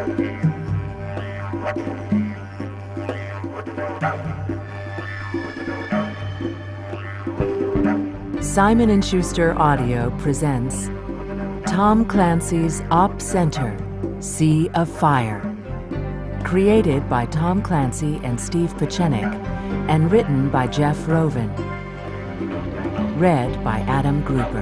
Simon & Schuster Audio presents Tom Clancy's Op Center, Sea of Fire. Created by Tom Clancy and Steve Pieczenik and written by Jeff Rovin. Read by Adam Gruber.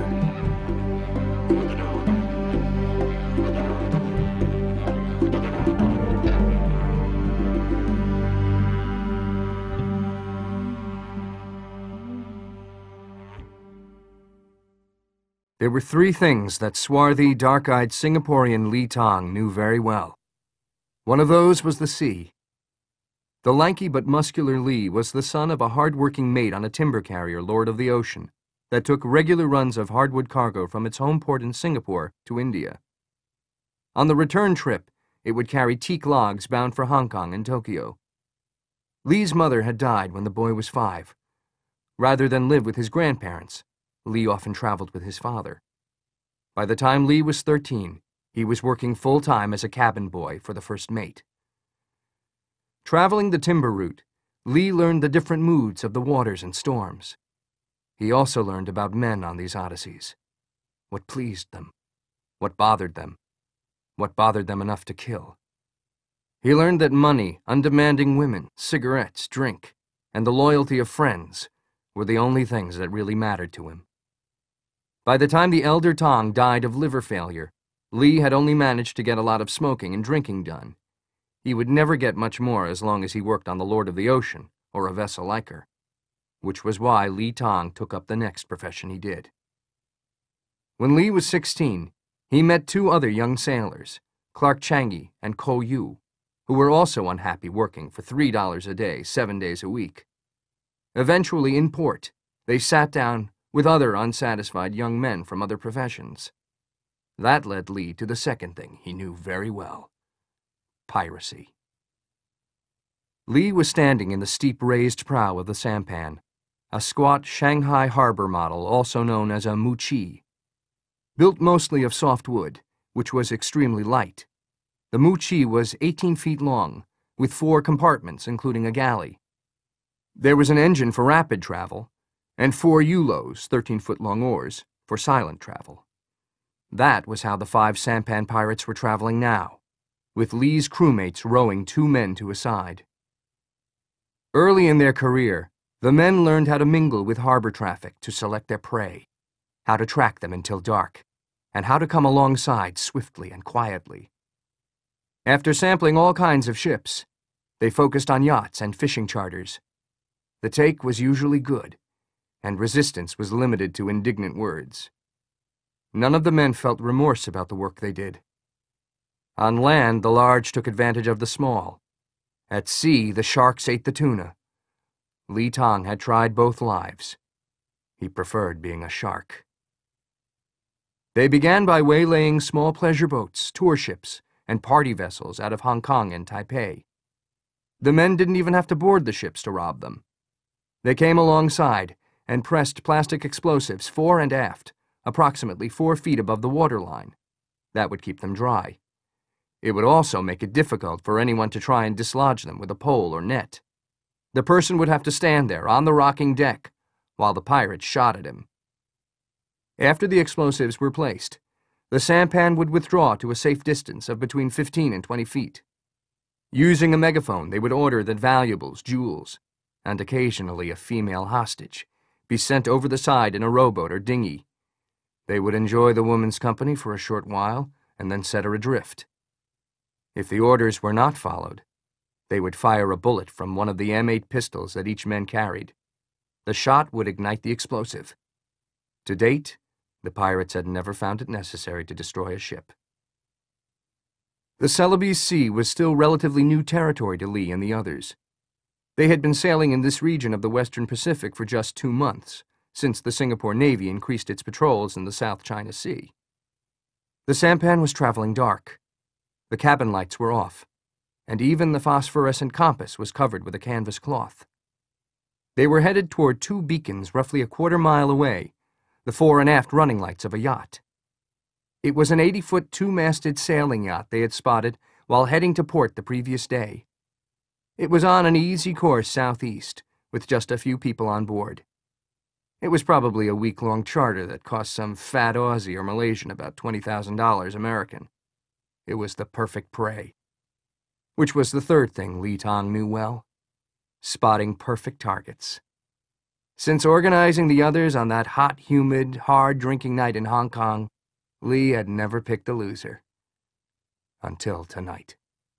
There were three things that swarthy, dark-eyed Singaporean Lee Tong knew very well. One of those was the sea. The lanky but muscular Lee was the son of a hard-working mate on a timber carrier, Lord of the Ocean, that took regular runs of hardwood cargo from its home port in Singapore to India. On the return trip, it would carry teak logs bound for Hong Kong and Tokyo. Lee's mother had died when the boy was 5. Rather than live with his grandparents, Lee often traveled with his father. By the time Lee was 13, he was working full-time as a cabin boy for the first mate. Traveling the timber route, Lee learned the different moods of the waters and storms. He also learned about men on these odysseys, what pleased them, what bothered them enough to kill. He learned that money, undemanding women, cigarettes, drink, and the loyalty of friends were the only things that really mattered to him. By the time the elder Tong died of liver failure, Lee had only managed to get a lot of smoking and drinking done. He would never get much more as long as he worked on the Lord of the Ocean or a vessel like her, which was why Lee Tong took up the next profession he did. When Lee was 16, he met 2 other young sailors, Clark Changi and Ko Yu, who were also unhappy working for $3 a day, 7 days a week. Eventually, in port, they sat down with other unsatisfied young men from other professions. That led Lee to the second thing he knew very well: piracy. Lee was standing in the steep raised prow of the sampan, a squat Shanghai harbor model also known as a Mu-Chi. Built mostly of soft wood, which was extremely light, the Mu-Chi was 18 feet long, with 4 compartments including a galley. There was an engine for rapid travel, and 4 Yulos, 13-foot-long oars, for silent travel. That was how the 5 sampan pirates were traveling now, with Lee's crewmates rowing 2 men to a side. Early in their career, the men learned how to mingle with harbor traffic to select their prey, how to track them until dark, and how to come alongside swiftly and quietly. After sampling all kinds of ships, they focused on yachts and fishing charters. The take was usually good, and resistance was limited to indignant words. None of the men felt remorse about the work they did. On land, the large took advantage of the small. At sea, the sharks ate the tuna. Lee Tong had tried both lives. He preferred being a shark. They began by waylaying small pleasure boats, tour ships, and party vessels out of Hong Kong and Taipei. The men didn't even have to board the ships to rob them. They came alongside and pressed plastic explosives fore and aft, approximately 4 feet above the waterline. That would keep them dry. It would also make it difficult for anyone to try and dislodge them with a pole or net. The person would have to stand there on the rocking deck while the pirates shot at him. After the explosives were placed, the sampan would withdraw to a safe distance of between 15 and 20 feet. Using a megaphone, they would order that valuables, jewels, and occasionally a female hostage be sent over the side in a rowboat or dinghy. They would enjoy the woman's company for a short while and then set her adrift. If the orders were not followed, they would fire a bullet from one of the M8 pistols that each man carried. The shot would ignite the explosive. To date, the pirates had never found it necessary to destroy a ship. The Celebes Sea was still relatively new territory to Lee and the others. They had been sailing in this region of the Western Pacific for just 2 months, since the Singapore Navy increased its patrols in the South China Sea. The sampan was traveling dark. The cabin lights were off, and even the phosphorescent compass was covered with a canvas cloth. They were headed toward 2 beacons roughly a quarter mile away, the fore and aft running lights of a yacht. It was an 80-foot 2-masted sailing yacht they had spotted while heading to port the previous day. It was on an easy course southeast, with just a few people on board. It was probably a week-long charter that cost some fat Aussie or Malaysian about $20,000 American. It was the perfect prey. Which was the third thing Lee Tong knew well: spotting perfect targets. Since organizing the others on that hot, humid, hard-drinking night in Hong Kong, Lee had never picked a loser. Until tonight.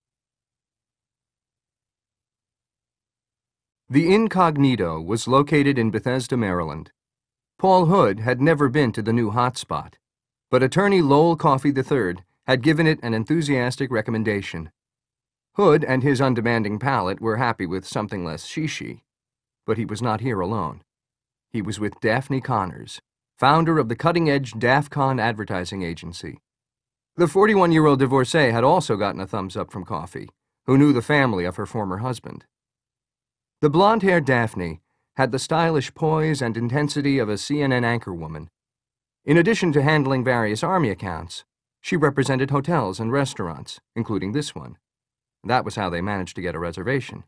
The Incognito was located in Bethesda, Maryland. Paul Hood had never been to the new hotspot, but attorney Lowell Coffey III had given it an enthusiastic recommendation. Hood and his undemanding palate were happy with something less shishi, but he was not here alone. He was with Daphne Connors, founder of the cutting-edge DAFCON advertising agency. The 41-year-old divorcee had also gotten a thumbs up from Coffey, who knew the family of her former husband. The blonde-haired Daphne had the stylish poise and intensity of a CNN anchorwoman. In addition to handling various Army accounts, she represented hotels and restaurants, including this one. That was how they managed to get a reservation.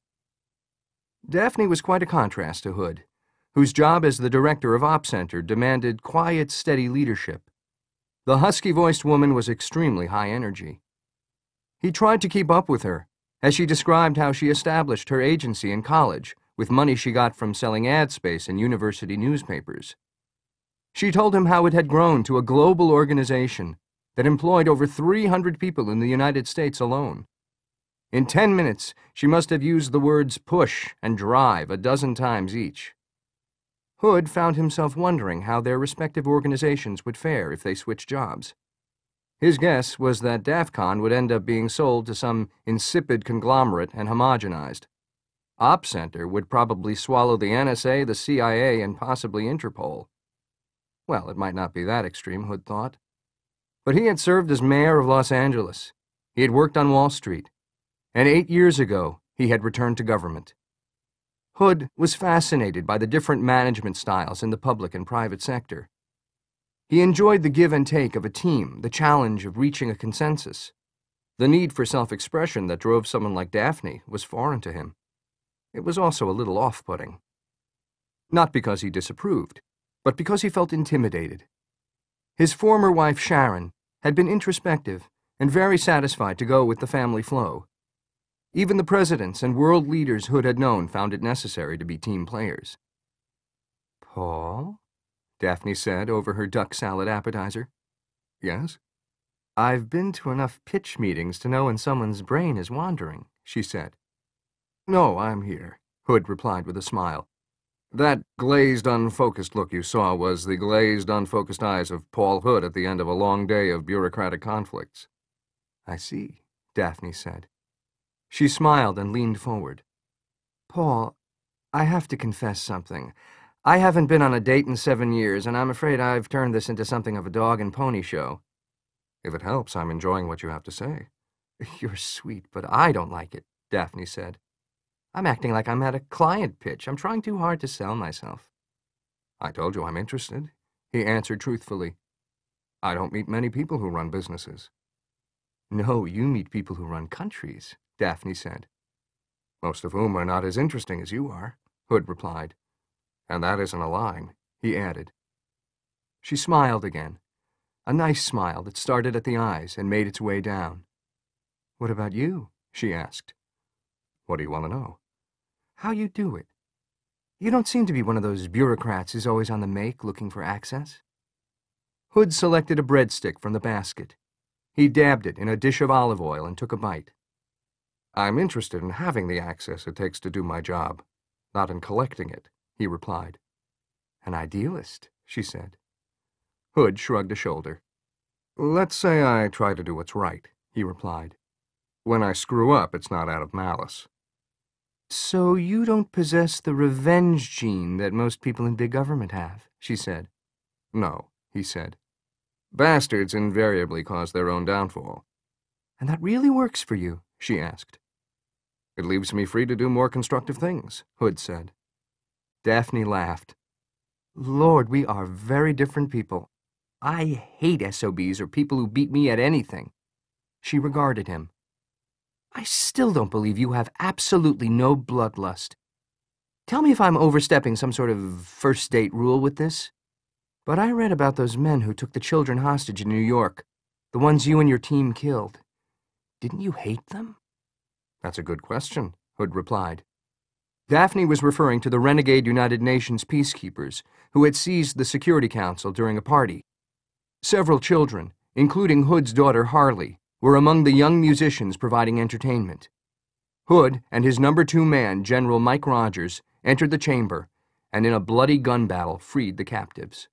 Daphne was quite a contrast to Hood, whose job as the director of Op Center demanded quiet, steady leadership. The husky-voiced woman was extremely high energy. He tried to keep up with her, as she described how she established her agency in college with money she got from selling ad space in university newspapers. She told him how it had grown to a global organization that employed over 300 people in the United States alone. In 10 minutes, she must have used the words push and drive a dozen times each. Hood found himself wondering how their respective organizations would fare if they switched jobs. His guess was that DAFCON would end up being sold to some insipid conglomerate and homogenized. Op Center would probably swallow the NSA, the CIA, and possibly Interpol. Well, it might not be that extreme, Hood thought. But he had served as mayor of Los Angeles. He had worked on Wall Street. And 8 years ago, he had returned to government. Hood was fascinated by the different management styles in the public and private sector. He enjoyed the give and take of a team, the challenge of reaching a consensus. The need for self-expression that drove someone like Daphne was foreign to him. It was also a little off-putting. Not because he disapproved, but because he felt intimidated. His former wife, Sharon, had been introspective and very satisfied to go with the family flow. Even the presidents and world leaders Hood had known found it necessary to be team players. "Paul?" Daphne said over her duck salad appetizer. "Yes?" "I've been to enough pitch meetings to know when someone's brain is wandering," she said. "No, I'm here," Hood replied with a smile. "That glazed, unfocused look you saw was the glazed, unfocused eyes of Paul Hood at the end of a long day of bureaucratic conflicts." "I see," Daphne said. She smiled and leaned forward. "Paul, I have to confess something. I haven't been on a date in 7 years, and I'm afraid I've turned this into something of a dog and pony show." "If it helps, I'm enjoying what you have to say." "You're sweet, but I don't like it," Daphne said. "I'm acting like I'm at a client pitch. I'm trying too hard to sell myself." "I told you I'm interested," he answered truthfully. "I don't meet many people who run businesses." "No, you meet people who run countries," Daphne said. "Most of whom are not as interesting as you are," Hood replied. "And that isn't a lie," he added. She smiled again, a nice smile that started at the eyes and made its way down. "What about you?" she asked. "What do you want to know?" "How you do it. You don't seem to be one of those bureaucrats who's always on the make looking for access." Hood selected a breadstick from the basket. He dabbed it in a dish of olive oil and took a bite. "I'm interested in having the access it takes to do my job, not in collecting it," he replied. "An idealist," she said. Hood shrugged a shoulder. "Let's say I try to do what's right," he replied. "When I screw up, it's not out of malice." "So you don't possess the revenge gene that most people in big government have," she said. "No," he said. "Bastards invariably cause their own downfall." "And that really works for you?" she asked. "It leaves me free to do more constructive things," Hood said. Daphne laughed. "Lord, we are very different people. I hate SOBs or people who beat me at anything." She regarded him. I still don't believe you have absolutely no bloodlust. Tell me if I'm overstepping some sort of first date rule with this. But I read about those men who took the children hostage in New York, the ones you and your team killed. Didn't you hate them? That's a good question, Hood replied. Daphne was referring to the renegade United Nations peacekeepers who had seized the Security Council during a party. Several children, including Hood's daughter Harley, were among the young musicians providing entertainment. Hood and his number 2 man, General Mike Rogers, entered the chamber and in a bloody gun battle freed the captives.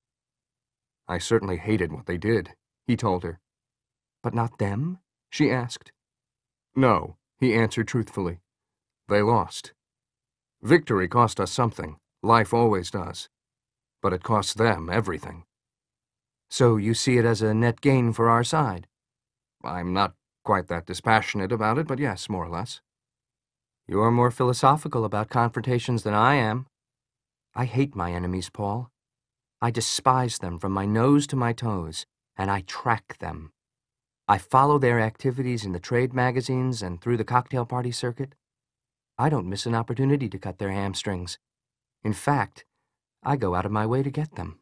I certainly hated what they did, he told her. But not them? She asked. No, he answered truthfully. They lost. Victory cost us something. Life always does. But it costs them everything. So you see it as a net gain for our side? I'm not quite that dispassionate about it, but yes, more or less. You're more philosophical about confrontations than I am. I hate my enemies, Paul. I despise them from my nose to my toes, and I track them. I follow their activities in the trade magazines and through the cocktail party circuit. I don't miss an opportunity to cut their hamstrings. In fact, I go out of my way to get them.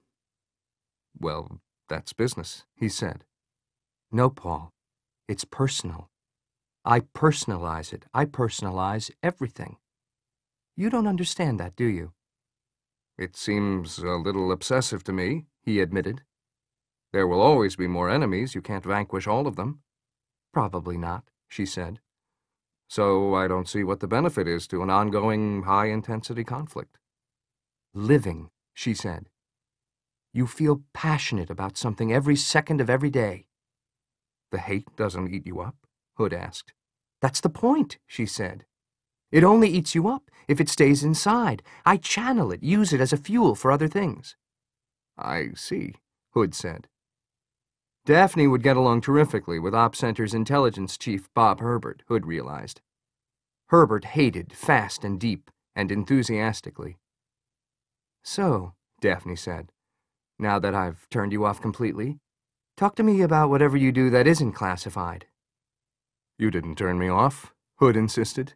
Well, that's business, he said. No, Paul. It's personal. I personalize it. I personalize everything. You don't understand that, do you? It seems a little obsessive to me, he admitted. There will always be more enemies. You can't vanquish all of them. Probably not, she said. So I don't see what the benefit is to an ongoing, high-intensity conflict. Living, she said. You feel passionate about something every second of every day. The hate doesn't eat you up? Hood asked. That's the point, she said. It only eats you up if it stays inside. I channel it, use it as a fuel for other things. I see, Hood said. Daphne would get along terrifically with Op Center's intelligence chief, Bob Herbert, Hood realized. Herbert hated fast and deep and enthusiastically. So, Daphne said, now that I've turned you off completely, talk to me about whatever you do that isn't classified. You didn't turn me off, Hood insisted.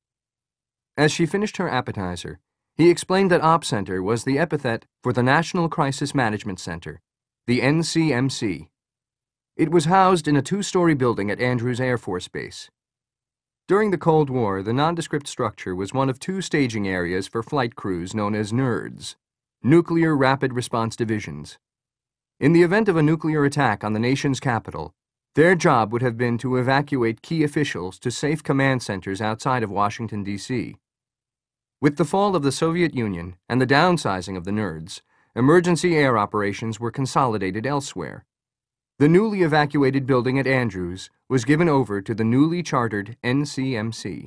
As she finished her appetizer, he explained that Op Center was the epithet for the National Crisis Management Center, the NCMC. It was housed in a 2-story building at Andrews Air Force Base. During the Cold War, the nondescript structure was one of 2 staging areas for flight crews known as NRDs, Nuclear Rapid Response Divisions. In the event of a nuclear attack on the nation's capital, their job would have been to evacuate key officials to safe command centers outside of Washington, D.C. With the fall of the Soviet Union and the downsizing of the NRDs, emergency air operations were consolidated elsewhere. The newly evacuated building at Andrews was given over to the newly chartered NCMC.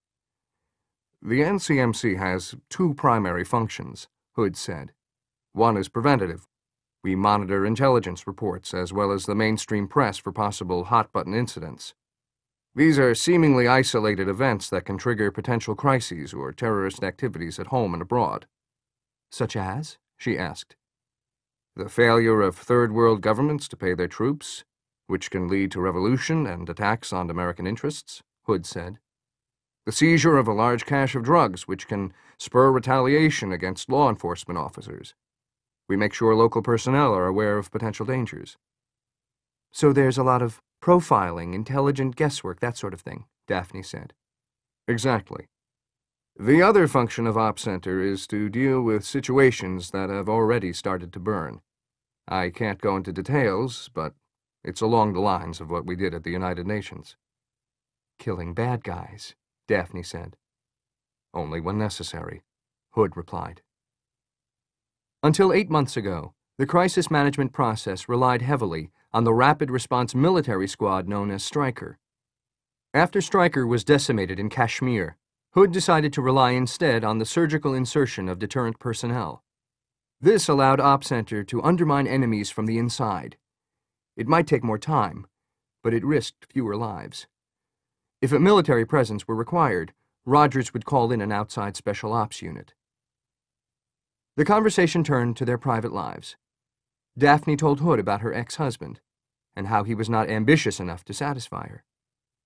The NCMC has 2 primary functions, Hood said. One is preventative. We monitor intelligence reports as well as the mainstream press for possible hot-button incidents. These are seemingly isolated events that can trigger potential crises or terrorist activities at home and abroad. Such as? She asked. The failure of third world governments to pay their troops, which can lead to revolution and attacks on American interests, Hood said. The seizure of a large cache of drugs, which can spur retaliation against law enforcement officers. We make sure local personnel are aware of potential dangers. So there's a lot of profiling, intelligent guesswork, that sort of thing, Daphne said. Exactly. The other function of Op Center is to deal with situations that have already started to burn. I can't go into details, but it's along the lines of what we did at the United Nations. Killing bad guys, Daphne said. Only when necessary, Hood replied. Until 8 months ago, the crisis management process relied heavily on the rapid response military squad known as Stryker. After Stryker was decimated in Kashmir, Hood decided to rely instead on the surgical insertion of deterrent personnel. This allowed Op Center to undermine enemies from the inside. It might take more time, but it risked fewer lives. If a military presence were required, Rogers would call in an outside special ops unit. The conversation turned to their private lives. Daphne told Hood about her ex-husband, and how he was not ambitious enough to satisfy her.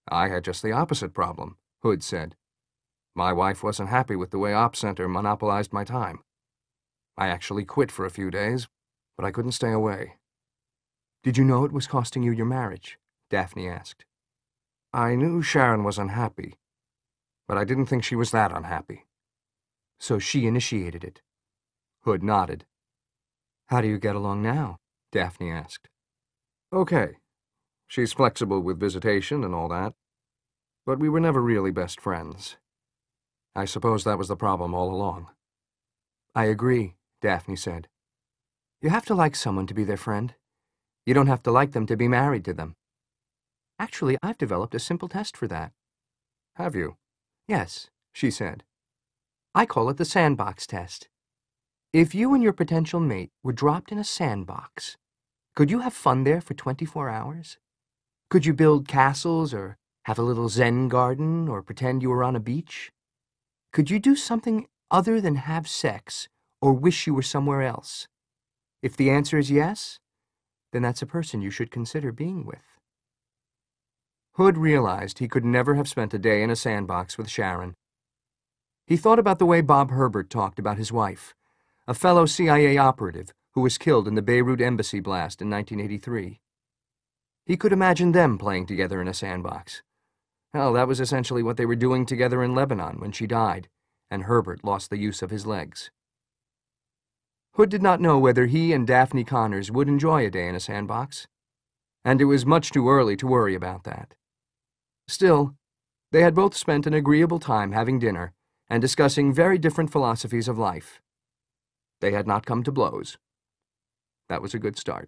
I had just the opposite problem, Hood said. My wife wasn't happy with the way Op Center monopolized my time. I actually quit for a few days, but I couldn't stay away. Did you know it was costing you your marriage? Daphne asked. I knew Sharon was unhappy, but I didn't think she was that unhappy. So she initiated it? Hood nodded. How do you get along now? Daphne asked. Okay. She's flexible with visitation and all that, but we were never really best friends. I suppose that was the problem all along. I agree, Daphne said. You have to like someone to be their friend. You don't have to like them to be married to them. Actually, I've developed a simple test for that. Have you? Yes, she said. I call it the sandbox test. If you and your potential mate were dropped in a sandbox, could you have fun there for 24 hours? Could you build castles or have a little Zen garden or pretend you were on a beach? Could you do something other than have sex or wish you were somewhere else? If the answer is yes, then that's a person you should consider being with. Hood realized he could never have spent a day in a sandbox with Sharon. He thought about the way Bob Herbert talked about his wife, a fellow CIA operative who was killed in the Beirut embassy blast in 1983. He could imagine them playing together in a sandbox. Hell, that was essentially what they were doing together in Lebanon when she died, and Herbert lost the use of his legs. Hood did not know whether he and Daphne Connors would enjoy a day in a sandbox, and it was much too early to worry about that. Still, they had both spent an agreeable time having dinner and discussing very different philosophies of life. They had not come to blows. That was a good start.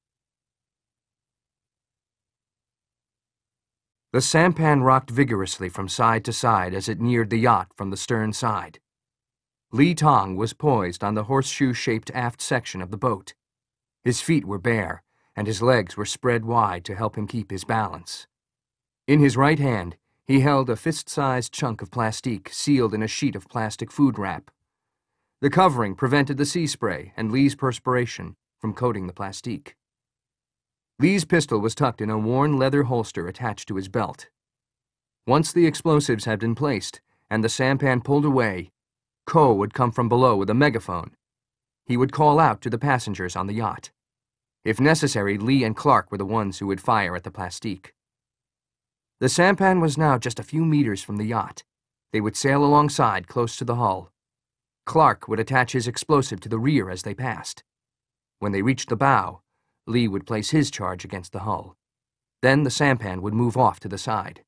The sampan rocked vigorously from side to side as it neared the yacht from the stern side. Lee Tong was poised on the horseshoe-shaped aft section of the boat. His feet were bare, and his legs were spread wide to help him keep his balance. In his right hand, he held a fist-sized chunk of plastique sealed in a sheet of plastic food wrap. The covering prevented the sea spray and Lee's perspiration from coating the plastique. Lee's pistol was tucked in a worn leather holster attached to his belt. Once the explosives had been placed and the sampan pulled away, Ko would come from below with a megaphone. He would call out to the passengers on the yacht. If necessary, Lee and Clark were the ones who would fire at the plastique. The sampan was now just a few meters from the yacht. They would sail alongside, close to the hull. Clark would attach his explosive to the rear as they passed. When they reached the bow, Lee would place his charge against the hull. Then the sampan would move off to the side.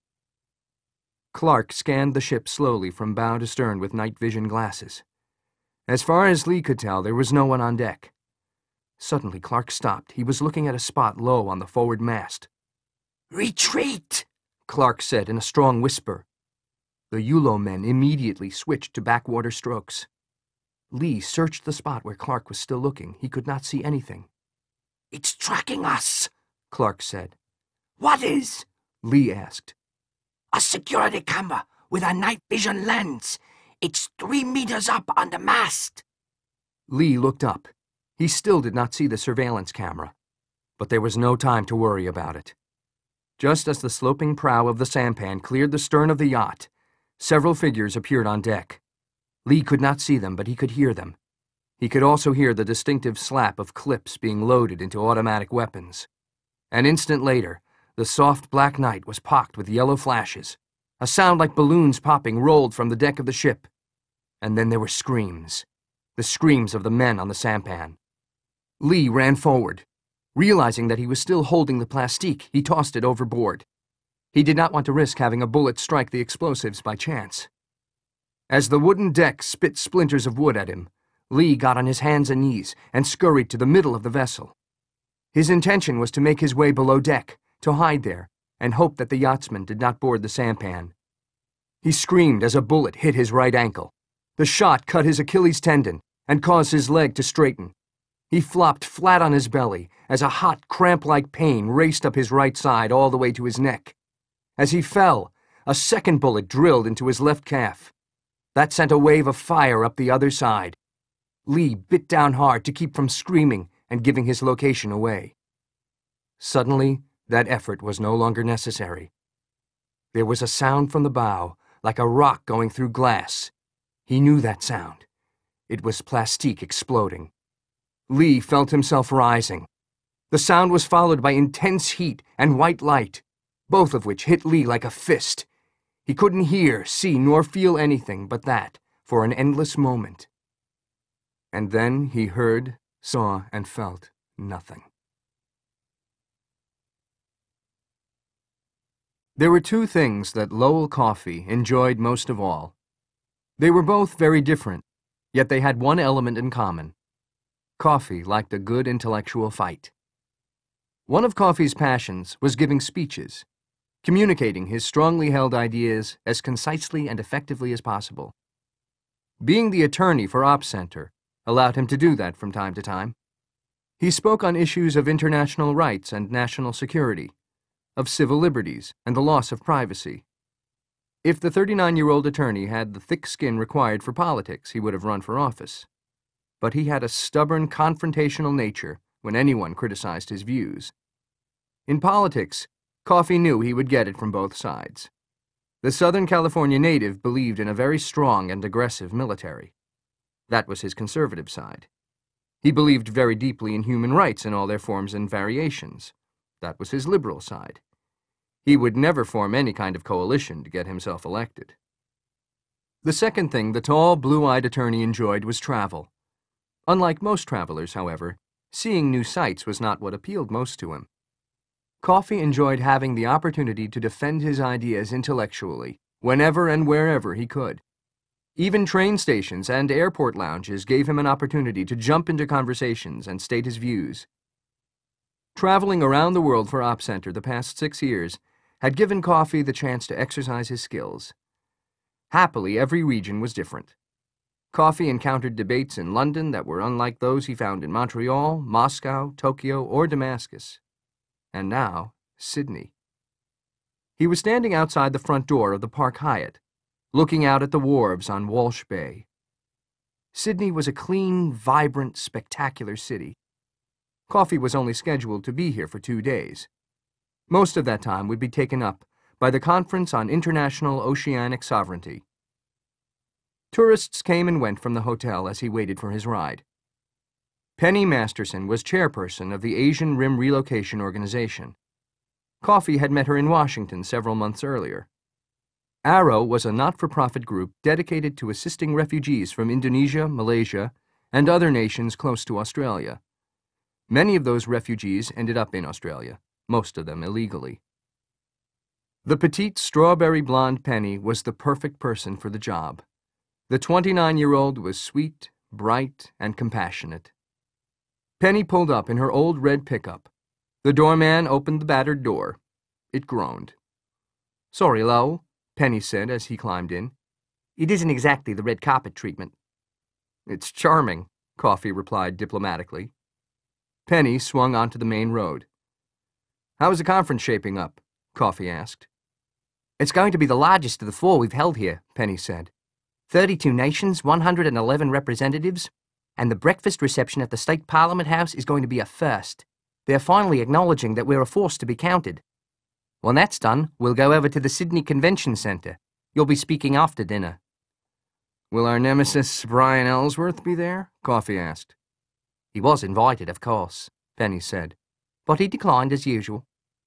Clark scanned the ship slowly from bow to stern with night vision glasses. As far as Lee could tell, there was no one on deck. Suddenly, Clark stopped. He was looking at a spot low on the forward mast. "Retreat!" Clark said in a strong whisper. The Yulo men immediately switched to backwater strokes. Lee searched the spot where Clark was still looking. He could not see anything. "It's tracking us," Clark said. "What is?" Lee asked. "A security camera with a night vision lens. It's 3 meters up on the mast." Lee looked up. He still did not see the surveillance camera, but there was no time to worry about it. Just as the sloping prow of the sampan cleared the stern of the yacht, several figures appeared on deck. Lee could not see them, but he could hear them. He could also hear the distinctive slap of clips being loaded into automatic weapons. An instant later, the soft black night was pocked with yellow flashes. A sound like balloons popping rolled from the deck of the ship. And then there were screams. The screams of the men on the sampan. Lee ran forward. Realizing that he was still holding the plastique, he tossed it overboard. He did not want to risk having a bullet strike the explosives by chance. As the wooden deck spit splinters of wood at him, Lee got on his hands and knees and scurried to the middle of the vessel. His intention was to make his way below deck, to hide there, and hope that the yachtsmen did not board the sampan. He screamed as a bullet hit his right ankle. The shot cut his Achilles tendon and caused his leg to straighten. He flopped flat on his belly as a hot, cramp-like pain raced up his right side all the way to his neck. As he fell, a second bullet drilled into his left calf. That sent a wave of fire up the other side. Lee bit down hard to keep from screaming and giving his location away. Suddenly, that effort was no longer necessary. There was a sound from the bow, like a rock going through glass. He knew that sound. It was plastique exploding. Lee felt himself rising. The sound was followed by intense heat and white light, both of which hit Lee like a fist. He couldn't hear, see, nor feel anything but that for an endless moment. And then he heard, saw, and felt nothing. There were two things that Lowell Coffey enjoyed most of all. They were both very different, yet they had one element in common. Coffey liked a good intellectual fight. One of Coffey's passions was giving speeches, communicating his strongly held ideas as concisely and effectively as possible. Being the attorney for Ops Center allowed him to do that from time to time. He spoke on issues of international rights and national security, of civil liberties and the loss of privacy. If the 39-year-old attorney had the thick skin required for politics, he would have run for office. But he had a stubborn, confrontational nature when anyone criticized his views. In politics, Coffey knew he would get it from both sides. The Southern California native believed in a very strong and aggressive military. That was his conservative side. He believed very deeply in human rights in all their forms and variations. That was his liberal side. He would never form any kind of coalition to get himself elected. The second thing the tall, blue-eyed attorney enjoyed was travel. Unlike most travelers, however, seeing new sights was not what appealed most to him. Coffey enjoyed having the opportunity to defend his ideas intellectually, whenever and wherever he could. Even train stations and airport lounges gave him an opportunity to jump into conversations and state his views. Traveling around the world for Ops Center the past 6 years had given Coffey the chance to exercise his skills. Happily, every region was different. Coffey encountered debates in London that were unlike those he found in Montreal, Moscow, Tokyo, or Damascus. And now, Sydney. He was standing outside the front door of the Park Hyatt, looking out at the wharves on Walsh Bay. Sydney was a clean, vibrant, spectacular city. Coffey was only scheduled to be here for 2 days. Most of that time would be taken up by the Conference on International Oceanic Sovereignty. Tourists came and went from the hotel as he waited for his ride. Penny Masterson was chairperson of the Asian Rim Relocation Organization. Coffey had met her in Washington several months earlier. Arrow was a not-for-profit group dedicated to assisting refugees from Indonesia, Malaysia, and other nations close to Australia. Many of those refugees ended up in Australia, most of them illegally. The petite strawberry blonde Penny was the perfect person for the job. The 29-year-old was sweet, bright, and compassionate. Penny pulled up in her old red pickup. The doorman opened the battered door. It groaned. "Sorry, Lowell," Penny said as he climbed in. "It isn't exactly the red carpet treatment." "It's charming," Coffey replied diplomatically. Penny swung onto the main road. "How is the conference shaping up?" Coffey asked. "It's going to be the largest of the 4 we've held here," Penny said. 32 nations, 111 representatives, and the breakfast reception at the State Parliament House is going to be a first. They're finally acknowledging that we're a force to be counted. When that's done, we'll go over to the Sydney Convention Centre. You'll be speaking after dinner." "Will our nemesis, Brian Ellsworth, be there?" Coffey asked. "He was invited, of course," Penny said, "but he declined as usual."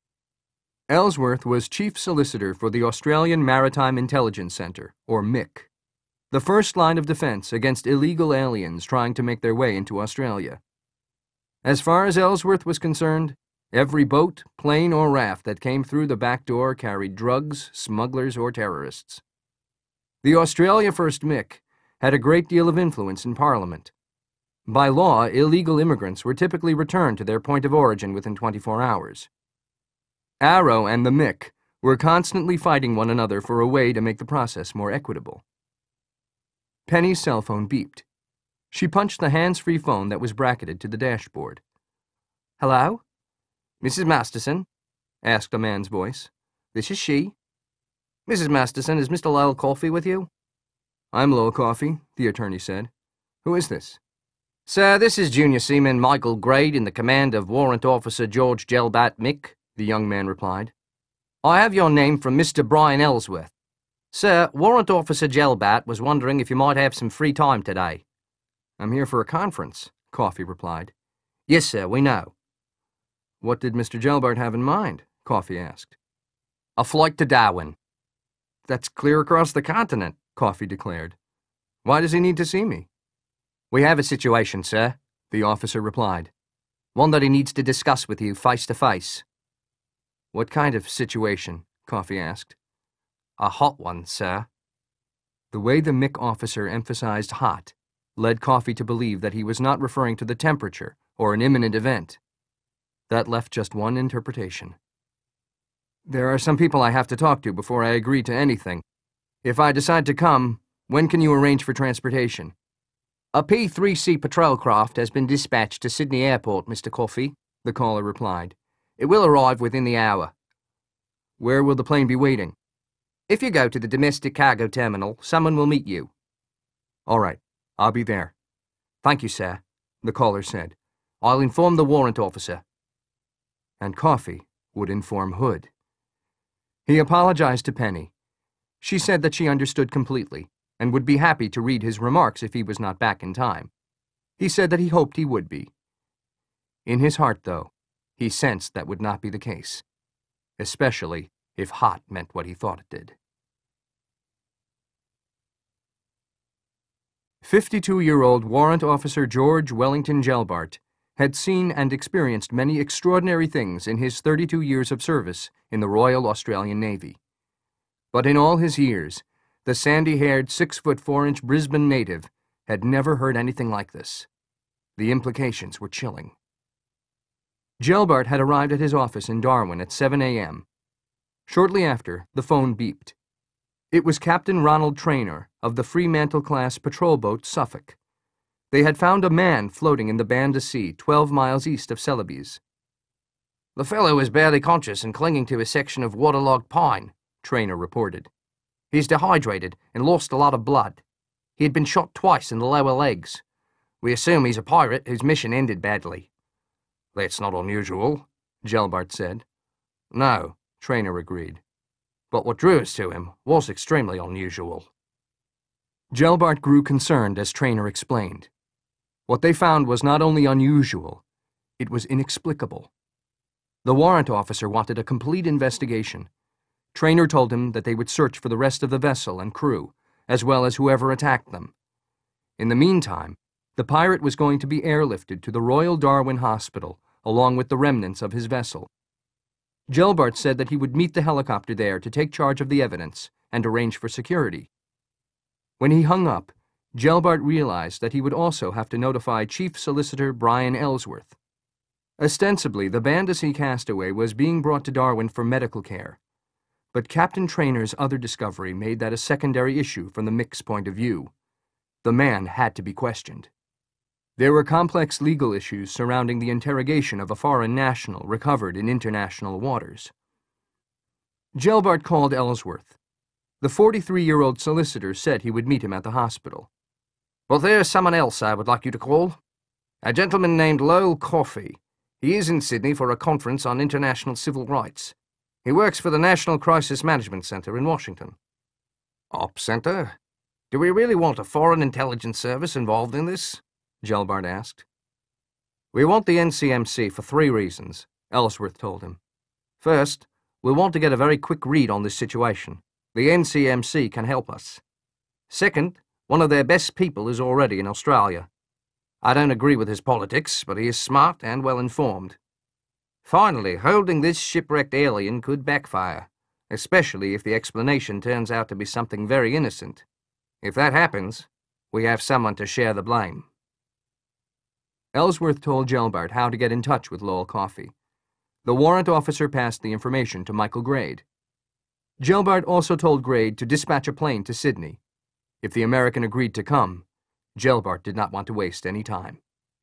Ellsworth was Chief Solicitor for the Australian Maritime Intelligence Centre, or MIC, the first line of defense against illegal aliens trying to make their way into Australia. As far as Ellsworth was concerned, every boat, plane, or raft that came through the back door carried drugs, smugglers, or terrorists. The Australia First MIC had a great deal of influence in Parliament. By law, illegal immigrants were typically returned to their point of origin within 24 hours. Arrow and the MIC were constantly fighting one another for a way to make the process more equitable. Penny's cell phone beeped. She punched the hands-free phone that was bracketed to the dashboard. "Hello? Mrs. Masterson?" asked a man's voice. "This is she." "Mrs. Masterson, is Mr. Lowell Coffey with you?" "I'm Lowell Coffey," the attorney said. "Who is this?" "Sir, this is Junior Seaman Michael Grade in the command of Warrant Officer George Gelbat Mick," the young man replied. I have your name from Mr. Brian Ellsworth. Sir, Warrant Officer Gelbart was wondering if you might have some free time today. I'm here for a conference, Coffey replied. Yes, sir, we know. What did Mr. Gelbart have in mind? Coffey asked. A flight to Darwin. That's clear across the continent, Coffey declared. Why does he need to see me? We have a situation, sir, the officer replied. One that he needs to discuss with you face to face. What kind of situation? Coffey asked. A hot one, sir. The way the MIC officer emphasized hot led Coffey to believe that he was not referring to the temperature or an imminent event. That left just one interpretation. There are some people I have to talk to before I agree to anything. If I decide to come, when can you arrange for transportation? A P-3C patrol craft has been dispatched to Sydney Airport, Mr. Coffey, the caller replied. It will arrive within the hour. Where will the plane be waiting? If you go to the domestic cargo terminal, someone will meet you. All right, I'll be there. Thank you, sir, the caller said. I'll inform the warrant officer. And Coffey would inform Hood. He apologized to Penny. She said that she understood completely and would be happy to read his remarks if he was not back in time. He said that he hoped he would be. In his heart, though, he sensed that would not be the case, especially if hot meant what he thought it did. 52-year-old Warrant Officer George Wellington Gelbart had seen and experienced many extraordinary things in his 32 years of service in the Royal Australian Navy. But in all his years, the sandy-haired 6'4" Brisbane native had never heard anything like this. The implications were chilling. Gelbart had arrived at his office in Darwin at 7 a.m. Shortly after, the phone beeped. It was Captain Ronald Traynor of the Fremantle-class patrol boat Suffolk. They had found a man floating in the Banda Sea 12 miles east of Celebes. The fellow is barely conscious and clinging to a section of waterlogged pine, Traynor reported. He's dehydrated and lost a lot of blood. He had been shot twice in the lower legs. We assume he's a pirate whose mission ended badly. That's not unusual, Gelbart said. No, Traynor agreed. But what drew us to him was extremely unusual. Gelbart grew concerned as Traynor explained. What they found was not only unusual, it was inexplicable. The warrant officer wanted a complete investigation. Traynor told him that they would search for the rest of the vessel and crew, as well as whoever attacked them. In the meantime, the pirate was going to be airlifted to the Royal Darwin Hospital, along with the remnants of his vessel. Gelbart said that he would meet the helicopter there to take charge of the evidence and arrange for security. When he hung up, Gelbart realized that he would also have to notify Chief Solicitor Brian Ellsworth. Ostensibly, the Banda Sea castaway was being brought to Darwin for medical care, but Captain Traynor's other discovery made that a secondary issue from the MIC's point of view. The man had to be questioned. There were complex legal issues surrounding the interrogation of a foreign national recovered in international waters. Gelbart called Ellsworth. The 43-year-old solicitor said he would meet him at the hospital. Well, there's someone else I would like you to call. A gentleman named Lowell Coffey. He is in Sydney for a conference on international civil rights. He works for the National Crisis Management Center in Washington. Op Center? Do we really want a foreign intelligence service involved in this? Gelbart asked. We want the NCMC for 3 reasons, Ellsworth told him. First, we want to get a very quick read on this situation. The NCMC can help us. Second, one of their best people is already in Australia. I don't agree with his politics, but he is smart and well-informed. Finally, holding this shipwrecked alien could backfire, especially if the explanation turns out to be something very innocent. If that happens, we have someone to share the blame. Ellsworth told Gelbart how to get in touch with Lowell Coffey. The warrant officer passed the information to Michael Grade. Gelbart also told Grade to dispatch a plane to Sydney. If the American agreed to come, Gelbart did not want to waste any time.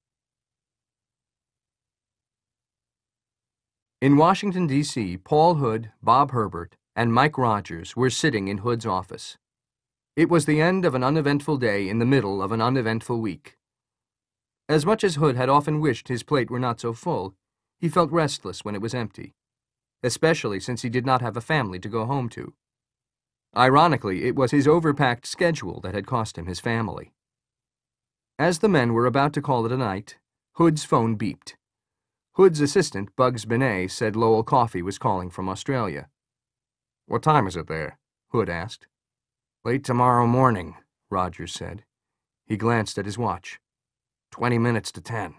In Washington, D.C., Paul Hood, Bob Herbert, and Mike Rogers were sitting in Hood's office. It was the end of an uneventful day in the middle of an uneventful week. As much as Hood had often wished his plate were not so full, he felt restless when it was empty. especially since he did not have a family to go home to. Ironically, it was his overpacked schedule that had cost him his family. As the men were about to call it a night, Hood's phone beeped. Hood's assistant, Bugs Benet, said Lowell Coffey was calling from Australia. "What time is it there?" Hood asked. "Late tomorrow morning," Rogers said. He glanced at his watch. 20 minutes to 10.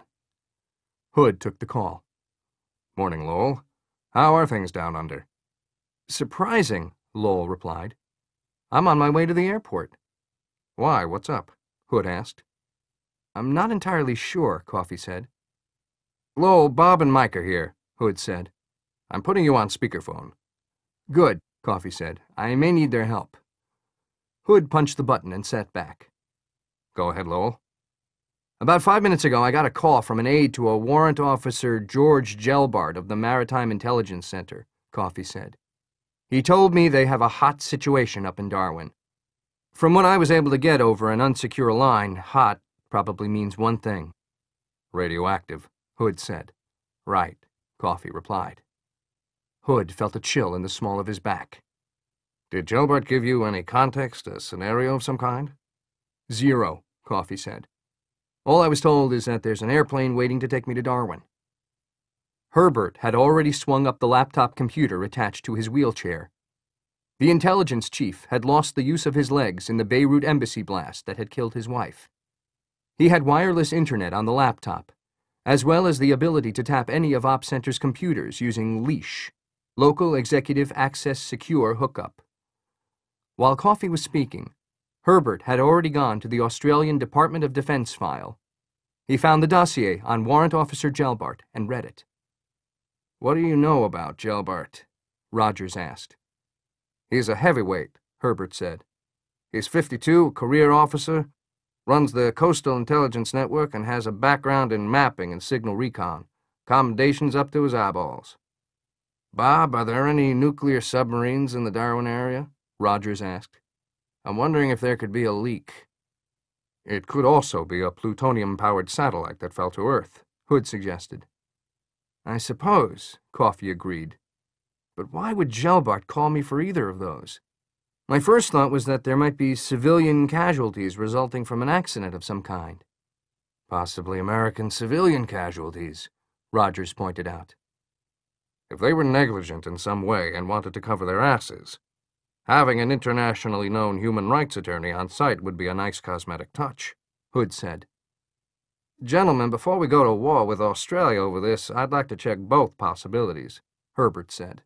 Hood took the call. "Morning, Lowell. How are things down under?" "Surprising," Lowell replied. "I'm on my way to the airport." "Why, what's up?" Hood asked. "I'm not entirely sure," Coffey said. "Lowell, Bob and Mike are here," Hood said. "I'm putting you on speakerphone." "Good," Coffey said. "I may need their help." Hood punched the button and sat back. "Go ahead, Lowell." "About 5 minutes ago, I got a call from an aide to a warrant officer, George Gelbart of the Maritime Intelligence Center," Coffey said. "He told me they have a hot situation up in Darwin. From what I was able to get over an unsecure line, hot probably means one thing." "Radioactive," Hood said. "Right," Coffey replied. Hood felt a chill in the small of his back. "Did Gelbart give you any context, a scenario of some kind?" "Zero," Coffey said. "All I was told is that there's an airplane waiting to take me to Darwin." Herbert had already swung up the laptop computer attached to his wheelchair. The intelligence chief had lost the use of his legs in the Beirut embassy blast that had killed his wife. He had wireless internet on the laptop, as well as the ability to tap any of Op Center's computers using Leash, Local Executive Access Secure hookup. While Coffey was speaking, Herbert had already gone to the Australian Department of Defense file. He found the dossier on Warrant Officer Gelbart and read it. "What do you know about Gelbart?" Rogers asked. "He's a heavyweight," Herbert said. "He's 52, career officer, runs the Coastal Intelligence Network, and has a background in mapping and signal recon. Commendations up to his eyeballs." "Bob, are there any nuclear submarines in the Darwin area?" Rogers asked. "I'm wondering if there could be a leak." "It could also be a plutonium-powered satellite that fell to Earth," Hood suggested. "I suppose," Coffey agreed. "But why would Gelbart call me for either of those? My first thought was that there might be civilian casualties resulting from an accident of some kind." "Possibly American civilian casualties," Rogers pointed out. "If they were negligent in some way and wanted to cover their asses, having an internationally known human rights attorney on site would be a nice cosmetic touch," Hood said. "Gentlemen, before we go to war with Australia over this, I'd like to check both possibilities," Herbert said.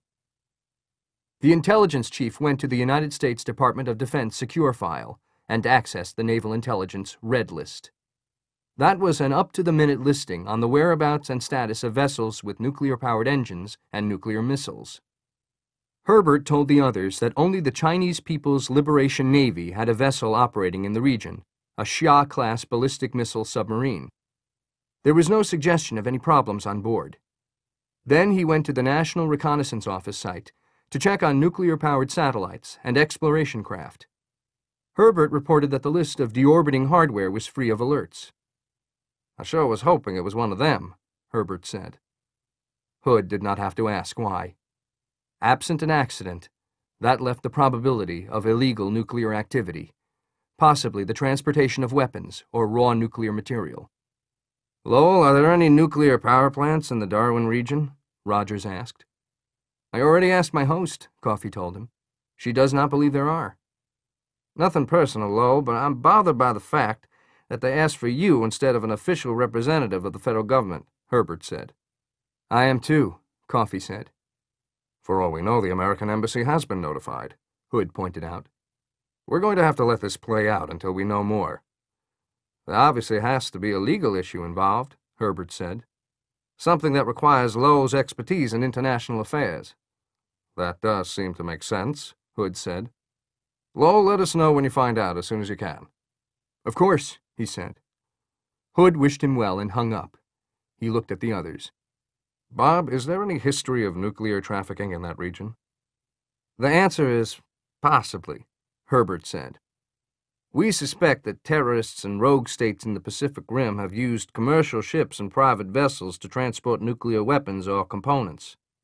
The intelligence chief went to the United States Department of Defense secure file and accessed the Naval Intelligence Red List. That was an up-to-the-minute listing on the whereabouts and status of vessels with nuclear-powered engines and nuclear missiles. Herbert told the others that only the Chinese People's Liberation Navy had a vessel operating in the region, a Xia-class ballistic missile submarine. There was no suggestion of any problems on board. Then he went to the National Reconnaissance Office site to check on nuclear-powered satellites and exploration craft. Herbert reported that the list of deorbiting hardware was free of alerts. "I sure was hoping it was one of them," Herbert said. Hood did not have to ask why. Absent an accident, that left the probability of illegal nuclear activity, possibly the transportation of weapons or raw nuclear material. "Lowell, are there any nuclear power plants in the Darwin region?" Rogers asked. "I already asked my host," Coffey told him. "She does not believe there are." "Nothing personal, Lowell, but I'm bothered by the fact that they asked for you instead of an official representative of the federal government," Herbert said. "I am too," Coffey said. "For all we know, the American embassy has been notified," Hood pointed out. "We're going to have to let this play out until we know more." "There obviously has to be a legal issue involved," Herbert said. "Something that requires Lowell's expertise in international affairs." "That does seem to make sense," Hood said. "Lowell, let us know when you find out as soon as you can." "Of course," he said. Hood wished him well and hung up. He looked at the others. "Bob, is there any history of nuclear trafficking in that region?" "The answer is possibly," Herbert said. "We suspect that terrorists and rogue states in the Pacific Rim have used commercial ships and private vessels to transport nuclear weapons or components.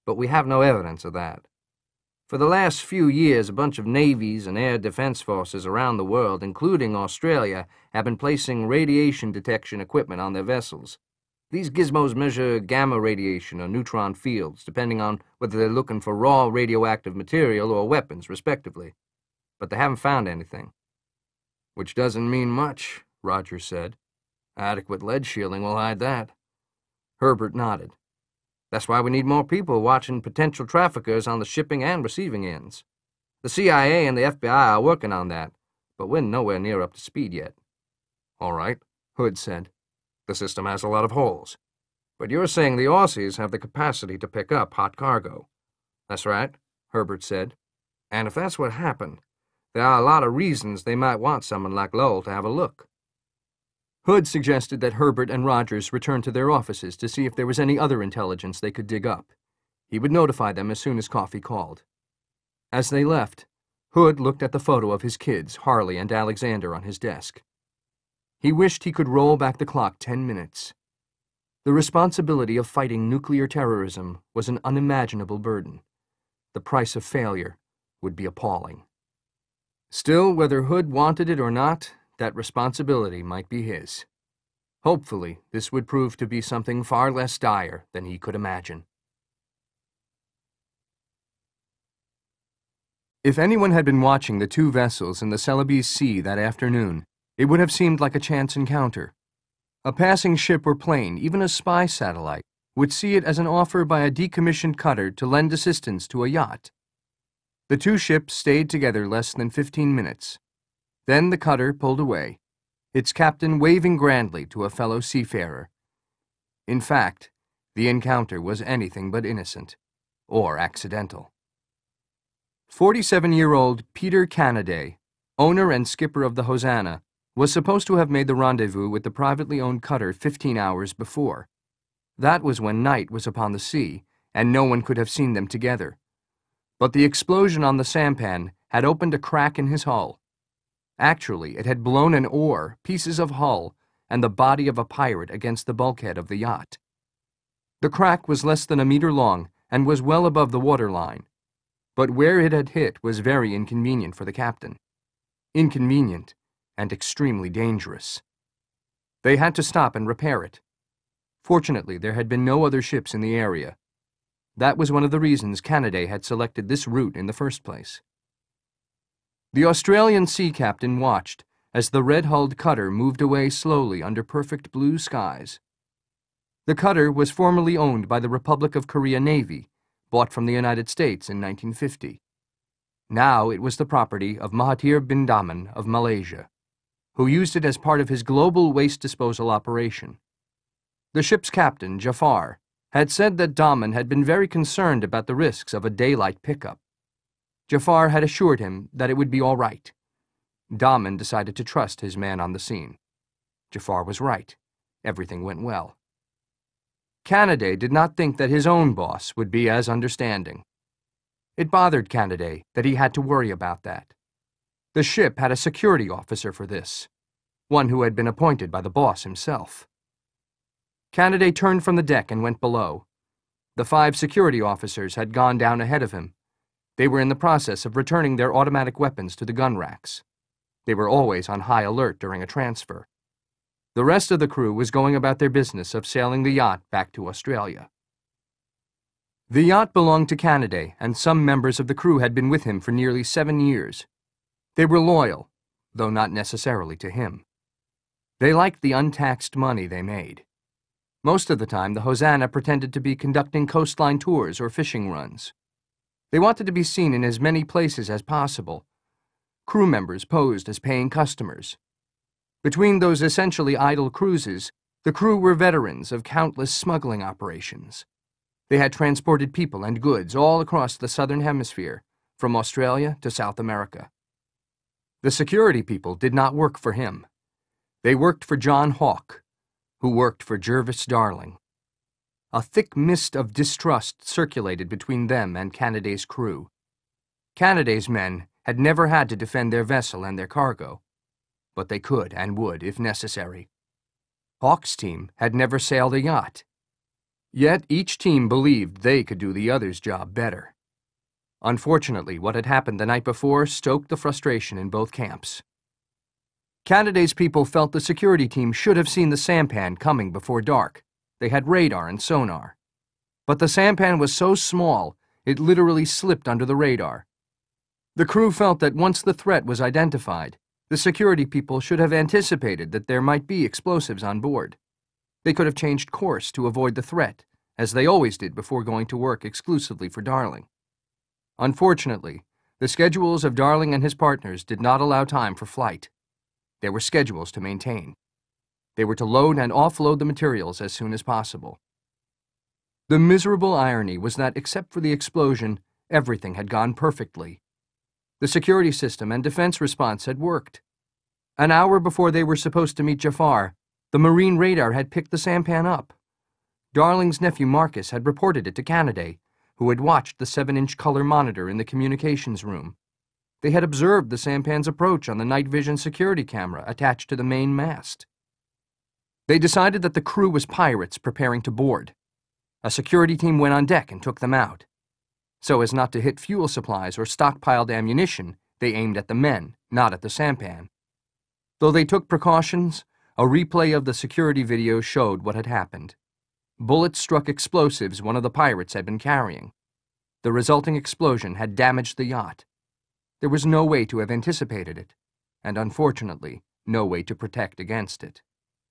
but we have no evidence of that. For the last few years, a bunch of navies and air defense forces around the world, including Australia, have been placing radiation detection equipment on their vessels. These gizmos measure gamma radiation or neutron fields, depending on whether they're looking for raw radioactive material or weapons, respectively. But they haven't found anything. Which doesn't mean much, Rogers said. Adequate lead shielding will hide that. Herbert nodded. That's why we need more people watching potential traffickers on the shipping and receiving ends. The CIA and the FBI are working on that, but we're nowhere near up to speed yet. All right, Hood said. The system has a lot of holes. But you're saying the Aussies have the capacity to pick up hot cargo. That's right, Herbert said. And if that's what happened, there are a lot of reasons they might want someone like Lowell to have a look. Hood suggested that Herbert and Rogers return to their offices to see if there was any other intelligence they could dig up. He would notify them as soon as Coffey called. As they left, Hood looked at the photo of his kids, Harley and Alexander, on his desk. He wished he could roll back the clock 10 minutes. The responsibility of fighting nuclear terrorism was an unimaginable burden. The price of failure would be appalling. Still, whether Hood wanted it or not, that responsibility might be his. Hopefully, this would prove to be something far less dire than he could imagine. If anyone had been watching the two vessels in the Celebes Sea that afternoon, it would have seemed like a chance encounter. A passing ship or plane, even a spy satellite, would see it as an offer by a decommissioned cutter to lend assistance to a yacht. The two ships stayed together less than 15 minutes. Then the cutter pulled away, its captain waving grandly to a fellow seafarer. In fact, the encounter was anything but innocent, or accidental. 47-year-old Peter Canaday, owner and skipper of the Hosanna, was supposed to have made the rendezvous with the privately owned cutter 15 hours before. That was when night was upon the sea, and no one could have seen them together. But the explosion on the sampan had opened a crack in his hull. Actually, it had blown an oar, pieces of hull, and the body of a pirate against the bulkhead of the yacht. The crack was less than a meter long and was well above the waterline, but where it had hit was very inconvenient for the captain. Inconvenient and extremely dangerous. They had to stop and repair it. Fortunately, there had been no other ships in the area. That was one of the reasons Canaday had selected this route in the first place. The Australian sea captain watched as the red-hulled cutter moved away slowly under perfect blue skies. The cutter was formerly owned by the Republic of Korea Navy, bought from the United States in 1950. Now it was the property of Mahathir bin Daman of Malaysia, who used it as part of his global waste disposal operation. The ship's captain, Jafar, had said that Daman had been very concerned about the risks of a daylight pickup. Jafar had assured him that it would be all right. Daman decided to trust his man on the scene. Jafar was right. Everything went well. Canaday did not think that his own boss would be as understanding. It bothered Canaday that he had to worry about that. The ship had a security officer for this, one who had been appointed by the boss himself. Canaday turned from the deck and went below. The 5 security officers had gone down ahead of him. They were in the process of returning their automatic weapons to the gun racks. They were always on high alert during a transfer. The rest of the crew was going about their business of sailing the yacht back to Australia. The yacht belonged to Canaday, and some members of the crew had been with him for nearly 7 years. They were loyal, though not necessarily to him. They liked the untaxed money they made. Most of the time, the Hosanna pretended to be conducting coastline tours or fishing runs. They wanted to be seen in as many places as possible. Crew members posed as paying customers. Between those essentially idle cruises, the crew were veterans of countless smuggling operations. They had transported people and goods all across the southern hemisphere, from Australia to South America. The security people did not work for him. They worked for John Hawke, who worked for Jervis Darling. A thick mist of distrust circulated between them and Canaday's crew. Canaday's men had never had to defend their vessel and their cargo, but they could and would if necessary. Hawke's team had never sailed a yacht. Yet each team believed they could do the other's job better. Unfortunately, what had happened the night before stoked the frustration in both camps. Canada's people felt the security team should have seen the sampan coming before dark. They had radar and sonar. But the sampan was so small, it literally slipped under the radar. The crew felt that once the threat was identified, the security people should have anticipated that there might be explosives on board. They could have changed course to avoid the threat, as they always did before going to work exclusively for Darling. Unfortunately, the schedules of Darling and his partners did not allow time for flight. There were schedules to maintain. They were to load and offload the materials as soon as possible. The miserable irony was that, except for the explosion, everything had gone perfectly. The security system and defense response had worked. An hour before they were supposed to meet Jafar, the Marine radar had picked the sampan up. Darling's nephew Marcus had reported it to Canaday, who had watched the 7-inch color monitor in the communications room. They had observed the sampan's approach on the night vision security camera attached to the main mast. They decided that the crew was pirates preparing to board. A security team went on deck and took them out. So as not to hit fuel supplies or stockpiled ammunition, they aimed at the men, not at the sampan. Though they took precautions, a replay of the security video showed what had happened. Bullets struck explosives one of the pirates had been carrying. The resulting explosion had damaged the yacht. There was no way to have anticipated it, and unfortunately, no way to protect against it.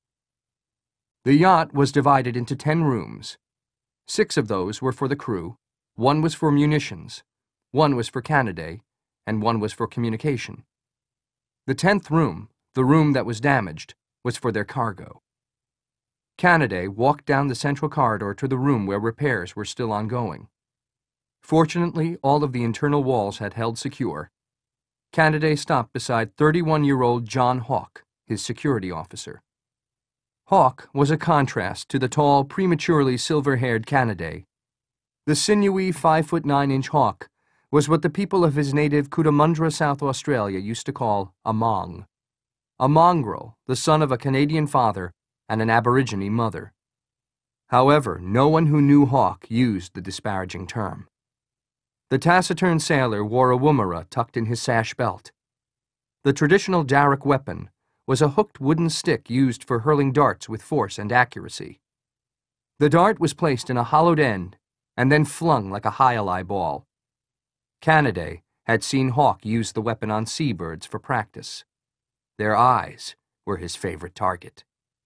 The yacht was divided into 10 rooms. 6 of those were for the crew, 1 was for munitions, 1 was for Canaday, and 1 was for communication. The 10th room, the room that was damaged, was for their cargo. Canaday walked down the central corridor to the room where repairs were still ongoing. Fortunately, all of the internal walls had held secure. Canaday stopped beside 31-year-old John Hawk, his security officer. Hawk was a contrast to the tall, prematurely silver-haired Canaday. The sinewy 5'9" Hawk was what the people of his native Cootamundra, South Australia used to call a Hmong. A mongrel, the son of a Canadian father and an Aborigine mother. However, no one who knew Hawk used the disparaging term. The taciturn sailor wore a woomera tucked in his sash belt. The traditional Darroch weapon was a hooked wooden stick used for hurling darts with force and accuracy. The dart was placed in a hollowed end and then flung like a high-ally ball. Canaday had seen Hawk use the weapon on seabirds for practice. Their eyes were his favorite target.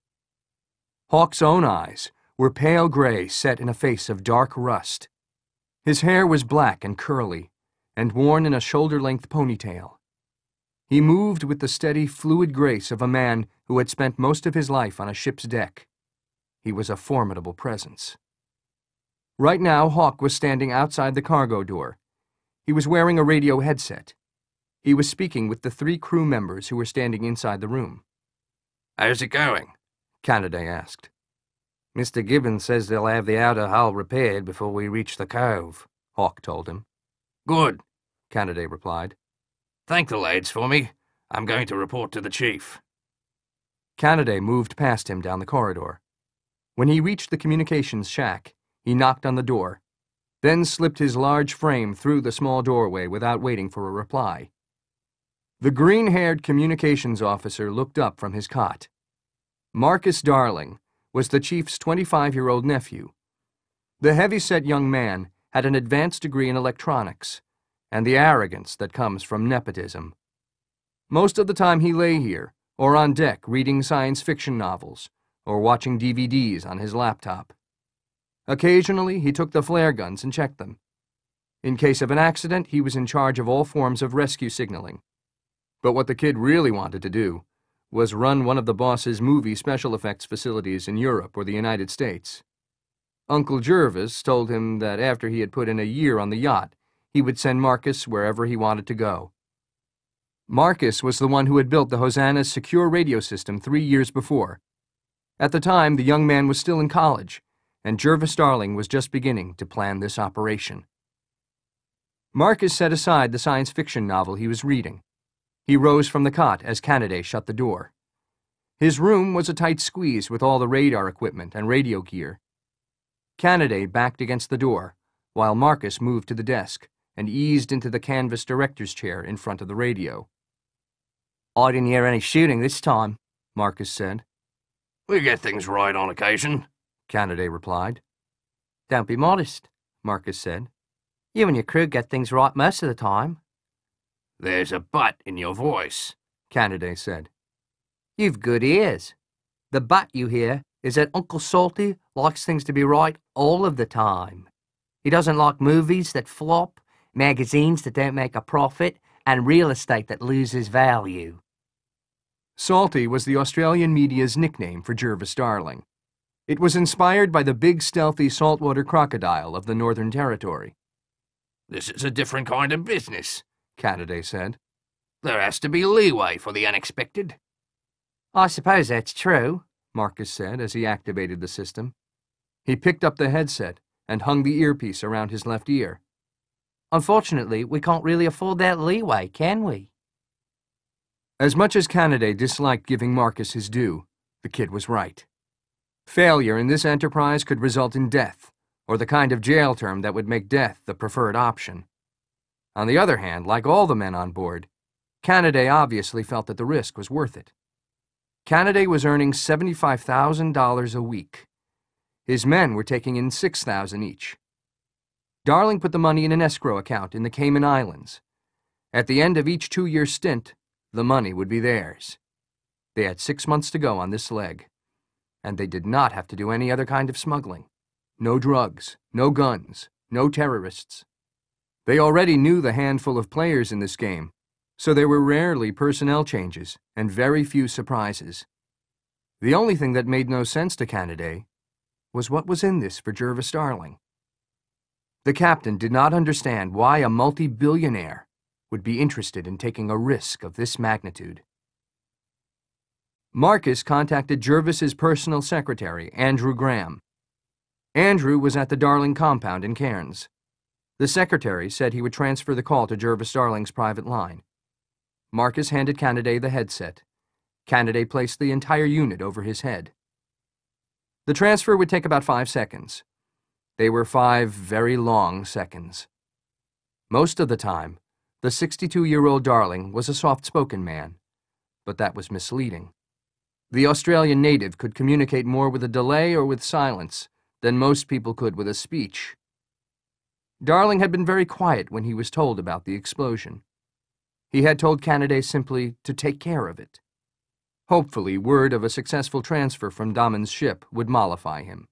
Hawk's own eyes were pale gray set in a face of dark rust. His hair was black and curly, and worn in a shoulder-length ponytail. He moved with the steady, fluid grace of a man who had spent most of his life on a ship's deck. He was a formidable presence. Right now, Hawk was standing outside the cargo door. He was wearing a radio headset. He was speaking with the 3 crew members who were standing inside the room. "How's it going?" Canaday asked. "Mr. Gibbons says they'll have the outer hull repaired before we reach the cove," Hawk told him. "Good," Canaday replied. "Thank the lads for me. I'm going to report to the chief." Canaday moved past him down the corridor. When he reached the communications shack, he knocked on the door, then slipped his large frame through the small doorway without waiting for a reply. The green-haired communications officer looked up from his cot. Marcus Darling was the chief's 25-year-old nephew. The heavy-set young man had an advanced degree in electronics and the arrogance that comes from nepotism. Most of the time he lay here, or on deck reading science fiction novels, or watching DVDs on his laptop. Occasionally he took the flare guns and checked them. In case of an accident, he was in charge of all forms of rescue signaling. But what the kid really wanted to do was run one of the boss's movie special effects facilities in Europe or the United States. Uncle Jervis told him that after he had put in a year on the yacht, he would send Marcus wherever he wanted to go. Marcus was the one who had built the Hosanna's secure radio system 3 years before. At the time, the young man was still in college, and Jervis Darling was just beginning to plan this operation. Marcus set aside the science fiction novel he was reading. He rose from the cot as Canaday shut the door. His room was a tight squeeze with all the radar equipment and radio gear. Canaday backed against the door, while Marcus moved to the desk and eased into the canvas director's chair in front of the radio. "I didn't hear any shooting this time," Marcus said. "We get things right on occasion," Canaday replied. "Don't be modest," Marcus said. "You and your crew get things right most of the time." "There's a but in your voice," Canaday said. "You've good ears. The but you hear is that Uncle Salty likes things to be right all of the time. He doesn't like movies that flop, magazines that don't make a profit, and real estate that loses value." Salty was the Australian media's nickname for Jervis Darling. It was inspired by the big, stealthy saltwater crocodile of the Northern Territory. "This is a different kind of business," Canaday said. "There has to be leeway for the unexpected." "I suppose that's true," Marcus said as he activated the system. He picked up the headset and hung the earpiece around his left ear. "Unfortunately, we can't really afford that leeway, can we?" As much as Canaday disliked giving Marcus his due, the kid was right. Failure in this enterprise could result in death, or the kind of jail term that would make death the preferred option. On the other hand, like all the men on board, Canaday obviously felt that the risk was worth it. Canaday was earning $75,000 a week. His men were taking in $6,000 each. Darling put the money in an escrow account in the Cayman Islands. At the end of each 2-year stint, the money would be theirs. They had 6 months to go on this leg, and they did not have to do any other kind of smuggling. No drugs, no guns, no terrorists. They already knew the handful of players in this game, so there were rarely personnel changes and very few surprises. The only thing that made no sense to Canaday was what was in this for Jervis Darling. The captain did not understand why a multi-billionaire would be interested in taking a risk of this magnitude. Marcus contacted Jervis's personal secretary, Andrew Graham. Andrew was at the Darling compound in Cairns. The secretary said he would transfer the call to Jervis Darling's private line. Marcus handed Canaday the headset. Canaday placed the entire unit over his head. The transfer would take about 5 seconds. They were 5 very long seconds. Most of the time, the 62-year-old Darling was a soft-spoken man, but that was misleading. The Australian native could communicate more with a delay or with silence than most people could with a speech. Darling had been very quiet when he was told about the explosion. He had told Canaday simply to take care of it. Hopefully, word of a successful transfer from Damon's ship would mollify him.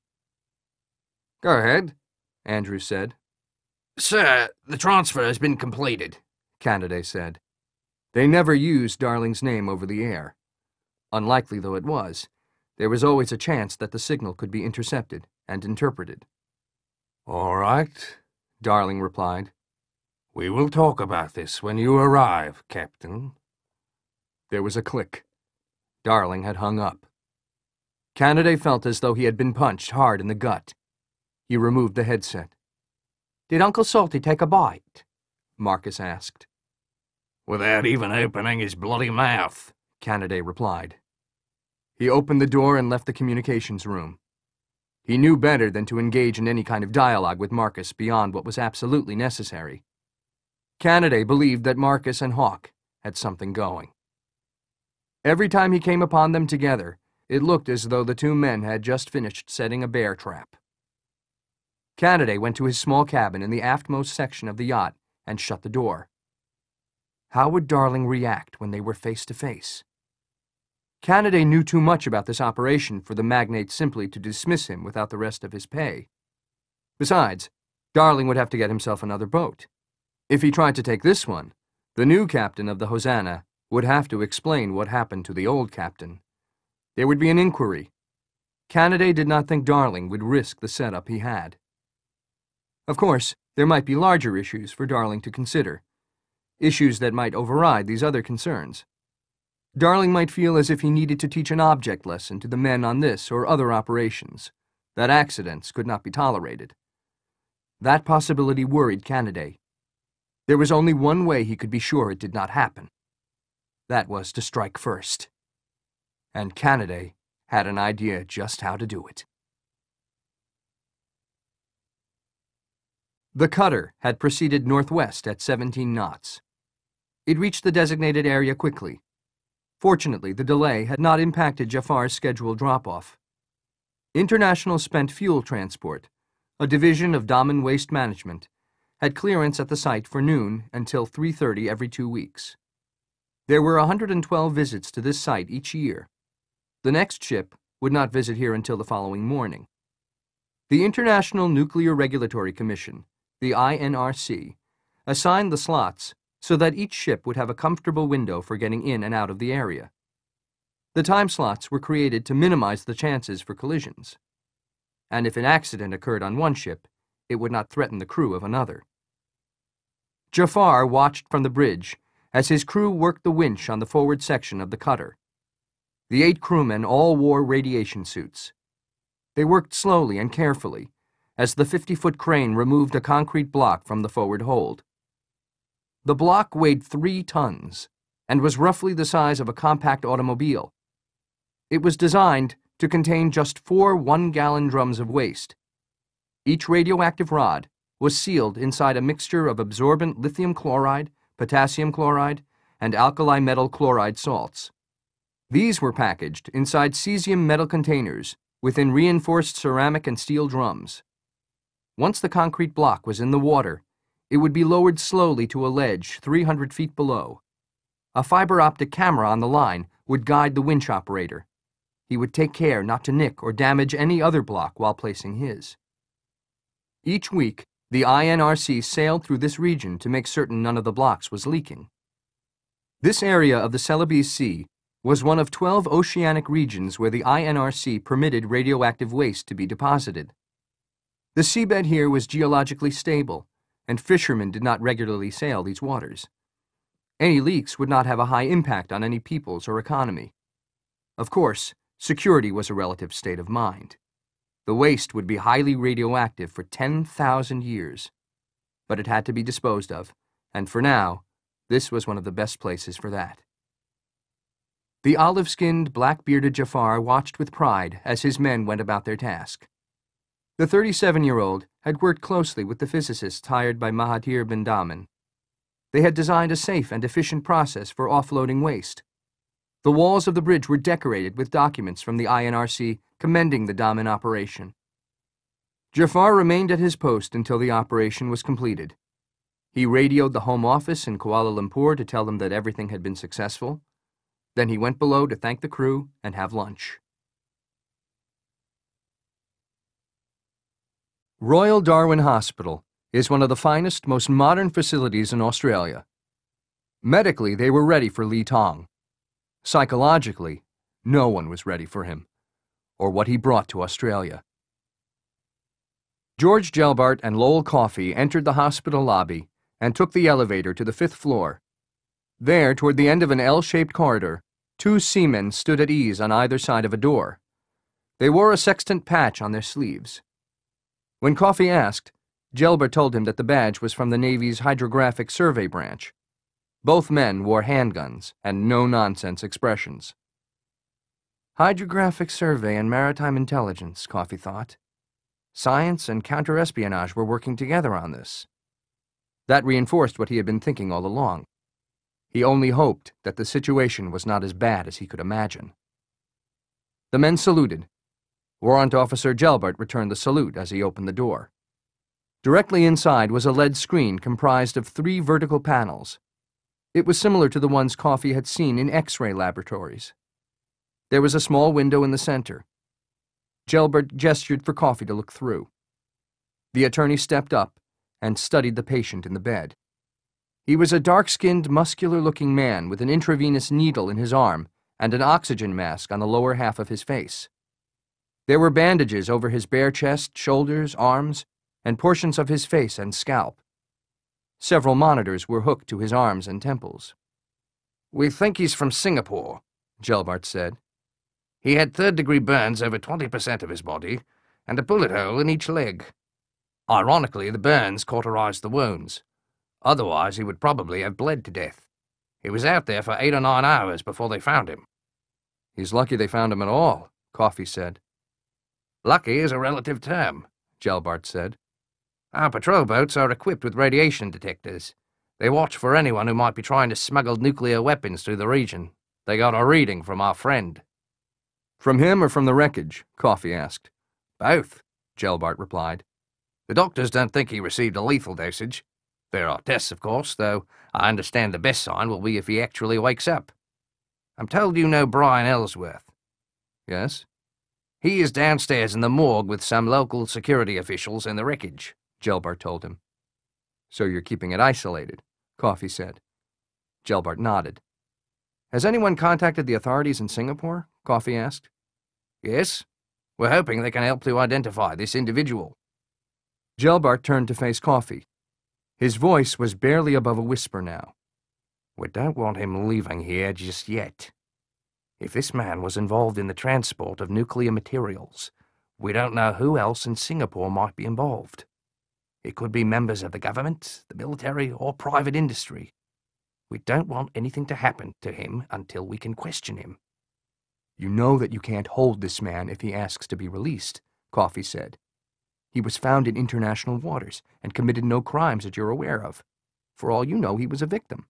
"Go ahead," Andrew said. "Sir, the transfer has been completed," Canaday said. They never used Darling's name over the air. Unlikely though it was, there was always a chance that the signal could be intercepted and interpreted. "All right," Darling replied. "We will talk about this when you arrive, Captain." There was a click. Darling had hung up. Canaday felt as though he had been punched hard in the gut. He removed the headset. "Did Uncle Salty take a bite?" Marcus asked. "Without even opening his bloody mouth," Canaday replied. He opened the door and left the communications room. He knew better than to engage in any kind of dialogue with Marcus beyond what was absolutely necessary. Canaday believed that Marcus and Hawk had something going. Every time he came upon them together, it looked as though the two men had just finished setting a bear trap. Canaday went to his small cabin in the aftmost section of the yacht and shut the door. How would Darling react when they were face to face? Canaday knew too much about this operation for the magnate simply to dismiss him without the rest of his pay. Besides, Darling would have to get himself another boat. If he tried to take this one, the new captain of the Hosanna would have to explain what happened to the old captain. There would be an inquiry. Canaday did not think Darling would risk the setup he had. Of course, there might be larger issues for Darling to consider, issues that might override these other concerns. Darling might feel as if he needed to teach an object lesson to the men on this or other operations, that accidents could not be tolerated. That possibility worried Canaday. There was only one way he could be sure it did not happen. That was to strike first. And Canaday had an idea just how to do it. The cutter had proceeded northwest at 17 knots. It reached the designated area quickly. Fortunately, the delay had not impacted Jafar's scheduled drop-off. International Spent Fuel Transport, a division of Daman Waste Management, had clearance at the site for noon until 3:30 every 2 weeks. There were 112 visits to this site each year. The next ship would not visit here until the following morning. The International Nuclear Regulatory Commission, the INRC, assigned the slots so that each ship would have a comfortable window for getting in and out of the area. The time slots were created to minimize the chances for collisions. And if an accident occurred on one ship, it would not threaten the crew of another. Jafar watched from the bridge as his crew worked the winch on the forward section of the cutter. The 8 crewmen all wore radiation suits. They worked slowly and carefully as the 50-foot crane removed a concrete block from the forward hold. The block weighed 3 tons and was roughly the size of a compact automobile. It was designed to contain just 4 one-gallon drums of waste. Each radioactive rod was sealed inside a mixture of absorbent lithium chloride, potassium chloride, and alkali metal chloride salts. These were packaged inside cesium metal containers within reinforced ceramic and steel drums. Once the concrete block was in the water, it would be lowered slowly to a ledge 300 feet below. A fiber optic camera on the line would guide the winch operator. He would take care not to nick or damage any other block while placing his. Each week, the INRC sailed through this region to make certain none of the blocks was leaking. This area of the Celebes Sea was one of 12 oceanic regions where the INRC permitted radioactive waste to be deposited. The seabed here was geologically stable, and fishermen did not regularly sail these waters. Any leaks would not have a high impact on any peoples or economy. Of course, security was a relative state of mind. The waste would be highly radioactive for 10,000 years. But it had to be disposed of, and for now, this was one of the best places for that. The olive-skinned, black-bearded Jafar watched with pride as his men went about their task. The 37-year-old had worked closely with the physicists hired by Mahathir bin Daman. They had designed a safe and efficient process for offloading waste. The walls of the bridge were decorated with documents from the INRC commending the Daman operation. Jafar remained at his post until the operation was completed. He radioed the Home Office in Kuala Lumpur to tell them that everything had been successful. Then he went below to thank the crew and have lunch. Royal Darwin Hospital is one of the finest, most modern facilities in Australia. Medically, they were ready for Lee Tong. Psychologically, no one was ready for him, or what he brought to Australia. George Gelbart and Lowell Coffey entered the hospital lobby and took the elevator to the 5th floor. There, toward the end of an L-shaped corridor, 2 seamen stood at ease on either side of a door. They wore a sextant patch on their sleeves. When Coffey asked, Gelbart told him that the badge was from the Navy's Hydrographic Survey Branch. Both men wore handguns and no-nonsense expressions. Hydrographic Survey and Maritime Intelligence, Coffey thought. Science and counter-espionage were working together on this. That reinforced what he had been thinking all along. He only hoped that the situation was not as bad as he could imagine. The men saluted. Warrant Officer Gelbart returned the salute as he opened the door. Directly inside was a lead screen comprised of 3 vertical panels. It was similar to the ones Coffey had seen in X-ray laboratories. There was a small window in the center. Gelbart gestured for Coffey to look through. The attorney stepped up and studied the patient in the bed. He was a dark-skinned, muscular-looking man with an intravenous needle in his arm and an oxygen mask on the lower half of his face. There were bandages over his bare chest, shoulders, arms, and portions of his face and scalp. Several monitors were hooked to his arms and temples. "We think he's from Singapore," Gelbart said. "He had third-degree burns over 20% of his body and a bullet hole in each leg. Ironically, the burns cauterized the wounds. Otherwise, he would probably have bled to death. He was out there for 8 or 9 hours before they found him." "He's lucky they found him at all," Coffey said. "Lucky is a relative term," Gelbart said. Our patrol boats are equipped with radiation detectors. They watch for anyone who might be trying to smuggle nuclear weapons through the region. They got a reading from our friend." "From him or from the wreckage?" Coffey asked. "Both," Gelbart replied. "The doctors don't think he received a lethal dosage. There are tests, of course, though I understand the best sign will be if he actually wakes up. I'm told you know Brian Ellsworth." "Yes?" "He is downstairs in the morgue with some local security officials in the wreckage," Gelbart told him. "So you're keeping it isolated," Coffey said. Gelbart nodded. "Has anyone contacted the authorities in Singapore?" Coffey asked. "Yes. We're hoping they can help to identify this individual." Gelbart turned to face Coffey. His voice was barely above a whisper now. "We don't want him leaving here just yet. If this man was involved in the transport of nuclear materials, we don't know who else in Singapore might be involved. It could be members of the government, the military, or private industry. We don't want anything to happen to him until we can question him." "You know that you can't hold this man if he asks to be released," Coffey said. "He was found in international waters and committed no crimes that you're aware of. For all you know, he was a victim."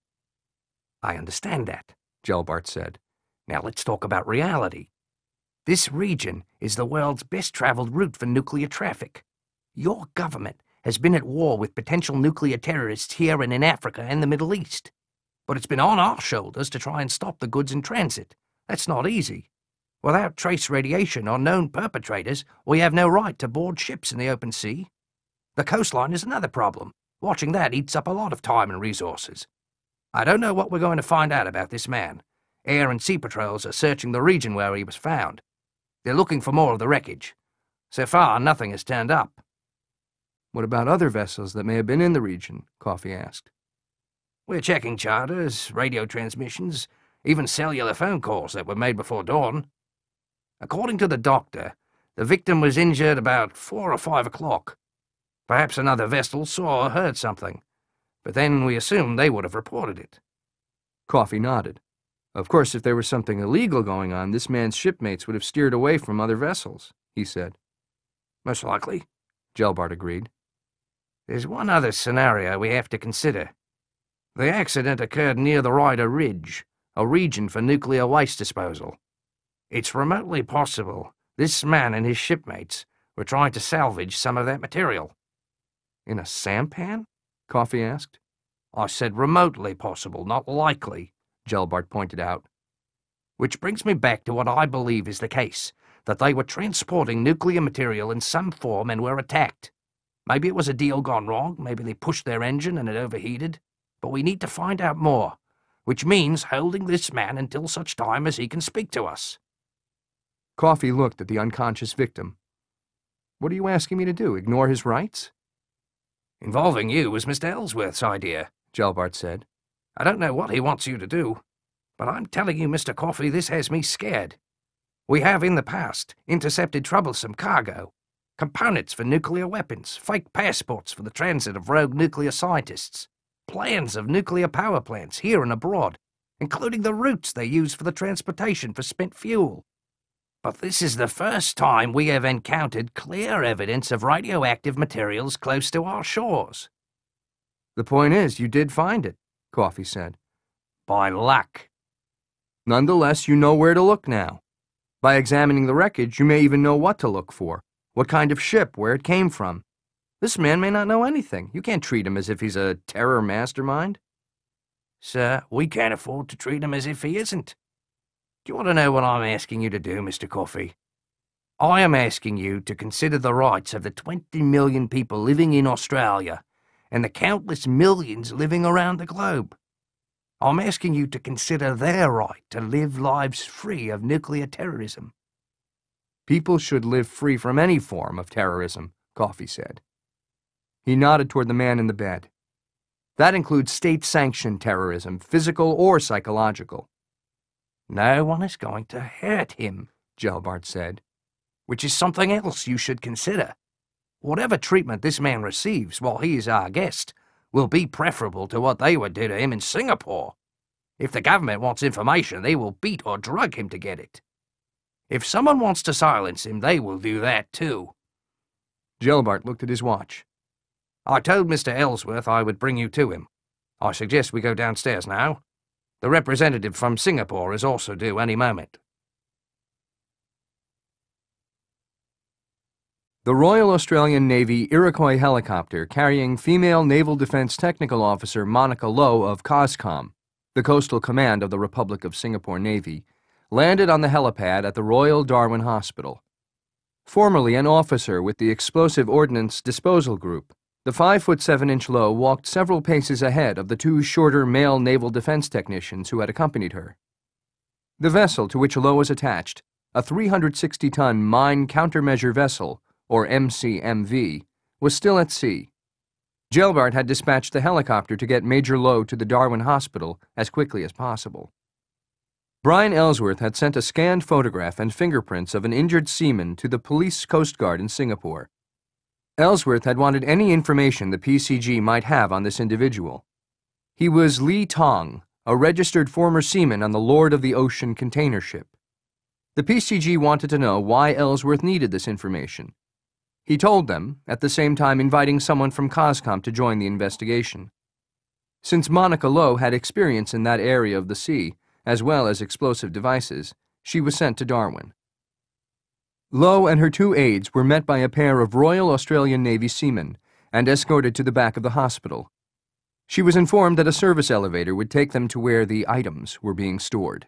"I understand that," Gelbart said. "Now let's talk about reality. This region is the world's best-traveled route for nuclear traffic. Your government has been at war with potential nuclear terrorists here and in Africa and the Middle East. But it's been on our shoulders to try and stop the goods in transit. That's not easy. Without trace radiation or known perpetrators, we have no right to board ships in the open sea. The coastline is another problem. Watching that eats up a lot of time and resources. I don't know what we're going to find out about this man. Air and sea patrols are searching the region where he was found. They're looking for more of the wreckage. So far, nothing has turned up." "What about other vessels that may have been in the region?" Coffey asked. "We're checking charters, radio transmissions, even cellular phone calls that were made before dawn. According to the doctor, the victim was injured about 4 or 5 o'clock. Perhaps another vessel saw or heard something, but then we assumed they would have reported it." Coffey nodded. "Of course, if there was something illegal going on, this man's shipmates would have steered away from other vessels," he said. "Most likely," Gelbart agreed. "There's one other scenario we have to consider. The accident occurred near the Ryder Ridge, a region for nuclear waste disposal. It's remotely possible this man and his shipmates were trying to salvage some of that material." "In a sampan?" Coffey asked. "I said remotely possible, not likely," Gelbart pointed out. "Which brings me back to what I believe is the case, that they were transporting nuclear material in some form and were attacked. Maybe it was a deal gone wrong, maybe they pushed their engine and it overheated, but we need to find out more, which means holding this man until such time as he can speak to us." Coffey looked at the unconscious victim. "What are you asking me to do, ignore his rights?" "Involving you was Mr. Ellsworth's idea," Gelbart said. "I don't know what he wants you to do, but I'm telling you, Mr. Coffey, this has me scared. We have, in the past, intercepted troublesome cargo, components for nuclear weapons, fake passports for the transit of rogue nuclear scientists, plans of nuclear power plants here and abroad, including the routes they use for the transportation for spent fuel. But this is the first time we have encountered clear evidence of radioactive materials close to our shores." "The point is, you did find it," Coffey said. "By luck." "Nonetheless, you know where to look now. By examining the wreckage, you may even know what to look for, what kind of ship, where it came from. This man may not know anything. You can't treat him as if he's a terror mastermind." "Sir, we can't afford to treat him as if he isn't. Do you want to know what I'm asking you to do, Mr. Coffey? I am asking you to consider the rights of the 20 million people living in Australia and the countless millions living around the globe. I'm asking you to consider their right to live lives free of nuclear terrorism." "People should live free from any form of terrorism," Coffey said. He nodded toward the man in the bed. "That includes state-sanctioned terrorism, physical or psychological." "No one is going to hurt him," Gelbart said, "which is something else you should consider. Whatever treatment this man receives while he is our guest will be preferable to what they would do to him in Singapore. If the government wants information, they will beat or drug him to get it. If someone wants to silence him, they will do that too." Gelbart looked at his watch. I told Mr. Ellsworth I would bring you to him. I suggest we go downstairs now. The representative from Singapore is also due any moment. The Royal Australian Navy Iroquois helicopter carrying female Naval Defence Technical Officer Monica Low of COSCOM, the Coastal Command of the Republic of Singapore Navy, landed on the helipad at the Royal Darwin Hospital. Formerly an officer with the Explosive Ordnance Disposal Group, the 5'7" Low walked several paces ahead of the two shorter male naval defense technicians who had accompanied her. The vessel to which Low was attached, a 360-ton mine countermeasure vessel, or MCMV, was still at sea. Gelbart had dispatched the helicopter to get Major Low to the Darwin Hospital as quickly as possible. Brian Ellsworth had sent a scanned photograph and fingerprints of an injured seaman to the Police Coast Guard in Singapore. Ellsworth had wanted any information the PCG might have on this individual. He was Lee Tong, a registered former seaman on the Lord of the Ocean container ship. The PCG wanted to know why Ellsworth needed this information. He told them, at the same time inviting someone from COSCOM to join the investigation. Since Monica Low had experience in that area of the sea, as well as explosive devices, she was sent to Darwin. Low and her two aides were met by a pair of Royal Australian Navy seamen and escorted to the back of the hospital. She was informed that a service elevator would take them to where the items were being stored.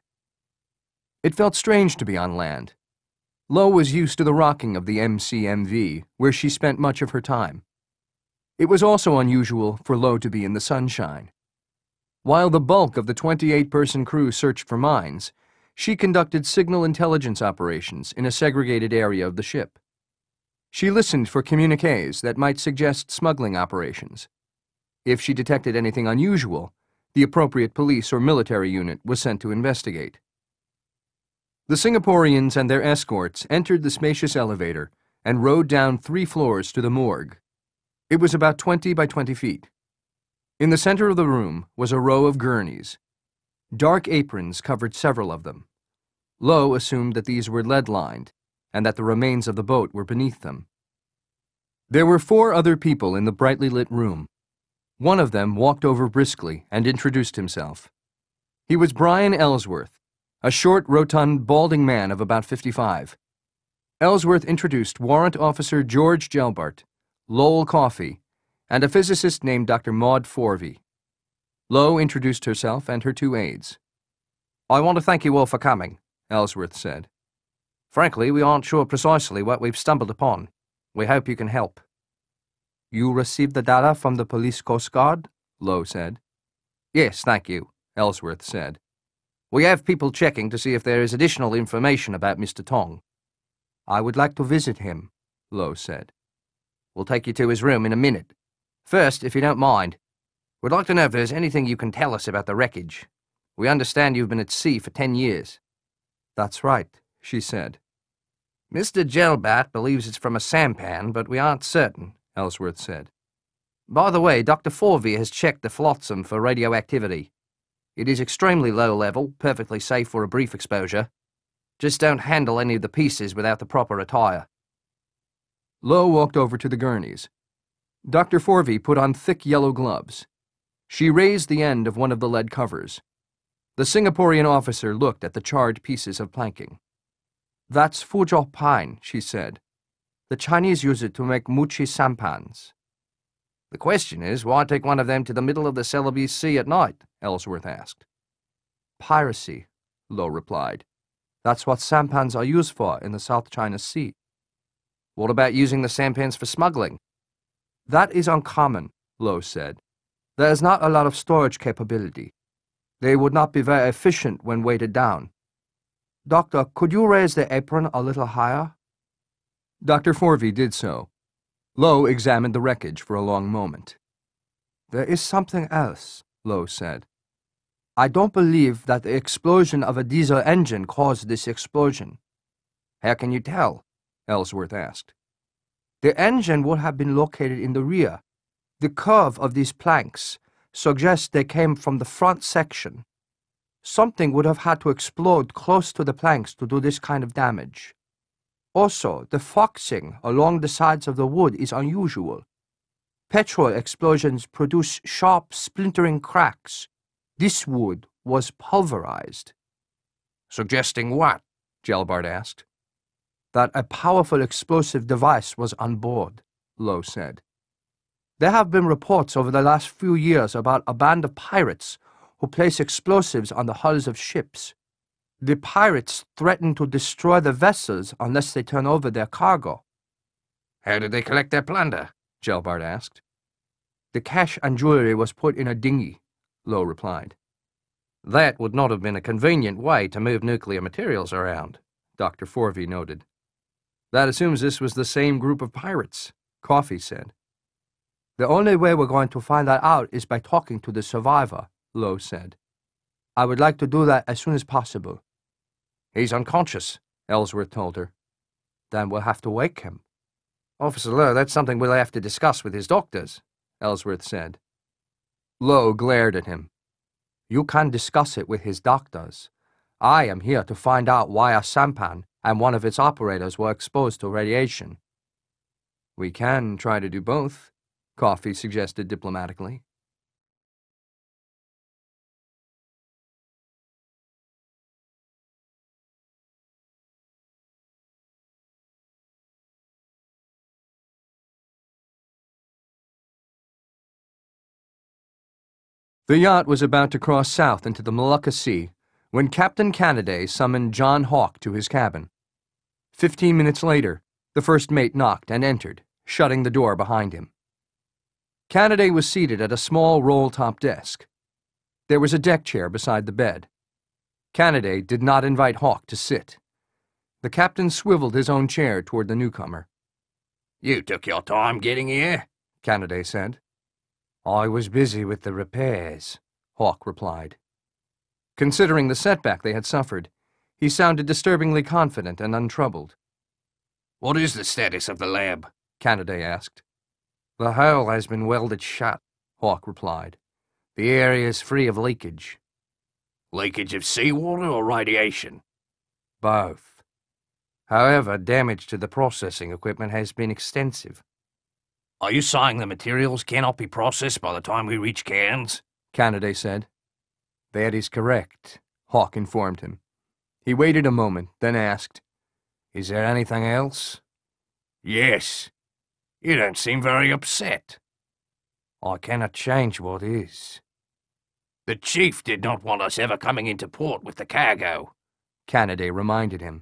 It felt strange to be on land. Low was used to the rocking of the MCMV, where she spent much of her time. It was also unusual for Low to be in the sunshine. While the bulk of the 28-person crew searched for mines, she conducted signal intelligence operations in a segregated area of the ship. She listened for communiques that might suggest smuggling operations. If she detected anything unusual, the appropriate police or military unit was sent to investigate. The Singaporeans and their escorts entered the spacious elevator and rode down 3 floors to the morgue. It was about 20 by 20 feet. In the center of the room was a row of gurneys. Dark aprons covered several of them. Low assumed that these were lead-lined and that the remains of the boat were beneath them. There were 4 other people in the brightly lit room. One of them walked over briskly and introduced himself. He was Brian Ellsworth, a short, rotund, balding man of about 55. Ellsworth introduced Warrant Officer George Gelbart, Lowell Coffey, and a physicist named Dr. Maud Forvey. Low introduced herself and her 2 aides. I want to thank you all for coming, Ellsworth said. Frankly, we aren't sure precisely what we've stumbled upon. We hope you can help. You received the data from the Police Coast Guard? Low said. Yes, thank you, Ellsworth said. We have people checking to see if there is additional information about Mr. Tong. I would like to visit him, Low said. We'll take you to his room in a minute. First, if you don't mind, we'd like to know if there's anything you can tell us about the wreckage. We understand you've been at sea for 10 years. That's right, she said. Mr. Gelbart believes it's from a sampan, but we aren't certain, Ellsworth said. By the way, Dr. Forvey has checked the flotsam for radioactivity. It is extremely low level, perfectly safe for a brief exposure. Just don't handle any of the pieces without the proper attire. Low walked over to the gurneys. Dr. Forvey put on thick yellow gloves. She raised the end of one of the lead covers. The Singaporean officer looked at the charred pieces of planking. That's Fuzhou pine, she said. The Chinese use it to make mochi sampans. The question is, why take one of them to the middle of the Celebes Sea at night? Ellsworth asked. Piracy, Low replied. That's what sampans are used for in the South China Sea. What about using the sampans for smuggling? That is uncommon, Low said. There is not a lot of storage capability. They would not be very efficient when weighted down. Doctor, could you raise the apron a little higher? Dr. Forvey did so. Low examined the wreckage for a long moment. There is something else, Low said. I don't believe that the explosion of a diesel engine caused this explosion. How can you tell? Ellsworth asked. The engine would have been located in the rear. The curve of these planks suggests they came from the front section. Something would have had to explode close to the planks to do this kind of damage. Also, the foxing along the sides of the wood is unusual. Petrol explosions produce sharp, splintering cracks. This wood was pulverized. Suggesting what? Gelbart asked. That a powerful explosive device was on board, Lowe said. There have been reports over the last few years about a band of pirates who place explosives on the hulls of ships. The pirates threaten to destroy the vessels unless they turn over their cargo. How did they collect their plunder? Gelbart asked. The cash and jewelry was put in a dinghy, Lowe replied. That would not have been a convenient way to move nuclear materials around, Dr. Forvey noted. That assumes this was the same group of pirates, Coffey said. The only way we're going to find that out is by talking to the survivor, Lowe said. I would like to do that as soon as possible. He's unconscious, Ellsworth told her. Then we'll have to wake him. Officer Lowe, that's something we'll have to discuss with his doctors, Ellsworth said. Lowe glared at him. You can discuss it with his doctors. I am here to find out why a sampan and one of its operators were exposed to radiation. We can try to do both, Coffey suggested diplomatically. The yacht was about to cross south into the Molucca Sea when Captain Canaday summoned John Hawke to his cabin. 15 minutes later, the first mate knocked and entered, shutting the door behind him. Canaday was seated at a small roll-top desk. There was a deck chair beside the bed. Canaday did not invite Hawke to sit. The captain swiveled his own chair toward the newcomer. You took your time getting here, Canaday said. I was busy with the repairs, Hawke replied. Considering the setback they had suffered, he sounded disturbingly confident and untroubled. What is the status of the lab? Canaday asked. The hull has been welded shut, Hawke replied. The area is free of leakage. Leakage of seawater or radiation? Both. However, damage to the processing equipment has been extensive. Are you saying the materials cannot be processed by the time we reach Cairns? Canaday said. That is correct, Hawke informed him. He waited a moment, then asked, Is there anything else? Yes. You don't seem very upset. I cannot change what is. The chief did not want us ever coming into port with the cargo, Canaday reminded him.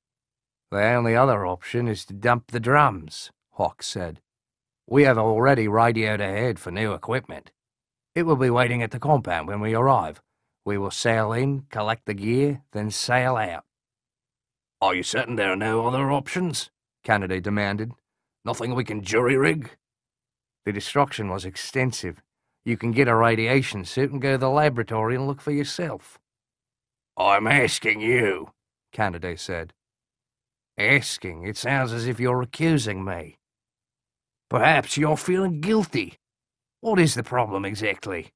The only other option is to dump the drums, Hawke said. We have already radioed ahead for new equipment. It will be waiting at the compound when we arrive. We will sail in, collect the gear, then sail out. Are you certain there are no other options? Canaday demanded. Nothing we can jury-rig? The destruction was extensive. You can get a radiation suit and go to the laboratory and look for yourself. I'm asking you, Canaday said. Asking? It sounds as if you're accusing me. Perhaps you're feeling guilty. What is the problem exactly?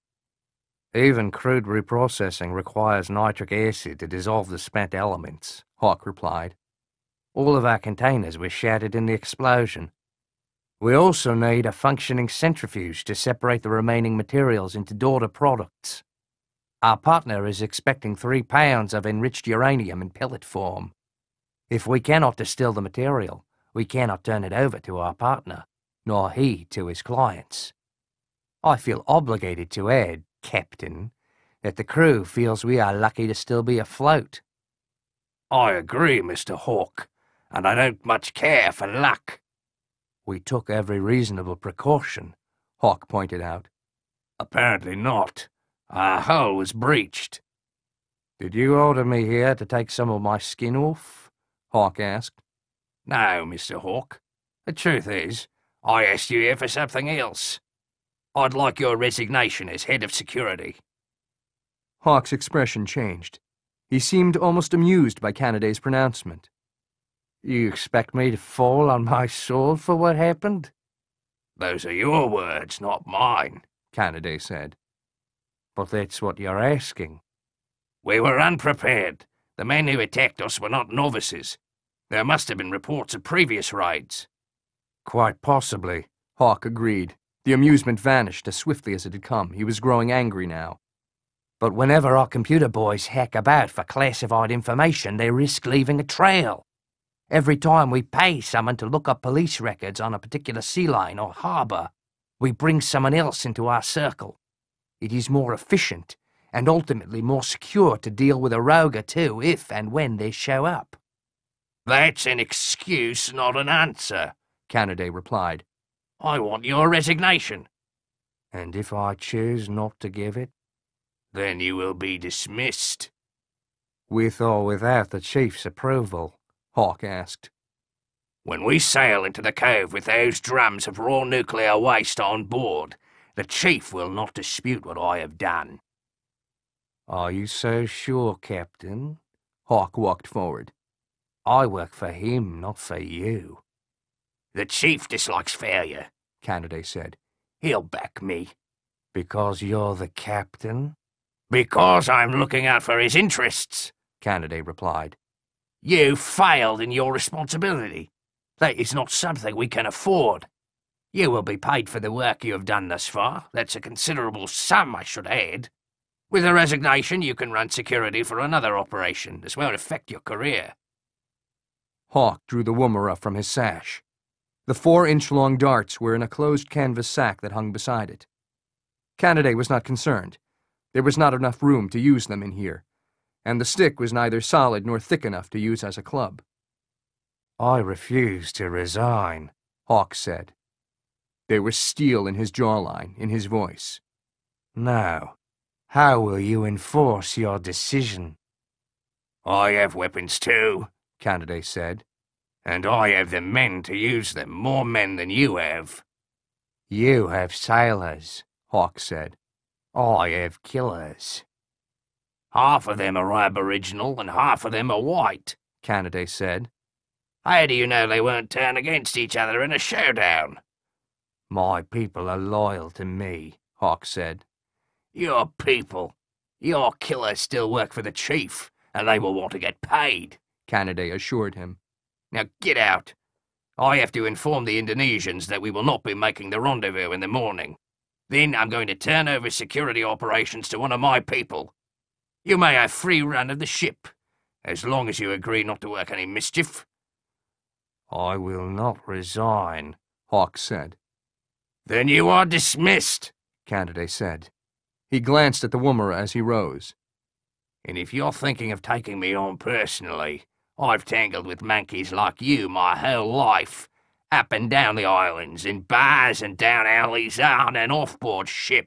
Even crude reprocessing requires nitric acid to dissolve the spent elements, Hawke replied. All of our containers were shattered in the explosion. We also need a functioning centrifuge to separate the remaining materials into daughter products. Our partner is expecting 3 pounds of enriched uranium in pellet form. If we cannot distill the material, we cannot turn it over to our partner, nor he to his clients. I feel obligated to add, Captain, that the crew feels we are lucky to still be afloat. I agree, Mr. Hawke, and I don't much care for luck. We took every reasonable precaution, Hawke pointed out. Apparently not. Our hull was breached. Did you order me here to take some of my skin off? Hawke asked. No, Mr. Hawke. The truth is, I asked you here for something else. I'd like your resignation as head of security. Hawke's expression changed. He seemed almost amused by Canaday's pronouncement. You expect me to fall on my sword for what happened? Those are your words, not mine, Canaday said. But that's what you're asking. We were unprepared. The men who attacked us were not novices. There must have been reports of previous raids. Quite possibly, Hawke agreed, The amusement vanished as swiftly as it had come. He was growing angry now. But whenever our computer boys hack about for classified information, they risk leaving a trail. Every time we pay someone to look up police records on a particular sea line or harbour, we bring someone else into our circle. It is more efficient and ultimately more secure to deal with a rogue or two if and when they show up. That's an excuse, not an answer, Canaday replied. I want your resignation. And if I choose not to give it? Then you will be dismissed. With or without the chief's approval? Hawk asked. When we sail into the cove with those drums of raw nuclear waste on board, the chief will not dispute what I have done. Are you so sure, Captain? Hawk walked forward. I work for him, not for you. The chief dislikes failure, Canaday said. He'll back me. Because you're the captain? Because I'm looking out for his interests, Canaday replied. You failed in your responsibility. That is not something we can afford. You will be paid for the work you have done thus far. That's a considerable sum, I should add. With a resignation, you can run security for another operation. This won't affect your career. Hawk drew the Woomera from his sash. The 4-inch-long darts were in a closed canvas sack that hung beside it. Canaday was not concerned. There was not enough room to use them in here, and the stick was neither solid nor thick enough to use as a club. I refuse to resign, Hawk said. There was steel in his jawline, in his voice. Now, how will you enforce your decision? I have weapons too, Canaday said. And I have the men to use them, more men than you have. You have sailors, Hawk said. I have killers. Half of them are Aboriginal and half of them are white, Canaday said. How do you know they won't turn against each other in a showdown? My people are loyal to me, Hawk said. Your people? Your killers still work for the chief, and they will want to get paid, Canaday assured him. Now get out. I have to inform the Indonesians that we will not be making the rendezvous in the morning. Then I'm going to turn over security operations to one of my people. You may have free run of the ship, as long as you agree not to work any mischief. I will not resign, Hawk said. Then you are dismissed, Canaday said. He glanced at the Woomera as he rose. And if you're thinking of taking me on personally, I've tangled with monkeys like you my whole life, up and down the islands, in bars and down alleys, on and off-board ship.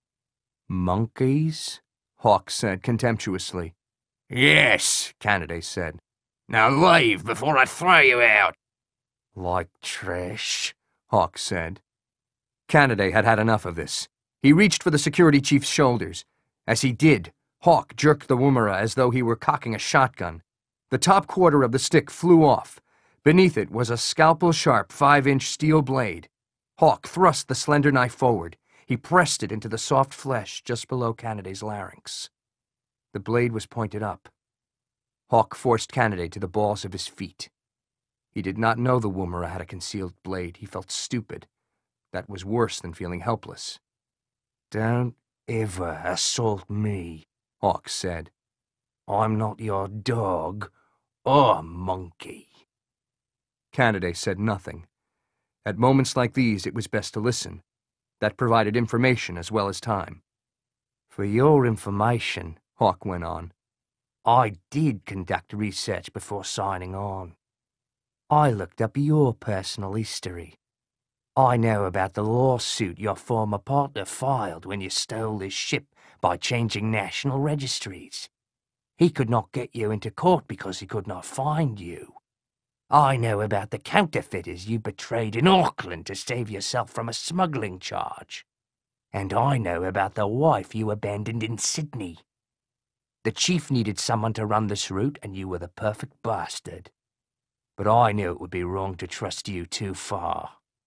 Monkeys? Hawk said contemptuously. Yes, Canaday said. Now leave before I throw you out. Like trash, Hawk said. Canaday had had enough of this. He reached for the security chief's shoulders. As he did, Hawk jerked the Woomera as though he were cocking a shotgun. The top quarter of the stick flew off. Beneath it was a scalpel-sharp 5-inch steel blade. Hawk thrust the slender knife forward. He pressed it into the soft flesh just below Canaday's larynx. The blade was pointed up. Hawk forced Canaday to the balls of his feet. He did not know the Woomera had a concealed blade. He felt stupid. That was worse than feeling helpless. Don't ever assault me, Hawk said. I'm not your dog or monkey. Canaday said nothing. At moments like these, it was best to listen. That provided information as well as time. For your information, Hawk went on, I did conduct research before signing on. I looked up your personal history. I know about the lawsuit your former partner filed when you stole his ship by changing national registries. He could not get you into court because he could not find you. I know about the counterfeiters you betrayed in Auckland to save yourself from a smuggling charge. And I know about the wife you abandoned in Sydney. The chief needed someone to run this route, and you were the perfect bastard. But I knew it would be wrong to trust you too far.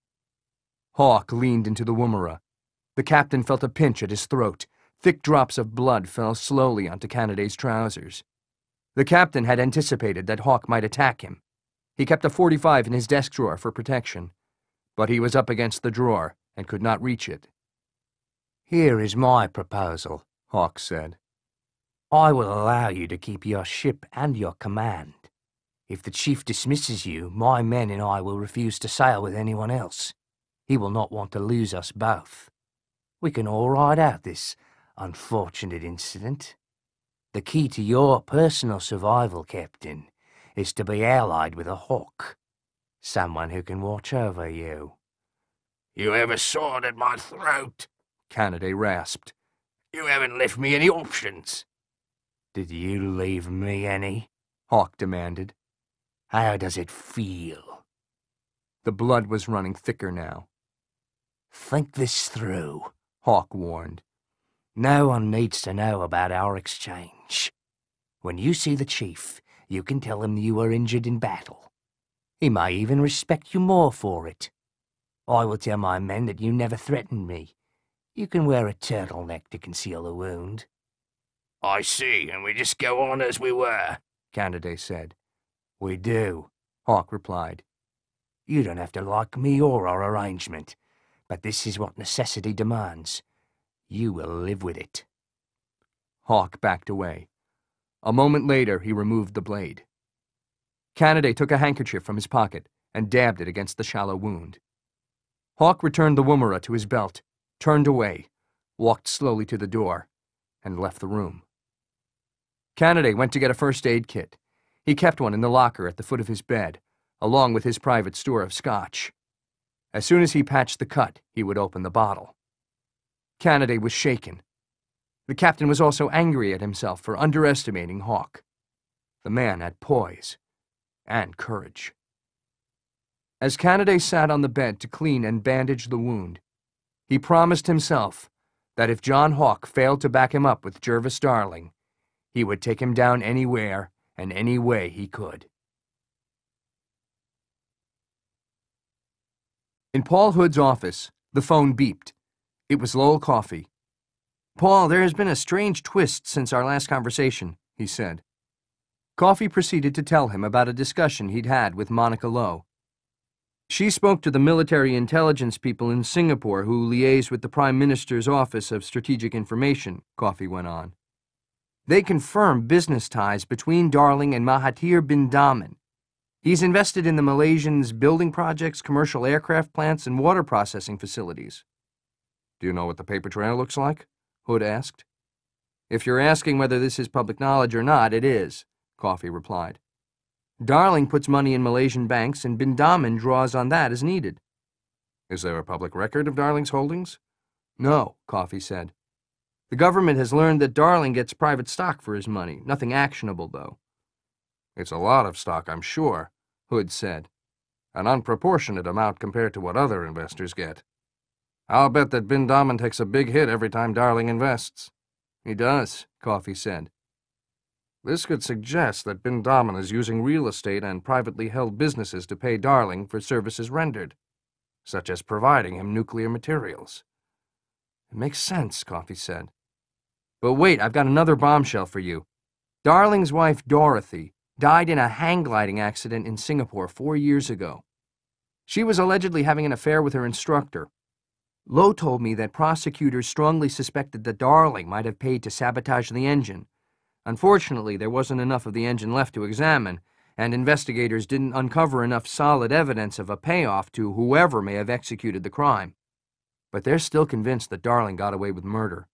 Hawk leaned into the Woomera. The captain felt a pinch at his throat. Thick drops of blood fell slowly onto Canaday's trousers. The captain had anticipated that Hawk might attack him. He kept a .45 in his desk drawer for protection. But he was up against the drawer, and could not reach it. "Here is my proposal," Hawke said. "I will allow you to keep your ship and your command. If the chief dismisses you, my men and I will refuse to sail with anyone else. He will not want to lose us both. We can all ride out this unfortunate incident. The key to your personal survival, Captain, is to be allied with a hawk, someone who can watch over you." "You have a sword at my throat," Canaday rasped. "You haven't left me any options." "Did you leave me any?" Hawke demanded. "How does it feel?" The blood was running thicker now. "Think this through," Hawke warned. "No one needs to know about our exchange. When you see the chief, you can tell him you were injured in battle. He may even respect you more for it. I will tell my men that you never threatened me. You can wear a turtleneck to conceal the wound." "I see, and we just go on as we were," Canaday said. "We do," Hawke replied. "You don't have to like me or our arrangement, but this is what necessity demands. You will live with it." Hawke backed away. A moment later, he removed the blade. Canaday took a handkerchief from his pocket and dabbed it against the shallow wound. Hawke returned the Woomera to his belt, turned away, walked slowly to the door, and left the room. Canaday went to get a first aid kit. He kept one in the locker at the foot of his bed, along with his private store of scotch. As soon as he patched the cut, he would open the bottle. Canaday was shaken. The captain was also angry at himself for underestimating Hawke. The man had poise and courage. As Canaday sat on the bed to clean and bandage the wound, he promised himself that if John Hawke failed to back him up with Jervis Darling, he would take him down anywhere and any way he could. In Paul Hood's office, the phone beeped. It was Lowell Coffey. "Paul, there has been a strange twist since our last conversation," he said. Coffey proceeded to tell him about a discussion he'd had with Monica Lowe. "She spoke to the military intelligence people in Singapore who liaise with the Prime Minister's Office of Strategic Information," Coffey went on. "They confirm business ties between Darling and Mahathir bin Daman. He's invested in the Malaysians' building projects, commercial aircraft plants, and water processing facilities." "Do you know what the paper trail looks like?" Hood asked. "If you're asking whether this is public knowledge or not, it is," Coffey replied. "Darling puts money in Malaysian banks, and bin Daman draws on that as needed." "Is there a public record of Darling's holdings?" "No," Coffey said. "The government has learned that Darling gets private stock for his money. Nothing actionable, though." "It's a lot of stock, I'm sure," Hood said. "An unproportionate amount compared to what other investors get. I'll bet that bin Daman takes a big hit every time Darling invests." "He does," Coffey said. "This could suggest that bin Daman is using real estate and privately held businesses to pay Darling for services rendered, such as providing him nuclear materials." "It makes sense," Coffey said. "But wait, I've got another bombshell for you. Darling's wife, Dorothy, died in a hang gliding accident in Singapore 4 years ago. She was allegedly having an affair with her instructor. Lowe told me that prosecutors strongly suspected that Darling might have paid to sabotage the engine. Unfortunately, there wasn't enough of the engine left to examine, and investigators didn't uncover enough solid evidence of a payoff to whoever may have executed the crime. But they're still convinced that Darling got away with murder."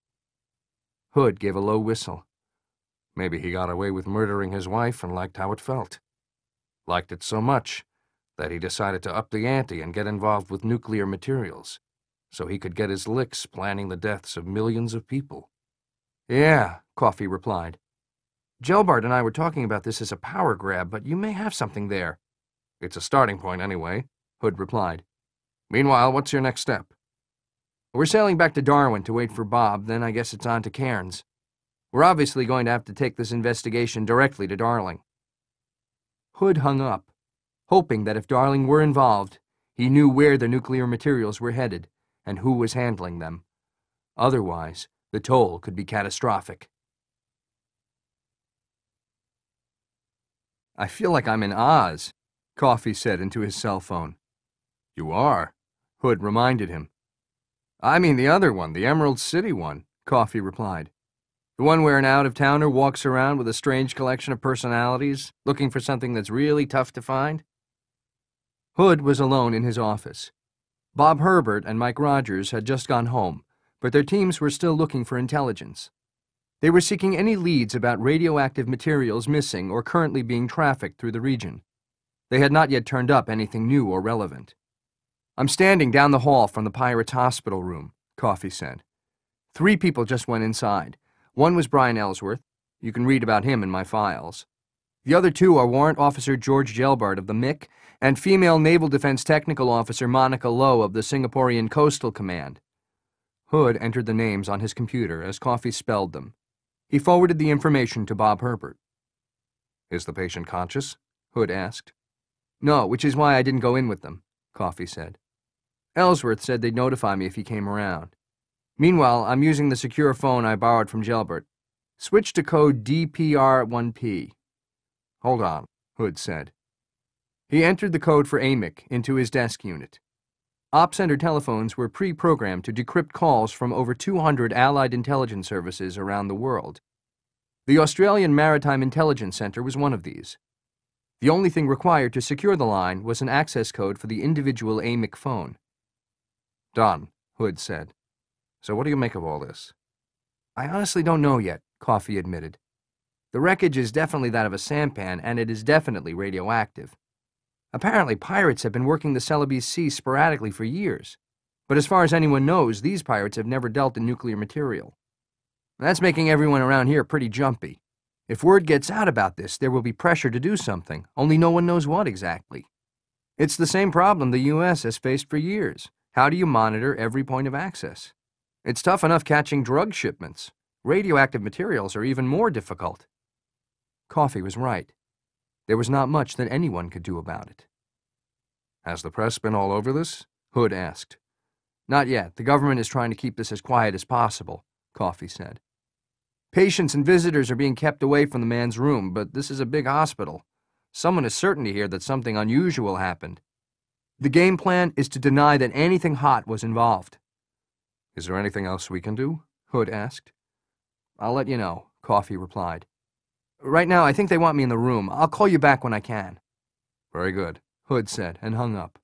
Hood gave a low whistle. "Maybe he got away with murdering his wife and liked how it felt. Liked it so much that he decided to up the ante and get involved with nuclear materials, so he could get his licks planning the deaths of millions of people." "Yeah," Coffey replied. "Gelbart and I were talking about this as a power grab, but you may have something there." "It's a starting point anyway," Hood replied. "Meanwhile, what's your next step?" "We're sailing back to Darwin to wait for Bob, then I guess it's on to Cairns. We're obviously going to have to take this investigation directly to Darling." Hood hung up, hoping that if Darling were involved, he knew where the nuclear materials were headed and who was handling them. Otherwise, the toll could be catastrophic. "I feel like I'm in Oz," Coffey said into his cell phone. "You are," Hood reminded him. I mean the other one, the Emerald City one, Coffee replied. The one where an out-of-towner walks around with a strange collection of personalities, looking for something that's really tough to find? Hood was alone in his office. Bob Herbert and Mike Rogers had just gone home, but their teams were still looking for intelligence. They were seeking any leads about radioactive materials missing or currently being trafficked through the region. They had not yet turned up anything new or relevant. I'm standing down the hall from the Pirates' hospital room, Coffee said. 3 people just went inside. One was Brian Ellsworth. You can read about him in my files. The other 2 are Warrant Officer George Gelbart of the MIC and Female Naval Defense Technical Officer Monica Lowe of the Singaporean Coastal Command. Hood entered the names on his computer as Coffee spelled them. He forwarded the information to Bob Herbert. Is the patient conscious? Hood asked. No, which is why I didn't go in with them, Coffee said. Ellsworth said they'd notify me if he came around. Meanwhile, I'm using the secure phone I borrowed from Gelbart. Switch to code DPR1P. Hold on, Hood said. He entered the code for AMIC into his desk unit. Op Center telephones were pre-programmed to decrypt calls from over 200 Allied intelligence services around the world. The Australian Maritime Intelligence Centre was one of these. The only thing required to secure the line was an access code for the individual AMIC phone. Done, Hood said. So what do you make of all this? I honestly don't know yet, Coffee admitted. The wreckage is definitely that of a sampan, and it is definitely radioactive. Apparently, pirates have been working the Celebes Sea sporadically for years, but as far as anyone knows, these pirates have never dealt in nuclear material. That's making everyone around here pretty jumpy. If word gets out about this, there will be pressure to do something, only no one knows what exactly. It's the same problem the U.S. has faced for years. How do you monitor every point of access? It's tough enough catching drug shipments. Radioactive materials are even more difficult. Coffee was right. There was not much that anyone could do about it. Has the press been all over this? Hood asked. Not yet. The government is trying to keep this as quiet as possible, Coffee said. Patients and visitors are being kept away from the man's room, but this is a big hospital. Someone is certain to hear that something unusual happened. The game plan is to deny that anything hot was involved. Is there anything else we can do? Hood asked. I'll let you know, Coffee replied. Right now, I think they want me in the room. I'll call you back when I can. Very good, Hood said, and hung up.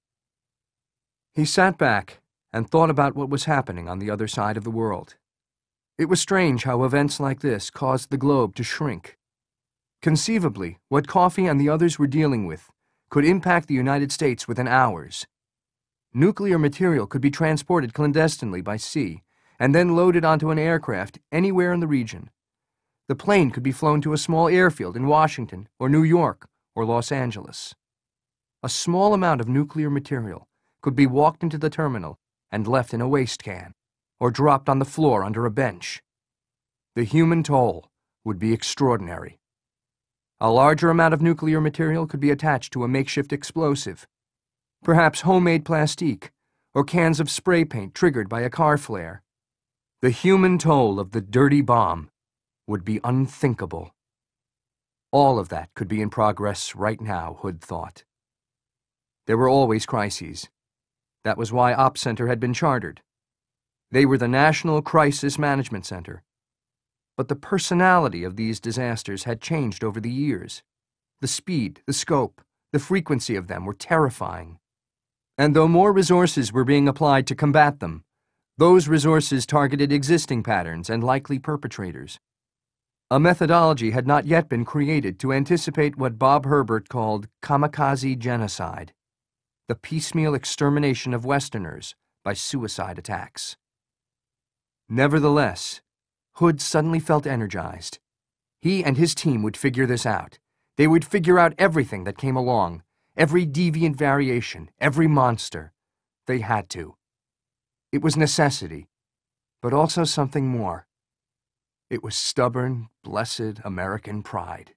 He sat back and thought about what was happening on the other side of the world. It was strange how events like this caused the globe to shrink. Conceivably, what Coffee and the others were dealing with could impact the United States within hours. Nuclear material could be transported clandestinely by sea and then loaded onto an aircraft anywhere in the region. The plane could be flown to a small airfield in Washington or New York or Los Angeles. A small amount of nuclear material could be walked into the terminal and left in a waste can or dropped on the floor under a bench. The human toll would be extraordinary. A larger amount of nuclear material could be attached to a makeshift explosive, perhaps homemade plastique or cans of spray paint triggered by a car flare. The human toll of the dirty bomb would be unthinkable. All of that could be in progress right now, Hood thought. There were always crises. That was why Op Center had been chartered. They were the National Crisis Management Center. But the personality of these disasters had changed over the years. The speed, the scope, the frequency of them were terrifying. And though more resources were being applied to combat them, those resources targeted existing patterns and likely perpetrators. A methodology had not yet been created to anticipate what Bob Herbert called kamikaze genocide, the piecemeal extermination of Westerners by suicide attacks. Nevertheless, Hood suddenly felt energized. He and his team would figure this out. They would figure out everything that came along, every deviant variation, every monster. They had to. It was necessity, but also something more. It was stubborn, blessed American pride.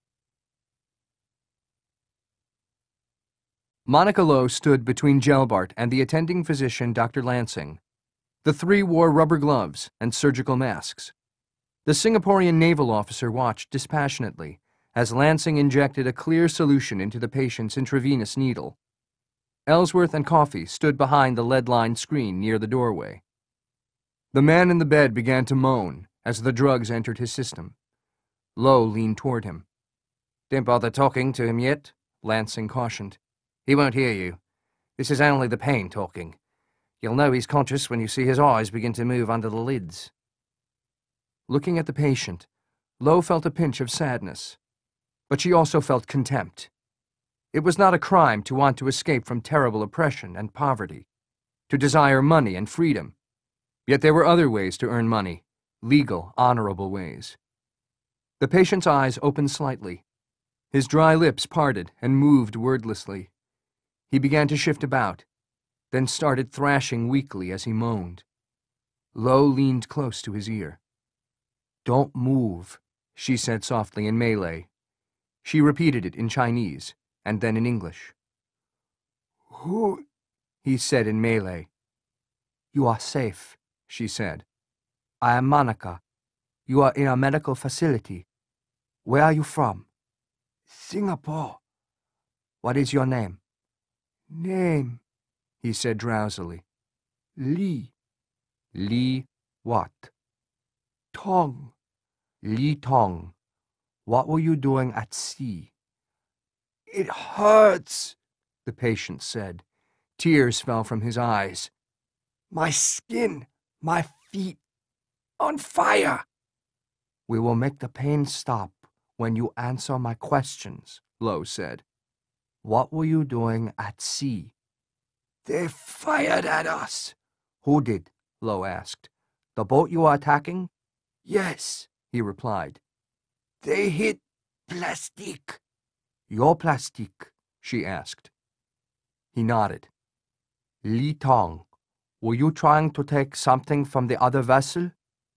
Monica Lowe stood between Gelbart and the attending physician, Dr. Lansing. The 3 wore rubber gloves and surgical masks. The Singaporean naval officer watched dispassionately as Lansing injected a clear solution into the patient's intravenous needle. Ellsworth and Coffee stood behind the lead-lined screen near the doorway. The man in the bed began to moan as the drugs entered his system. Lo leaned toward him. "Don't bother talking to him yet," Lansing cautioned. "He won't hear you. This is only the pain talking. You'll know he's conscious when you see his eyes begin to move under the lids." Looking at the patient, Lo felt a pinch of sadness, but she also felt contempt. It was not a crime to want to escape from terrible oppression and poverty, to desire money and freedom. Yet there were other ways to earn money, legal, honorable ways. The patient's eyes opened slightly. His dry lips parted and moved wordlessly. He began to shift about, then started thrashing weakly as he moaned. Lo leaned close to his ear. "Don't move," she said softly in Malay. She repeated it in Chinese, and then in English. "Who?" he said in Malay. "You are safe," she said. "I am Monica. You are in a medical facility. Where are you from?" "Singapore." "What is your name?" "Name," he said drowsily. "Li." "Li what?" "Tong." "Li Tong. What were you doing at sea?" "It hurts," the patient said. Tears fell from his eyes. "My skin, my feet, on fire." "We will make the pain stop when you answer my questions," Lo said. "What were you doing at sea?" "They fired at us." "Who did?" Lo asked. "The boat you were attacking?" "Yes," he replied. "They hit plastic." "Your plastic?" she asked. He nodded. "Li Tong, were you trying to take something from the other vessel?"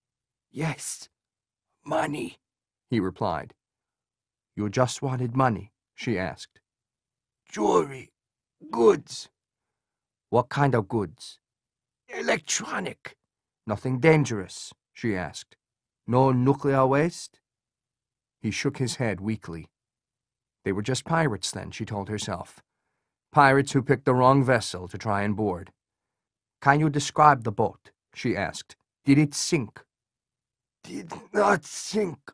"Yes, money," he replied. "You just wanted money?" she asked. "Jewelry, goods." "What kind of goods?" "Electronic." "Nothing dangerous?" she asked. "No nuclear waste?" He shook his head weakly. They were just pirates then, she told herself. Pirates who picked the wrong vessel to try and board. "Can you describe the boat?" she asked. "Did it sink?" "Did not sink.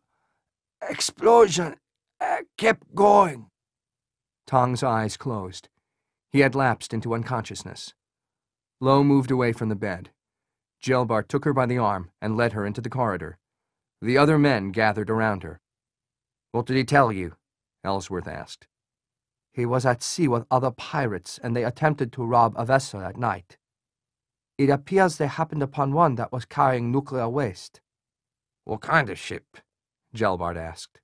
Explosion. Kept going." Tong's eyes closed. He had lapsed into unconsciousness. Lo moved away from the bed. Gelbart took her by the arm and led her into the corridor. The other men gathered around her. "What did he tell you?" Ellsworth asked. "He was at sea with other pirates, and they attempted to rob a vessel at night. It appears they happened upon one that was carrying nuclear waste." "What kind of ship?" Gelbart asked.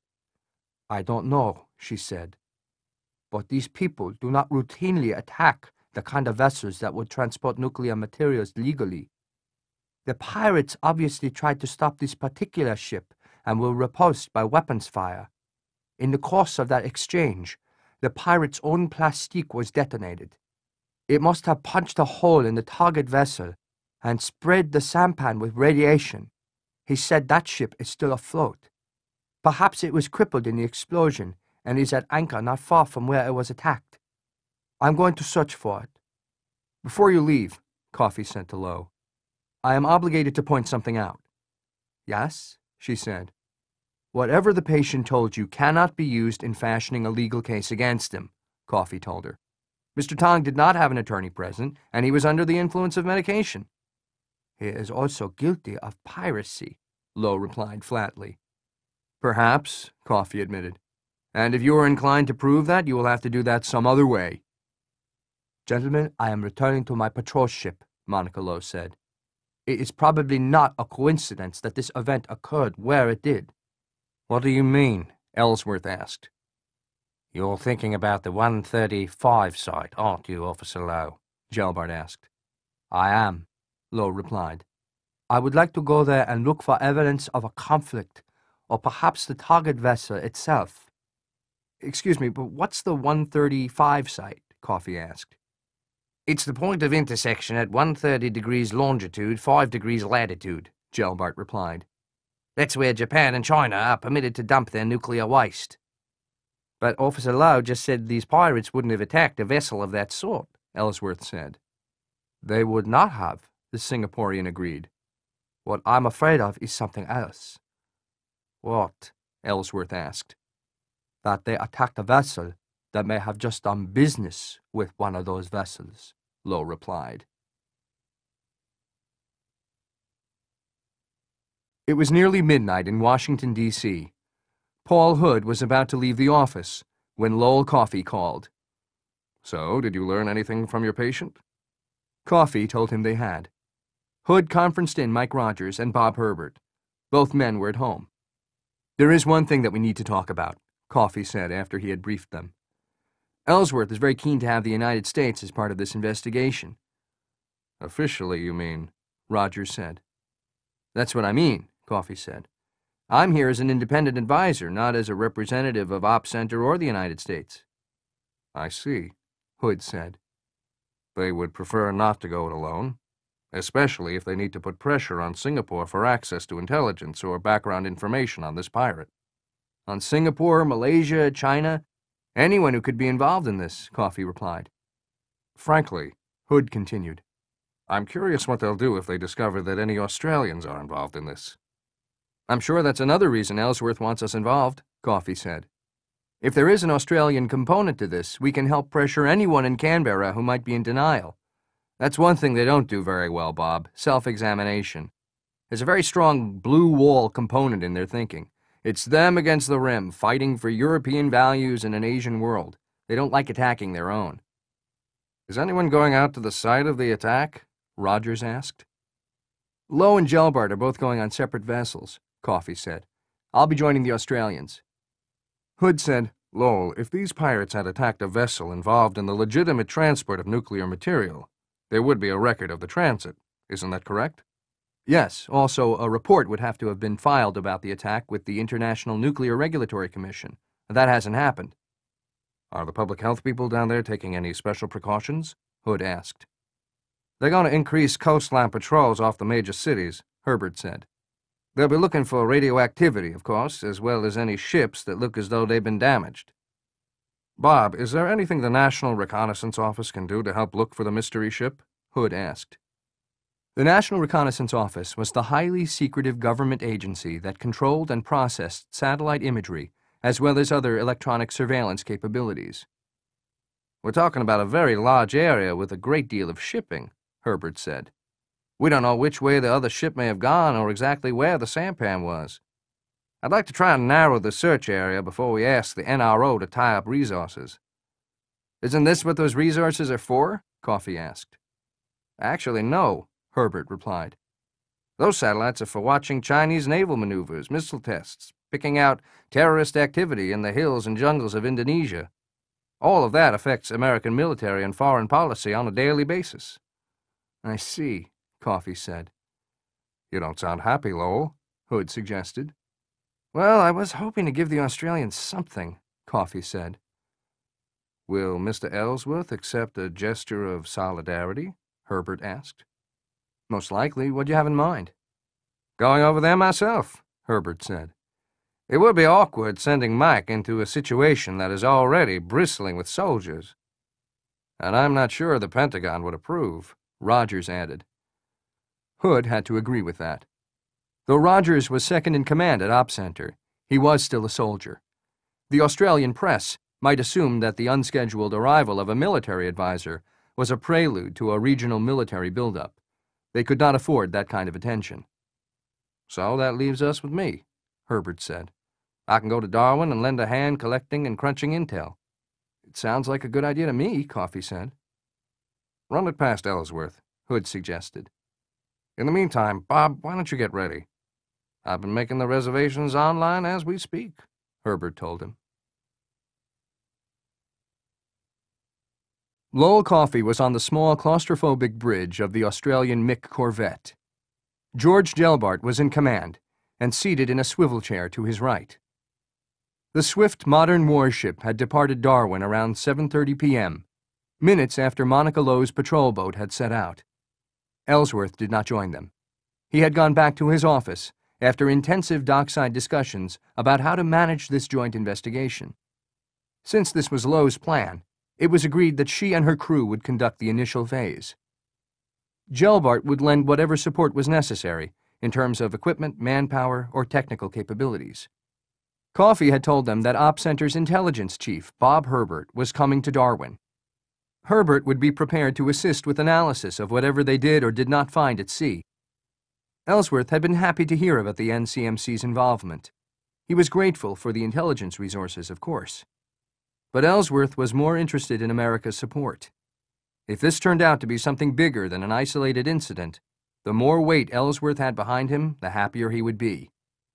"I don't know," she said. "But these people do not routinely attack the kind of vessels that would transport nuclear materials legally. The pirates obviously tried to stop this particular ship and were repulsed by weapons fire. In the course of that exchange, the pirate's own plastique was detonated. It must have punched a hole in the target vessel and sprayed the sampan with radiation. He said that ship is still afloat. Perhaps it was crippled in the explosion and is at anchor not far from where it was attacked. I'm going to search for it." "Before you leave," Coffey said to Lo, "I am obligated to point something out." "Yes?" she said. "Whatever the patient told you cannot be used in fashioning a legal case against him," Coffey told her. "Mr. Tong did not have an attorney present, and he was under the influence of medication." "He is also guilty of piracy," Lo replied flatly. "Perhaps," Coffey admitted. "And if you are inclined to prove that, you will have to do that some other way." "Gentlemen, I am returning to my patrol ship," Monica Lo said. "It is probably not a coincidence that this event occurred where it did." "What do you mean?" Ellsworth asked. "You're thinking about the 135 site, aren't you, Officer Lo?" Gelbart asked. "I am," Lo replied. "I would like to go there and look for evidence of a conflict, or perhaps the target vessel itself." "Excuse me, but what's the 135 site?" Coffey asked. "It's the point of intersection at 130 degrees longitude, 5 degrees latitude," Gelbart replied. "That's where Japan and China are permitted to dump their nuclear waste." "But Officer Lo just said these pirates wouldn't have attacked a vessel of that sort," Ellsworth said. "They would not have," the Singaporean agreed. What I'm afraid of is something else. What? Ellsworth asked. That they attacked a vessel that may have just done business with one of those vessels, Lowe replied. It was nearly midnight in Washington, D.C. Paul Hood was about to leave the office when Lowell Coffey called. So, did you learn anything from your patient? Coffey told him they had. Hood conferenced in Mike Rogers and Bob Herbert. Both men were at home. There is one thing that we need to talk about, Coffey said after he had briefed them. Ellsworth is very keen to have the United States as part of this investigation. Officially, you mean, Rogers said. That's what I mean, Coffey said. I'm here as an independent advisor, not as a representative of Op Center or the United States. I see, Hood said. They would prefer not to go it alone, especially if they need to put pressure on Singapore for access to intelligence or background information on this pirate. On Singapore, Malaysia, China, anyone who could be involved in this, Coffey replied. Frankly, Hood continued, I'm curious what they'll do if they discover that any Australians are involved in this. I'm sure that's another reason Ellsworth wants us involved, Coffey said. If there is an Australian component to this, we can help pressure anyone in Canberra who might be in denial. That's one thing they don't do very well, Bob, self-examination. There's a very strong blue wall component in their thinking. It's them against the rim, fighting for European values in an Asian world. They don't like attacking their own. Is anyone going out to the site of the attack? Rogers asked. Lowe and Gelbart are both going on separate vessels, Coffey said. I'll be joining the Australians. Hood said, Lowell, if these pirates had attacked a vessel involved in the legitimate transport of nuclear material, there would be a record of the transit. Isn't that correct? Yes. Also, a report would have to have been filed about the attack with the International Nuclear Regulatory Commission. That hasn't happened. Are the public health people down there taking any special precautions? Hood asked. They're going to increase coastline patrols off the major cities, Herbert said. They'll be looking for radioactivity, of course, as well as any ships that look as though they've been damaged. Bob, is there anything the National Reconnaissance Office can do to help look for the mystery ship? Hood asked. The National Reconnaissance Office was the highly secretive government agency that controlled and processed satellite imagery, as well as other electronic surveillance capabilities. We're talking about a very large area with a great deal of shipping, Herbert said. We don't know which way the other ship may have gone or exactly where the sampan was. I'd like to try and narrow the search area before we ask the NRO to tie up resources. Isn't this what those resources are for? Coffey asked. Actually, no, Herbert replied. Those satellites are for watching Chinese naval maneuvers, missile tests, picking out terrorist activity in the hills and jungles of Indonesia. All of that affects American military and foreign policy on a daily basis. I see, Coffey said. You don't sound happy, Lowell, Hood suggested. Well, I was hoping to give the Australians something, Coffey said. Will Mr. Ellsworth accept a gesture of solidarity? Herbert asked. Most likely. What do you have in mind? Going over there myself, Herbert said. It would be awkward sending Mike into a situation that is already bristling with soldiers. And I'm not sure the Pentagon would approve, Rogers added. Hood had to agree with that. Though Rogers was second in command at Op Center, he was still a soldier. The Australian press might assume that the unscheduled arrival of a military advisor was a prelude to a regional military buildup. They could not afford that kind of attention. So that leaves us with me, Herbert said. I can go to Darwin and lend a hand collecting and crunching intel. It sounds like a good idea to me, Coffey said. Run it past Ellsworth, Hood suggested. In the meantime, Bob, why don't you get ready? I've been making the reservations online as we speak, Herbert told him. Lowell Coffey was on the small claustrophobic bridge of the Australian Mick corvette. George Gelbart was in command and seated in a swivel chair to his right. The swift modern warship had departed Darwin around 7:30 p.m., minutes after Monica Lowe's patrol boat had set out. Ellsworth did not join them. He had gone back to his office after intensive dockside discussions about how to manage this joint investigation. Since this was Lowe's plan, it was agreed that she and her crew would conduct the initial phase. Gelbart would lend whatever support was necessary in terms of equipment, manpower, or technical capabilities. Coffey had told them that Op Center's intelligence chief, Bob Herbert, was coming to Darwin. Herbert would be prepared to assist with analysis of whatever they did or did not find at sea. Ellsworth had been happy to hear about the NCMC's involvement. He was grateful for the intelligence resources, of course. But Ellsworth was more interested in America's support. If this turned out to be something bigger than an isolated incident, the more weight Ellsworth had behind him, the happier he would be.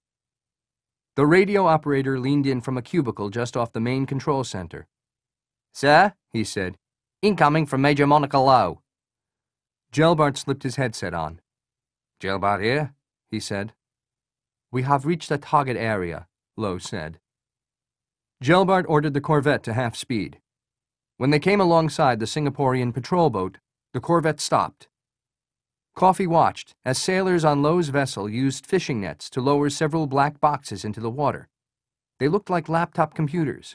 The radio operator leaned in from a cubicle just off the main control center. "Sir," he said, "incoming from Major Monica Lowe." Gelbart slipped his headset on. Gelbart here, he said. "We have reached the target area," Lowe said. Gelbart ordered the corvette to half speed. When they came alongside the Singaporean patrol boat, the corvette stopped. Coffey watched as sailors on Lowe's vessel used fishing nets to lower several black boxes into the water. They looked like laptop computers.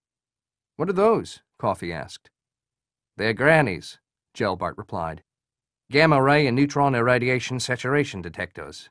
"What are those?" Coffey asked. "They're grannies," Gelbart replied. "Gamma-ray and neutron irradiation saturation detectors."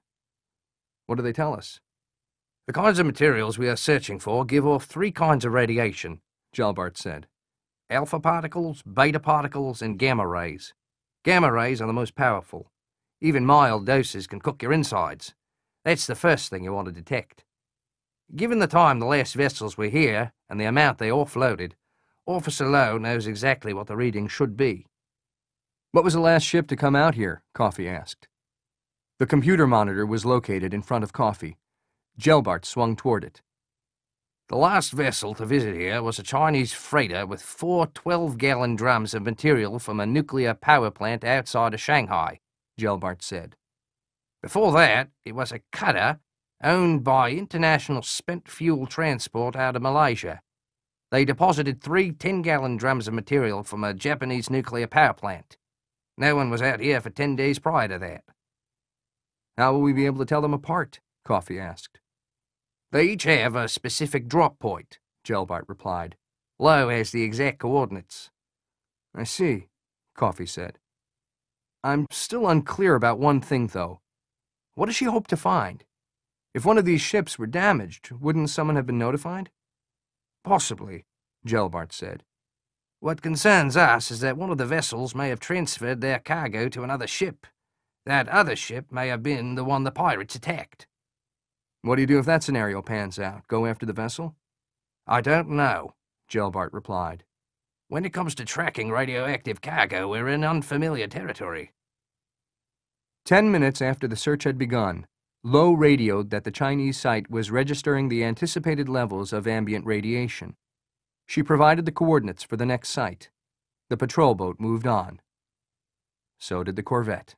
"What do they tell us?" "The kinds of materials we are searching for give off 3 kinds of radiation," Gelbart said. "Alpha particles, beta particles, and gamma rays. Gamma rays are the most powerful. Even mild doses can cook your insides. That's the first thing you want to detect. Given the time the last vessels were here and the amount they offloaded, Officer Lowe knows exactly what the reading should be." "What was the last ship to come out here?" Coffey asked. The computer monitor was located in front of Coffey. Gelbart swung toward it. "The last vessel to visit here was a Chinese freighter with 4 12-gallon drums of material from a nuclear power plant outside of Shanghai," Gelbart said. "Before that, it was a cutter owned by International Spent Fuel Transport out of Malaysia. They deposited 3 10-gallon drums of material from a Japanese nuclear power plant. No one was out here for 10 days prior to that." "How will we be able to tell them apart?" Coffey asked. "They each have a specific drop point," Gelbart replied. "Lowe has the exact coordinates." "I see," Coffey said. "I'm still unclear about one thing, though. What does she hope to find? If one of these ships were damaged, wouldn't someone have been notified?" "Possibly," Gelbart said. "What concerns us is that one of the vessels may have transferred their cargo to another ship. That other ship may have been the one the pirates attacked." "What do you do if that scenario pans out? Go after the vessel?" "I don't know," Gelbart replied. "When it comes to tracking radioactive cargo, we're in unfamiliar territory." 10 minutes after the search had begun, Lowe radioed that the Chinese site was registering the anticipated levels of ambient radiation. She provided the coordinates for the next site. The patrol boat moved on. So did the corvette.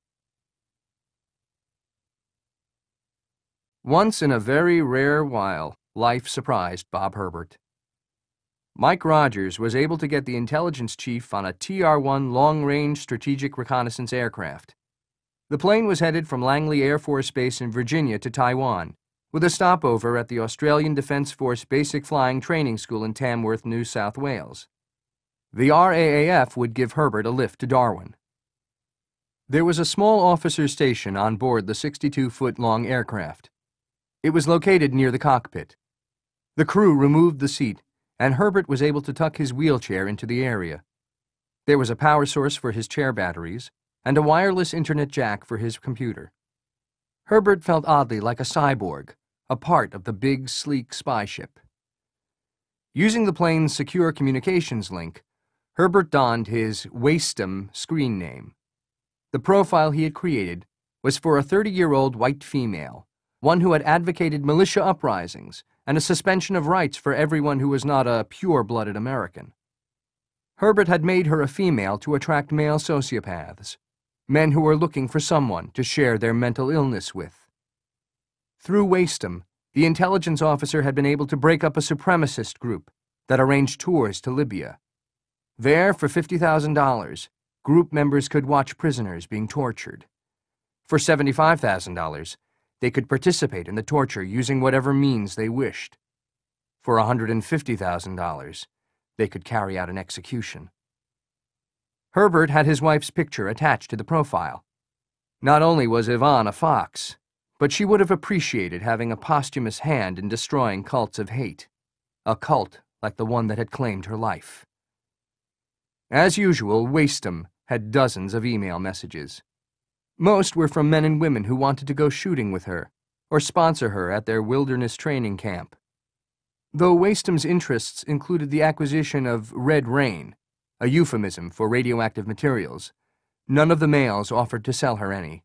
Once in a very rare while, life surprised Bob Herbert. Mike Rogers was able to get the intelligence chief on a TR-1 long-range strategic reconnaissance aircraft. The plane was headed from Langley Air Force Base in Virginia to Taiwan, with a stopover at the Australian Defence Force Basic Flying Training School in Tamworth, New South Wales. The RAAF would give Herbert a lift to Darwin. There was a small officer's station on board the 62-foot-long aircraft. It was located near the cockpit. The crew removed the seat, and Herbert was able to tuck his wheelchair into the area. There was a power source for his chair batteries, and a wireless internet jack for his computer. Herbert felt oddly like a cyborg, a part of the big, sleek spy ship. Using the plane's secure communications link, Herbert donned his Waystem screen name. The profile he had created was for a 30-year-old white female, one who had advocated militia uprisings and a suspension of rights for everyone who was not a pure-blooded American. Herbert had made her a female to attract male sociopaths, men who were looking for someone to share their mental illness with. Through Waystem, the intelligence officer had been able to break up a supremacist group that arranged tours to Libya. There, for $50,000, group members could watch prisoners being tortured. For $75,000, they could participate in the torture using whatever means they wished. For $150,000, they could carry out an execution. Herbert had his wife's picture attached to the profile. Not only was Yvonne a fox, but she would have appreciated having a posthumous hand in destroying cults of hate, a cult like the one that had claimed her life. As usual, Wastem had dozens of email messages. Most were from men and women who wanted to go shooting with her, or sponsor her at their wilderness training camp. Though Wastem's interests included the acquisition of Red Rain, a euphemism for radioactive materials, none of the males offered to sell her any.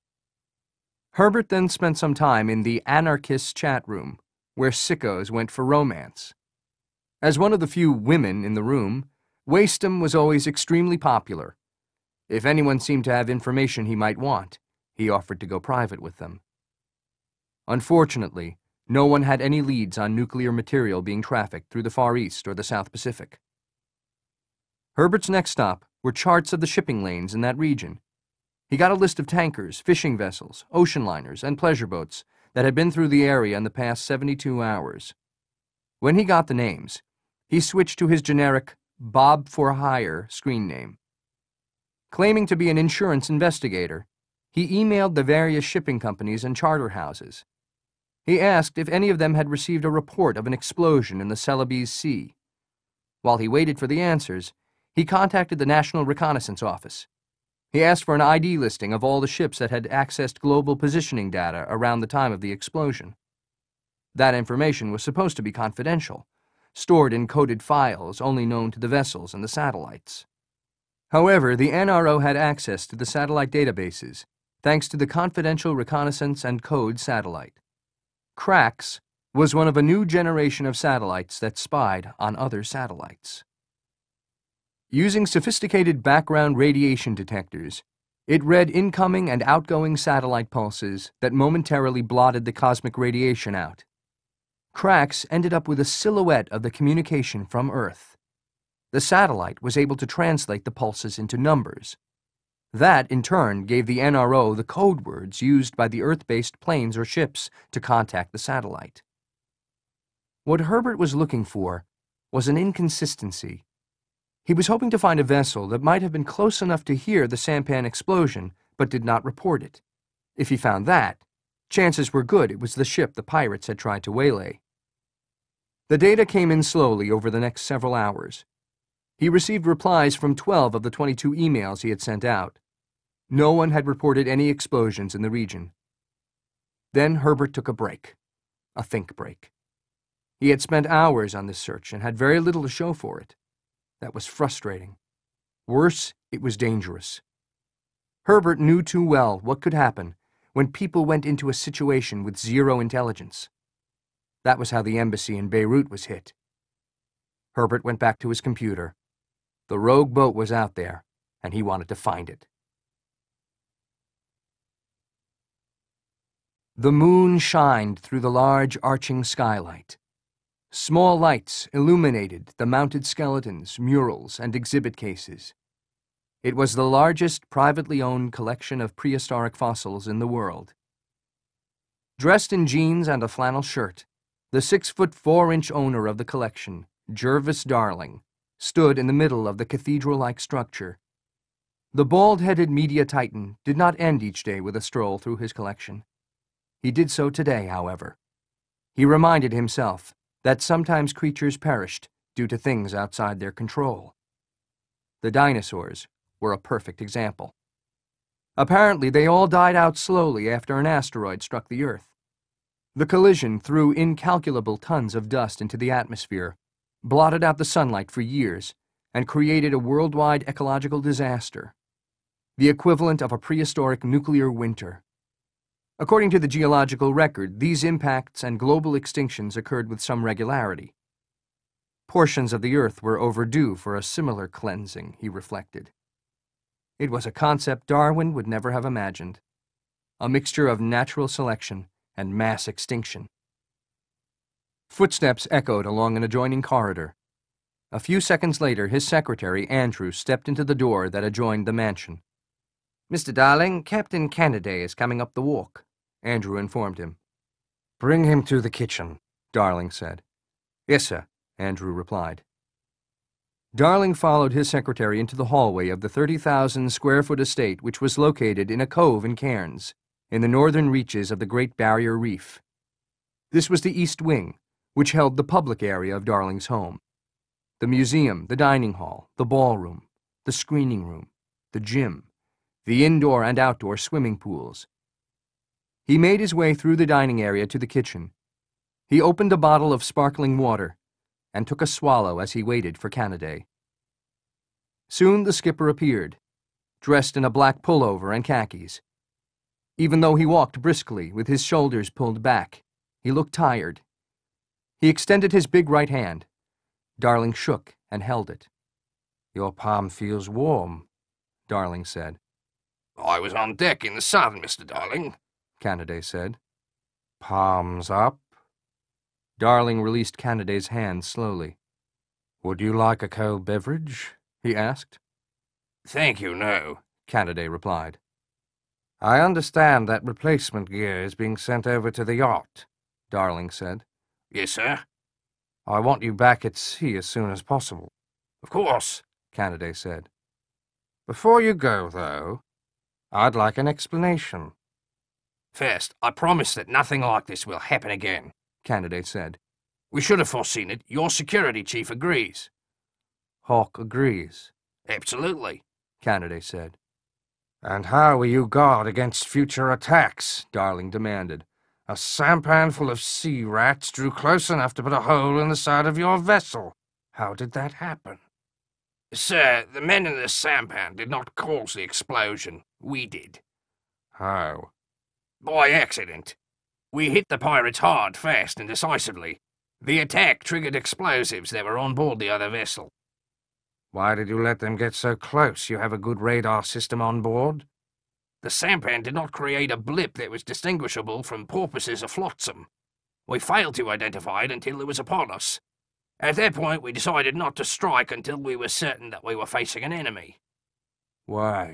Herbert then spent some time in the anarchist chat room, where sickos went for romance. As one of the few women in the room, Wastem was always extremely popular. If anyone seemed to have information he might want, he offered to go private with them. Unfortunately, no one had any leads on nuclear material being trafficked through the Far East or the South Pacific. Herbert's next stop were charts of the shipping lanes in that region. He got a list of tankers, fishing vessels, ocean liners, and pleasure boats that had been through the area in the past 72 hours. When he got the names, he switched to his generic Bob for Hire screen name. Claiming to be an insurance investigator, he emailed the various shipping companies and charter houses. He asked if any of them had received a report of an explosion in the Celebes Sea. While he waited for the answers, he contacted the National Reconnaissance Office. He asked for an ID listing of all the ships that had accessed global positioning data around the time of the explosion. That information was supposed to be confidential, stored in coded files only known to the vessels and the satellites. However, the NRO had access to the satellite databases, thanks to the Confidential Reconnaissance and Code satellite. CRAX was one of a new generation of satellites that spied on other satellites. Using sophisticated background radiation detectors, it read incoming and outgoing satellite pulses that momentarily blotted the cosmic radiation out. CRAX ended up with a silhouette of the communication from Earth. The satellite was able to translate the pulses into numbers. That, in turn, gave the NRO the code words used by the Earth-based planes or ships to contact the satellite. What Herbert was looking for was an inconsistency. He was hoping to find a vessel that might have been close enough to hear the sampan explosion but did not report it. If he found that, chances were good it was the ship the pirates had tried to waylay. The data came in slowly over the next several hours. He received replies from 12 of the 22 emails he had sent out. No one had reported any explosions in the region. Then Herbert took a break, a think break. He had spent hours on this search and had very little to show for it. That was frustrating. Worse, it was dangerous. Herbert knew too well what could happen when people went into a situation with zero intelligence. That was how the embassy in Beirut was hit. Herbert went back to his computer. The rogue boat was out there, and he wanted to find it. The moon shined through the large arching skylight. Small lights illuminated the mounted skeletons, murals, and exhibit cases. It was the largest privately owned collection of prehistoric fossils in the world. Dressed in jeans and a flannel shirt, the 6'4" owner of the collection, Jervis Darling, stood in the middle of the cathedral-like structure. The bald-headed media titan did not end each day with a stroll through his collection. He did so today, however. He reminded himself that sometimes creatures perished due to things outside their control. The dinosaurs were a perfect example. Apparently, they all died out slowly after an asteroid struck the Earth. The collision threw incalculable tons of dust into the atmosphere, blotted out the sunlight for years, and created a worldwide ecological disaster, the equivalent of a prehistoric nuclear winter. According to the geological record, these impacts and global extinctions occurred with some regularity. Portions of the Earth were overdue for a similar cleansing, he reflected. It was a concept Darwin would never have imagined, a mixture of natural selection and mass extinction. Footsteps echoed along an adjoining corridor. A few seconds later, his secretary, Andrew, stepped into the door that adjoined the mansion. "Mr. Darling, Captain Canaday is coming up the walk," Andrew informed him. "Bring him to the kitchen," Darling said. "Yes, sir," Andrew replied. Darling followed his secretary into the hallway of the 30,000-square-foot estate which was located in a cove in Cairns, in the northern reaches of the Great Barrier Reef. This was the East Wing, which held the public area of Darling's home. The museum, the dining hall, the ballroom, the screening room, the gym, the indoor and outdoor swimming pools. He made his way through the dining area to the kitchen. He opened a bottle of sparkling water and took a swallow as he waited for Canaday. Soon the skipper appeared, dressed in a black pullover and khakis. Even though he walked briskly with his shoulders pulled back, he looked tired. He extended his big right hand. Darling shook and held it. "Your palm feels warm," Darling said. "I was on deck in the sun, Mr. Darling," Canaday said. "Palms up." Darling released Canaday's hand slowly. "Would you like a cold beverage?" he asked. "Thank you, no," Canaday replied. "I understand that replacement gear is being sent over to the yacht," Darling said. "Yes, sir." "I want you back at sea as soon as possible." "Of course," Canaday said. "Before you go, though, I'd like an explanation." "First, I promise that nothing like this will happen again," Canaday said. "We should have foreseen it. Your security chief agrees." Hawk agrees. "Absolutely," Canaday said. "And how will you guard against future attacks?" Darling demanded. "A sampan full of sea rats drew close enough to put a hole in the side of your vessel. How did that happen?" "Sir, the men in the sampan did not cause the explosion. We did." "How?" "By accident. We hit the pirates hard, fast, and decisively. The attack triggered explosives that were on board the other vessel." "Why did you let them get so close? You have a good radar system on board?" "The sampan did not create a blip that was distinguishable from porpoises or flotsam. We failed to identify it until it was upon us. At that point, we decided not to strike until we were certain that we were facing an enemy." "Why?"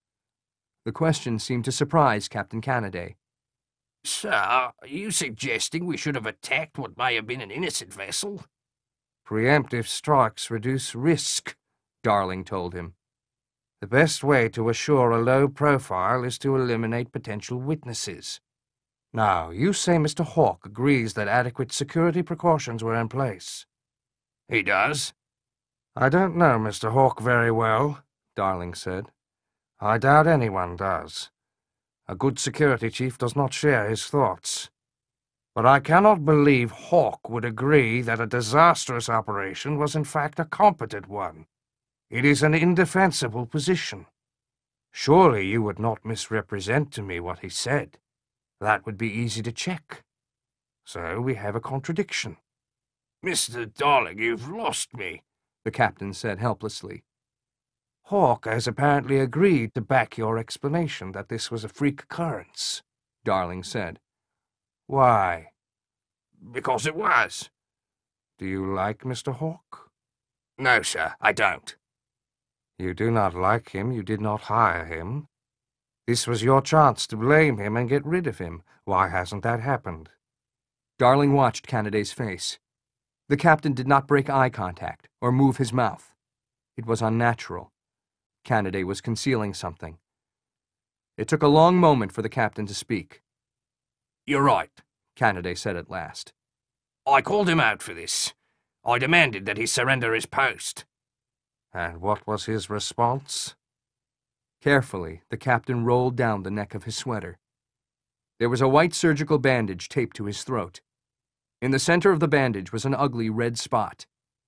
The question seemed to surprise Captain Canaday. "Sir, are you suggesting we should have attacked what may have been an innocent vessel?" "Preemptive strikes reduce risk," Darling told him. "The best way to assure a low profile is to eliminate potential witnesses. Now, you say Mr. Hawk agrees that adequate security precautions were in place." "He does." "I don't know Mr. Hawk very well," Darling said. "I doubt anyone does. A good security chief does not share his thoughts. But I cannot believe Hawk would agree that a disastrous operation was in fact a competent one. It is an indefensible position. Surely you would not misrepresent to me what he said. That would be easy to check. So we have a contradiction." "Mr. Darling, you've lost me," the captain said helplessly. "Hawk has apparently agreed to back your explanation that this was a freak occurrence," Darling said. "Why?" "Because it was." "Do you like Mr. Hawk?" "No, sir, I don't." "You do not like him, you did not hire him. This was your chance to blame him and get rid of him. Why hasn't that happened?" Darling watched Canaday's face. The captain did not break eye contact or move his mouth. It was unnatural. Canaday was concealing something. It took a long moment for the captain to speak. "You're right," Canaday said at last. "I called him out for this. I demanded that he surrender his post." "And what was his response?" Carefully, the captain rolled down the neck of his sweater. There was a white surgical bandage taped to his throat. In the center of the bandage was an ugly red spot.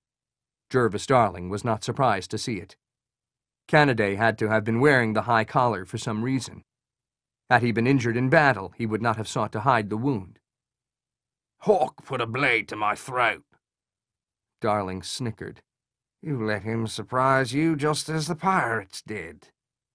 Jervis Darling was not surprised to see it. Canaday had to have been wearing the high collar for some reason. Had he been injured in battle, he would not have sought to hide the wound. "Hawk put a blade to my throat." Darling snickered. "You let him surprise you just as the pirates did."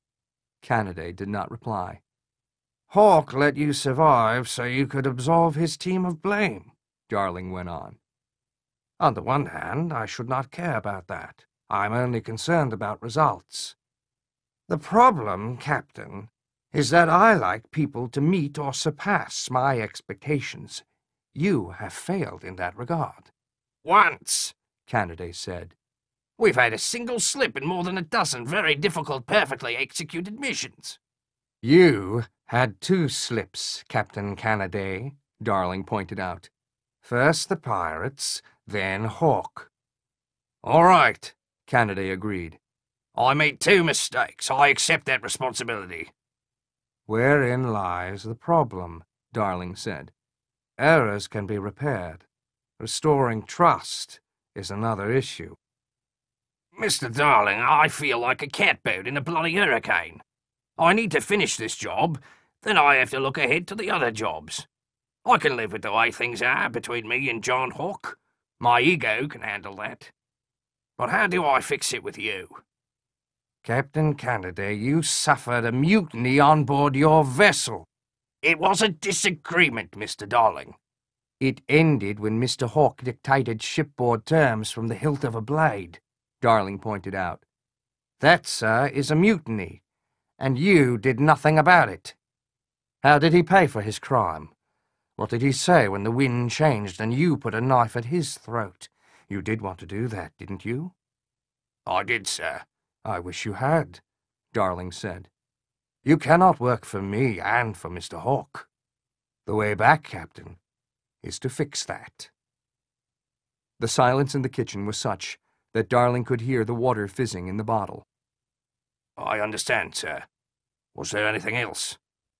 Canaday did not reply. "Hawk let you survive so you could absolve his team of blame," Darling went on. "On the one hand, I should not care about that. I'm only concerned about results. The problem, Captain, is that I like people to meet or surpass my expectations. You have failed in that regard." "Once," Canaday said. We've had a single slip in more than a dozen very difficult, perfectly executed missions. You had 2 slips, Captain Canaday, Darling pointed out. First the pirates, then Hawke. All right, Canaday agreed. I made 2 mistakes. I accept that responsibility. Wherein lies the problem, Darling said. Errors can be repaired. Restoring trust is another issue. Mr. Darling, I feel like a catboat in a bloody hurricane. I need to finish this job, then I have to look ahead to the other jobs. I can live with the way things are between me and John Hawke. My ego can handle that. But how do I fix it with you? Captain Canaday, you suffered a mutiny on board your vessel. It was a disagreement, Mr. Darling. It ended when Mr. Hawke dictated shipboard terms from the hilt of a blade, Darling pointed out. That, sir, is a mutiny, and you did nothing about it. How did he pay for his crime? What did he say when the wind changed and you put a knife at his throat? You did want to do that, didn't you? I did, sir. I wish you had, Darling said. You cannot work for me and for Mr. Hawke. The way back, Captain, is to fix that. The silence in the kitchen was such that Darling could hear the water fizzing in the bottle. I understand, sir. Was there anything else?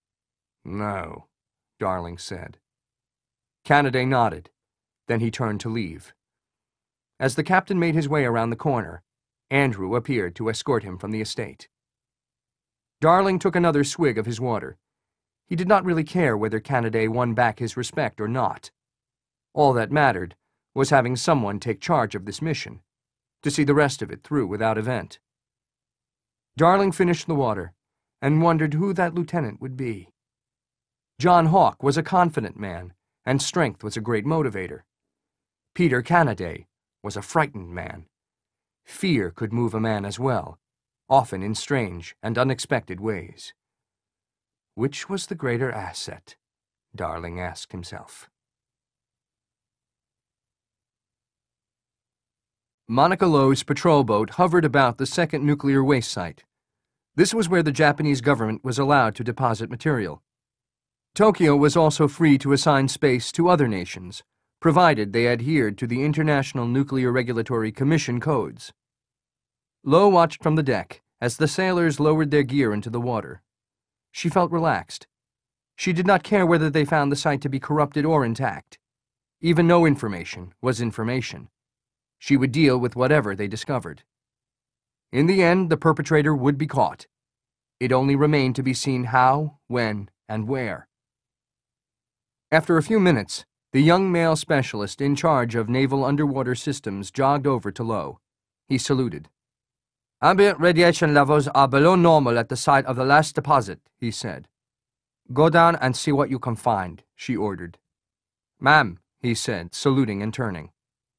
No, Darling said. Canaday nodded. Then he turned to leave. As the captain made his way around the corner, Andrew appeared to escort him from the estate. Darling took another swig of his water. He did not really care whether Canaday won back his respect or not. All that mattered was having someone take charge of this mission, to see the rest of it through without event. Darling finished the water and wondered who that lieutenant would be. John Hawke was a confident man, and strength was a great motivator. Peter Canaday was a frightened man. Fear could move a man as well, often in strange and unexpected ways. Which was the greater asset? Darling asked himself. Monica Lowe's patrol boat hovered about the second nuclear waste site. This was where the Japanese government was allowed to deposit material. Tokyo was also free to assign space to other nations, provided they adhered to the International Nuclear Regulatory Commission codes. Lowe watched from the deck as the sailors lowered their gear into the water. She felt relaxed. She did not care whether they found the site to be corrupted or intact. Even no information was information. She would deal with whatever they discovered. In the end, the perpetrator would be caught. It only remained to be seen how, when, and where. After a few minutes, the young male specialist in charge of naval underwater systems jogged over to Lowe. He saluted. "Ambient radiation levels are below normal at the site of the last deposit," he said. "Go down and see what you can find," she ordered. "Ma'am," he said, saluting and turning.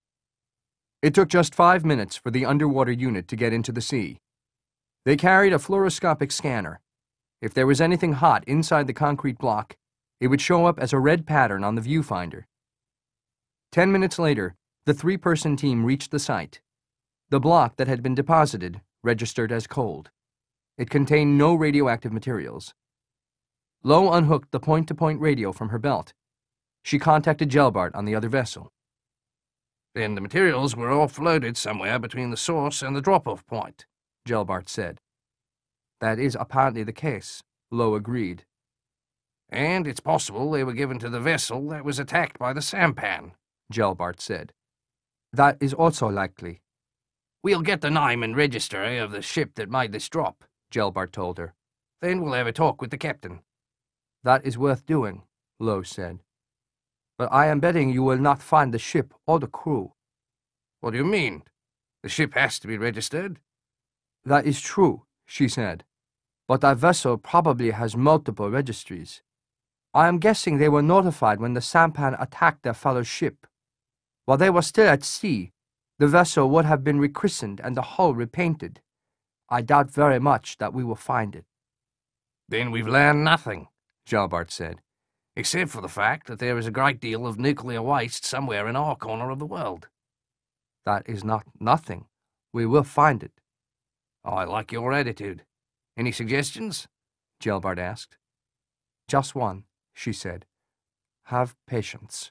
It took just 5 minutes for the underwater unit to get into the sea. They carried a fluoroscopic scanner. If there was anything hot inside the concrete block, it would show up as a red pattern on the viewfinder. 10 minutes later, the 3-person team reached the site. The block that had been deposited registered as cold. It contained no radioactive materials. Lowe unhooked the point-to-point radio from her belt. She contacted Gelbart on the other vessel. Then the materials were offloaded somewhere between the source and the drop-off point, Gelbart said. That is apparently the case, Lowe agreed. And it's possible they were given to the vessel that was attacked by the sampan, Gelbart said. That is also likely. We'll get the name and register of the ship that made this drop, Gelbart told her. Then we'll have a talk with the captain. That is worth doing, Lowe said. But I am betting you will not find the ship or the crew. What do you mean? The ship has to be registered? That is true, she said. But that vessel probably has multiple registries. I am guessing they were notified when the sampan attacked their fellow ship. While they were still at sea, the vessel would have been rechristened and the hull repainted. I doubt very much that we will find it. Then we've learned nothing, Gelbart said, except for the fact that there is a great deal of nuclear waste somewhere in our corner of the world. That is not nothing, We will find it. I like your attitude. Any suggestions? Gelbart asked. Just one, she said. Have patience.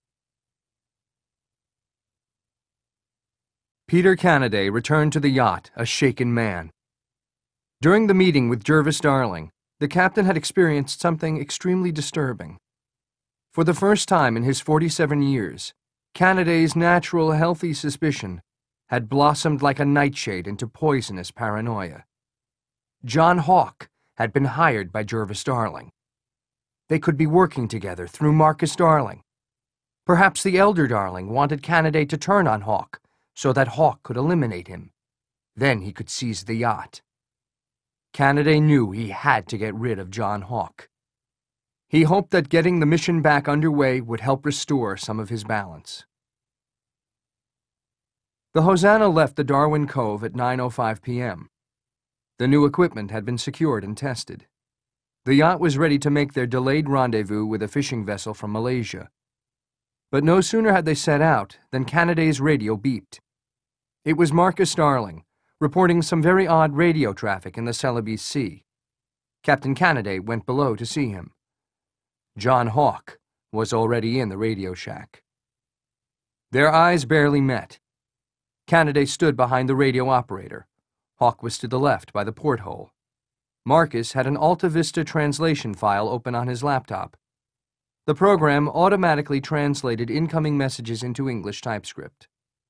Peter Canaday returned to the yacht, a shaken man. During the meeting with Jervis Darling, the captain had experienced something extremely disturbing. For the first time in his 47 years, Canaday's natural, healthy suspicion had blossomed like a nightshade into poisonous paranoia. John Hawke had been hired by Jervis Darling. They could be working together through Marcus Darling. Perhaps the elder Darling wanted Canaday to turn on Hawke so that Hawke could eliminate him. Then he could seize the yacht. Canaday knew he had to get rid of John Hawke. He hoped that getting the mission back underway would help restore some of his balance. The Hosanna left the Darwin Cove at 9:05 p.m. The new equipment had been secured and tested. The yacht was ready to make their delayed rendezvous with a fishing vessel from Malaysia. But no sooner had they set out than Canaday's radio beeped. It was Marcus Darling, reporting some very odd radio traffic in the Celebes Sea. Captain Canaday went below to see him. John Hawke was already in the radio shack. Their eyes barely met. Canaday stood behind the radio operator. Hawke was to the left by the porthole. Marcus had an Alta Vista translation file open on his laptop. The program automatically translated incoming messages into English typescript.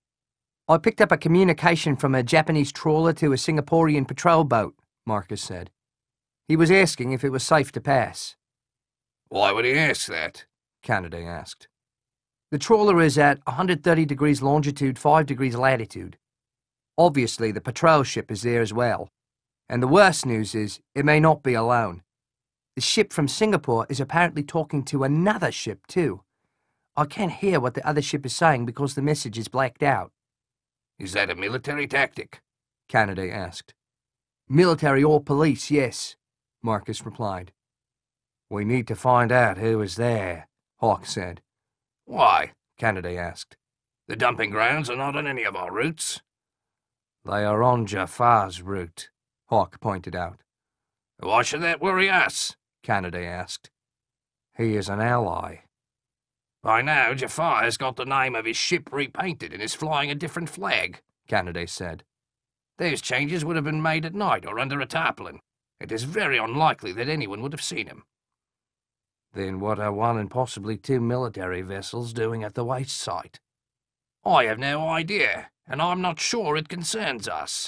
I picked up a communication from a Japanese trawler to a Singaporean patrol boat, Marcus said. He was asking if it was safe to pass. Why would he ask that? Canaday asked. The trawler is at 130 degrees longitude, 5 degrees latitude. Obviously, the patrol ship is there as well. And the worst news is, it may not be alone. The ship from Singapore is apparently talking to another ship, too. I can't hear what the other ship is saying because the message is blacked out. Is that a military tactic? Canaday asked. Military or police, yes, Marcus replied. We need to find out who is there, Hawke said. Why? Canaday asked. The dumping grounds are not on any of our routes. They are on Jafar's route, Hawke pointed out. Why should that worry us? Canaday asked. He is an ally. By now, Jafar has got the name of his ship repainted and is flying a different flag, Canaday said. Those changes would have been made at night or under a tarpaulin. It is very unlikely that anyone would have seen him. Then what are 1 and possibly 2 military vessels doing at the waste site? I have no idea, and I'm not sure it concerns us.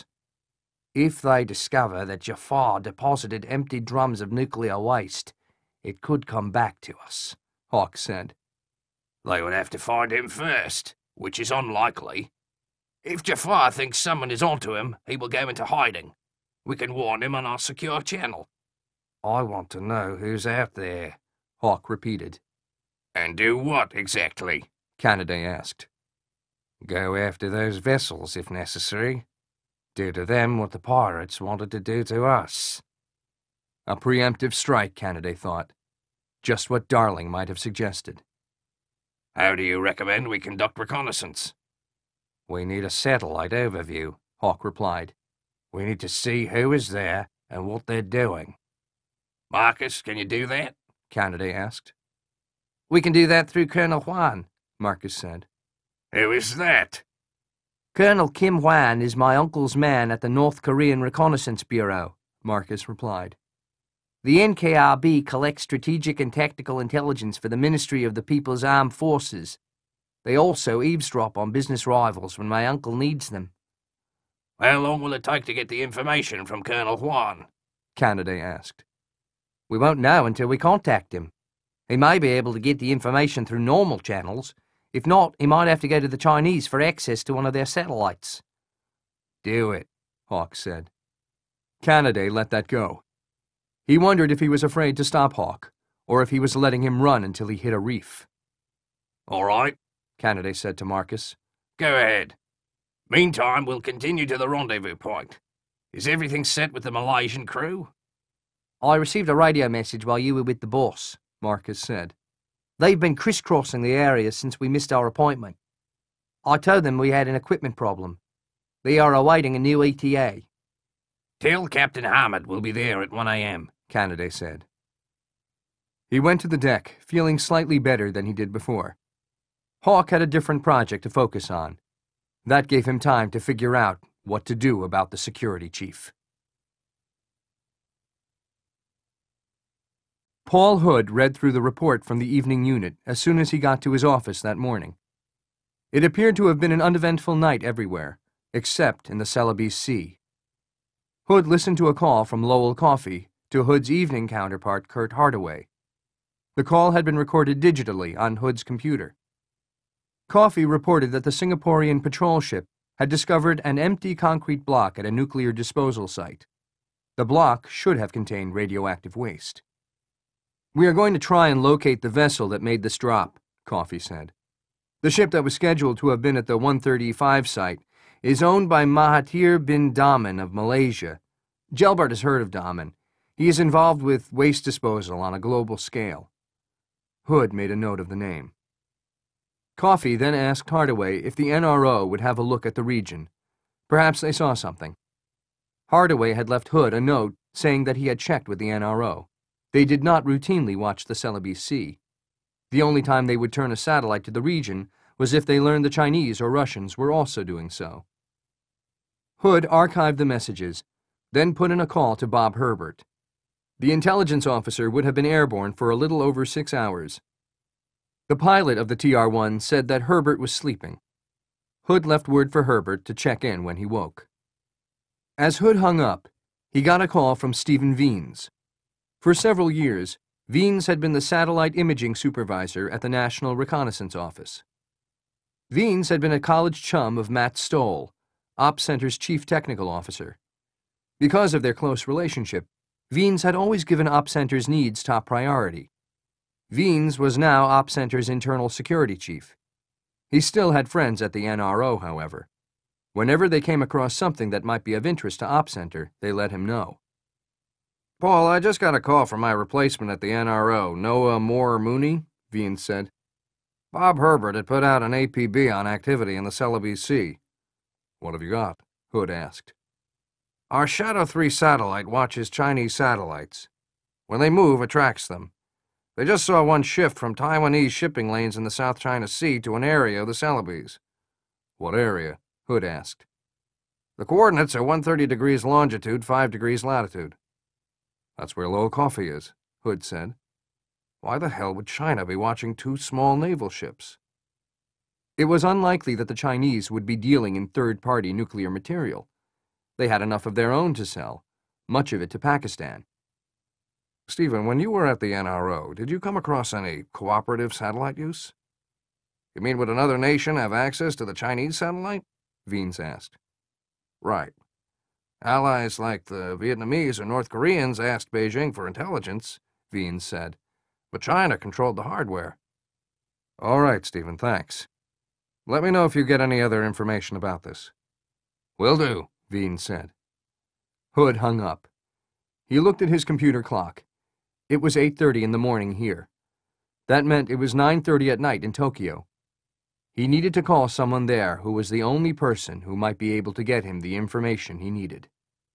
If they discover that Jafar deposited empty drums of nuclear waste, it could come back to us, Hawke said. They would have to find him first, which is unlikely. If Jafar thinks someone is onto him, he will go into hiding. We can warn him on our secure channel. I want to know who's out there, Hawke repeated. And do what, exactly? Canaday asked. Go after those vessels, if necessary. Do to them what the pirates wanted to do to us. A preemptive strike, Canaday thought. Just what Darling might have suggested. How do you recommend we conduct reconnaissance? We need a satellite overview, Hawke replied. We need to see who is there and what they're doing. Marcus, can you do that? Canaday asked. We can do that through Colonel Huan, Marcus said. Who is that? Colonel Kim Huan is my uncle's man at the North Korean Reconnaissance Bureau, Marcus replied. The NKRB collects strategic and tactical intelligence for the Ministry of the People's Armed Forces. They also eavesdrop on business rivals when my uncle needs them. How long will it take to get the information from Colonel Huan? Canaday asked. We won't know until we contact him. He may be able to get the information through normal channels. If not, he might have to go to the Chinese for access to one of their satellites. Do it, Hawke said. Canaday let that go. He wondered if he was afraid to stop Hawke, or if he was letting him run until he hit a reef. All right, Canaday said to Marcus. Go ahead. Meantime, we'll continue to the rendezvous point. Is everything set with the Malaysian crew? I received a radio message while you were with the boss, Marcus said. They've been crisscrossing the area since we missed our appointment. I told them we had an equipment problem. We are awaiting a new ETA. Tell Captain Hammond we'll be there at 1 a.m., Canaday said. He went to the deck, feeling slightly better than he did before. Hawk had a different project to focus on. That gave him time to figure out what to do about the security chief. Paul Hood read through the report from the evening unit as soon as he got to his office that morning. It appeared to have been an uneventful night everywhere, except in the Celebes Sea. Hood listened to a call from Lowell Coffey to Hood's evening counterpart, Kurt Hardaway. The call had been recorded digitally on Hood's computer. Coffey reported that the Singaporean patrol ship had discovered an empty concrete block at a nuclear disposal site. The block should have contained radioactive waste. "We are going to try and locate the vessel that made this drop," Coffey said. "The ship that was scheduled to have been at the 135 site is owned by Mahathir bin Daman of Malaysia. Gelbart has heard of Daman. He is involved with waste disposal on a global scale." Hood made a note of the name. Coffey then asked Hardaway if the NRO would have a look at the region. Perhaps they saw something. Hardaway had left Hood a note saying that he had checked with the NRO. They did not routinely watch the Celebes Sea. The only time they would turn a satellite to the region was if they learned the Chinese or Russians were also doing so. Hood archived the messages, then put in a call to Bob Herbert. The intelligence officer would have been airborne for a little over 6 hours. The pilot of the TR-1 said that Herbert was sleeping. Hood left word for Herbert to check in when he woke. As Hood hung up, he got a call from Stephen Veens. For several years, Veens had been the satellite imaging supervisor at the National Reconnaissance Office. Veens had been a college chum of Matt Stoll, Op Center's chief technical officer. Because of their close relationship, Veens had always given Op Center's needs top priority. Veens was now Op Center's internal security chief. He still had friends at the NRO, however. Whenever they came across something that might be of interest to Op Center, they let him know. "Paul, I just got a call from my replacement at the NRO, Noah Moore Mooney," Veens said. "Bob Herbert had put out an APB on activity in the Celebes Sea." "What have you got?" Hood asked. "Our Shadow 3 satellite watches Chinese satellites. When they move, it tracks them. They just saw one shift from Taiwanese shipping lanes in the South China Sea to an area of the Celebes." "What area?" Hood asked. "The coordinates are 130 degrees longitude, 5 degrees latitude." "That's where Lowell Coffey is," Hood said. "Why the hell would China be watching 2 small naval ships?" It was unlikely that the Chinese would be dealing in third-party nuclear material. They had enough of their own to sell, much of it to Pakistan. "Stephen, when you were at the NRO, did you come across any cooperative satellite use?" "You mean would another nation have access to the Chinese satellite?" Veens asked. "Right. Allies like the Vietnamese or North Koreans asked Beijing for intelligence," Veens said. "But China controlled the hardware." "All right, Stephen, thanks. Let me know if you get any other information about this." "Will do," Veens said. Hood hung up. He looked at his computer clock. It was 8:30 in the morning here. That meant it was 9:30 at night in Tokyo. He needed to call someone there who was the only person who might be able to get him the information he needed.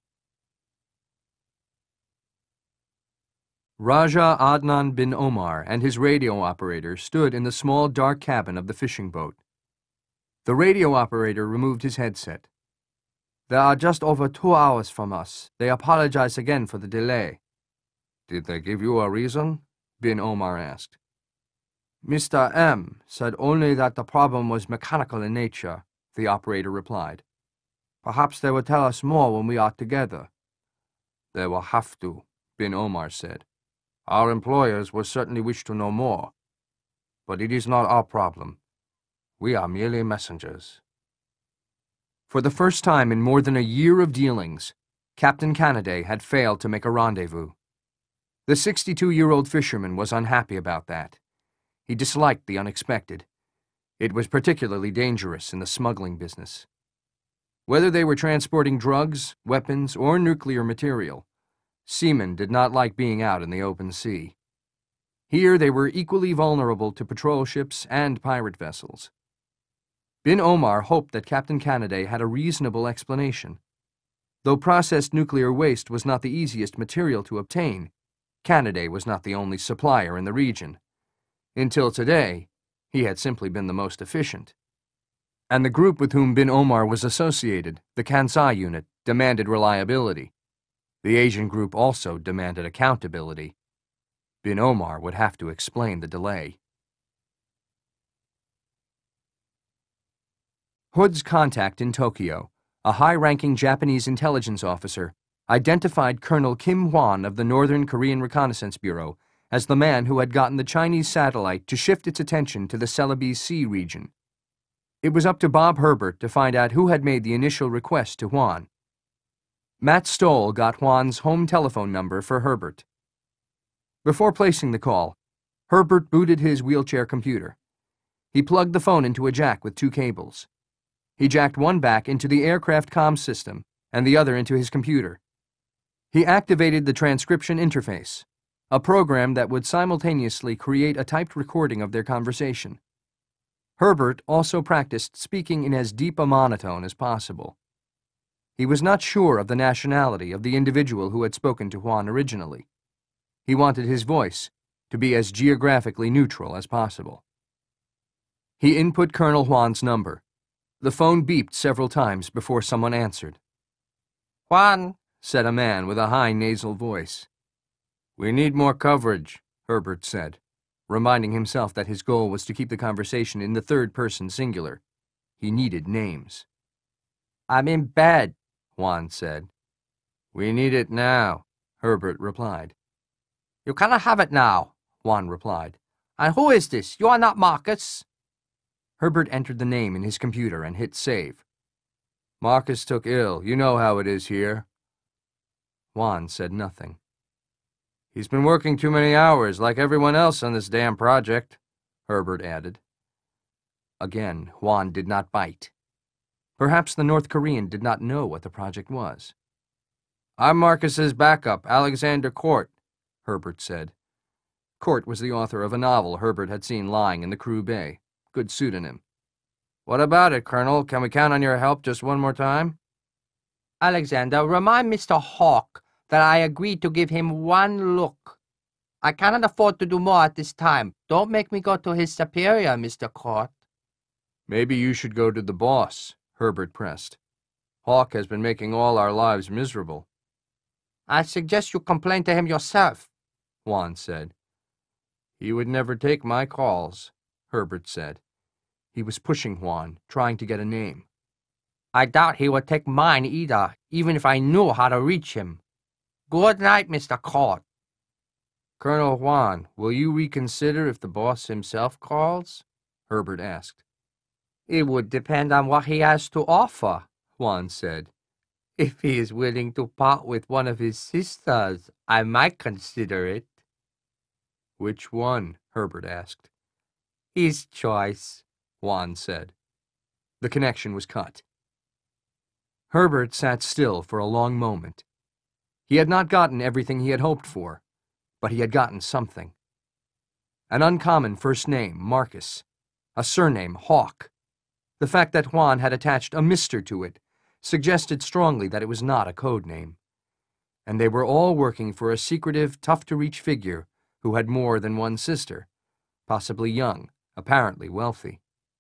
Raja Adnan bin Omar and his radio operator stood in the small dark cabin of the fishing boat. The radio operator removed his headset. "They are just over 2 hours from us. They apologize again for the delay." "Did they give you a reason?" Bin Omar asked. "Mr. M said only that the problem was mechanical in nature," the operator replied. "Perhaps they will tell us more when we are together." "They will have to," Bin Omar said. "Our employers will certainly wish to know more. But it is not our problem. We are merely messengers." For the first time in more than a year of dealings, Captain Canaday had failed to make a rendezvous. The 62-year-old fisherman was unhappy about that. He disliked the unexpected. It was particularly dangerous in the smuggling business. Whether they were transporting drugs, weapons, or nuclear material, seamen did not like being out in the open sea. Here they were equally vulnerable to patrol ships and pirate vessels. Bin Omar hoped that Captain Canaday had a reasonable explanation. Though processed nuclear waste was not the easiest material to obtain, Canaday was not the only supplier in the region. Until today, he had simply been the most efficient. And the group with whom Bin Omar was associated, the Kansai unit, demanded reliability. The Asian group also demanded accountability. Bin Omar would have to explain the delay. Hood's contact in Tokyo, a high-ranking Japanese intelligence officer, identified Colonel Kim Hwan of the Northern Korean Reconnaissance Bureau as the man who had gotten the Chinese satellite to shift its attention to the Celebes Sea region. It was up to Bob Herbert to find out who had made the initial request to Hwan. Matt Stoll got Hwan's home telephone number for Herbert. Before placing the call, Herbert booted his wheelchair computer. He plugged the phone into a jack with 2 cables. He jacked one back into the aircraft comms system and the other into his computer. He activated the transcription interface, a program that would simultaneously create a typed recording of their conversation. Herbert also practiced speaking in as deep a monotone as possible. He was not sure of the nationality of the individual who had spoken to Hwan originally. He wanted his voice to be as geographically neutral as possible. He input Colonel Hwan's number. The phone beeped several times before someone answered. "Hwan," said a man with a high nasal voice. "We need more coverage," Herbert said, reminding himself that his goal was to keep the conversation in the third-person singular. He needed names. "I'm in bed," Hwan said. "We need it now," Herbert replied. "You cannot have it now," Hwan replied. "And who is this? You are not Marcus." Herbert entered the name in his computer and hit save. "Marcus took ill. You know how it is here." Hwan said nothing. "He's been working too many hours, like everyone else on this damn project," Herbert added. Again, Hwan did not bite. Perhaps the North Korean did not know what the project was. "I'm Marcus's backup, Alexander Court," Herbert said. Court was the author of a novel Herbert had seen lying in the crew bay. Good pseudonym. "What about it, Colonel? Can we count on your help just one more time?" "Alexander, remind Mr. Hawk that I agreed to give him one look. I cannot afford to do more at this time. Don't make me go to his superior, Mr. Court." "Maybe you should go to the boss," Herbert pressed. "Hawk has been making all our lives miserable." "I suggest you complain to him yourself," Hwan said. "He would never take my calls," Herbert said. He was pushing Hwan, trying to get a name. "I doubt he would take mine either, even if I knew how to reach him. Good night, Mr. Court." "Colonel Hwan, will you reconsider if the boss himself calls?" Herbert asked. "It would depend on what he has to offer," Hwan said. "If he is willing to part with one of his sisters, I might consider it." "Which one?" Herbert asked. "His choice," Hwan said. The connection was cut. Herbert sat still for a long moment. He had not gotten everything he had hoped for, but he had gotten something. An uncommon first name, Marcus. A surname, Hawk. The fact that Hwan had attached a Mr. to it suggested strongly that it was not a code name. And they were all working for a secretive, tough-to-reach figure who had more than one sister, possibly young, apparently wealthy.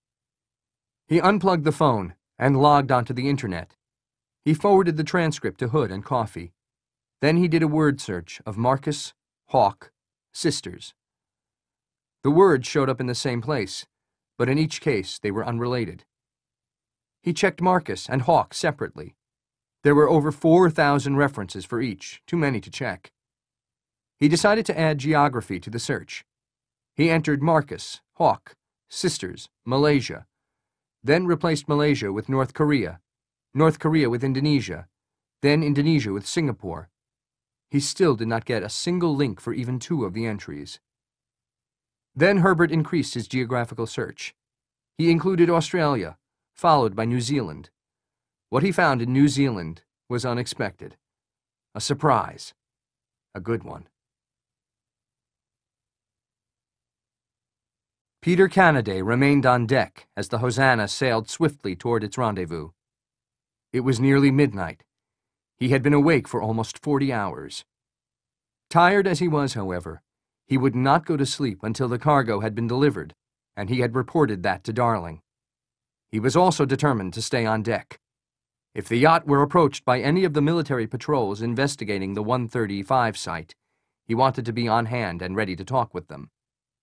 He unplugged the phone and logged onto the internet. He forwarded the transcript to Hood and Coffey. Then he did a word search of Marcus, Hawk, sisters. The words showed up in the same place, but in each case they were unrelated. He checked Marcus and Hawk separately. There were over 4,000 references for each, too many to check. He decided to add geography to the search. He entered Marcus, Hawk, sisters, Malaysia, then replaced Malaysia with North Korea with Indonesia, then Indonesia with Singapore. He still did not get a single link for even 2 of the entries. Then Herbert increased his geographical search. He included Australia, followed by New Zealand. What he found in New Zealand was unexpected. A surprise. A good one. Peter Canaday remained on deck as the Hosanna sailed swiftly toward its rendezvous. It was nearly midnight. He had been awake for almost 40 hours. Tired as he was, however, he would not go to sleep until the cargo had been delivered, and he had reported that to Darling. He was also determined to stay on deck. If the yacht were approached by any of the military patrols investigating the 135 site, he wanted to be on hand and ready to talk with them.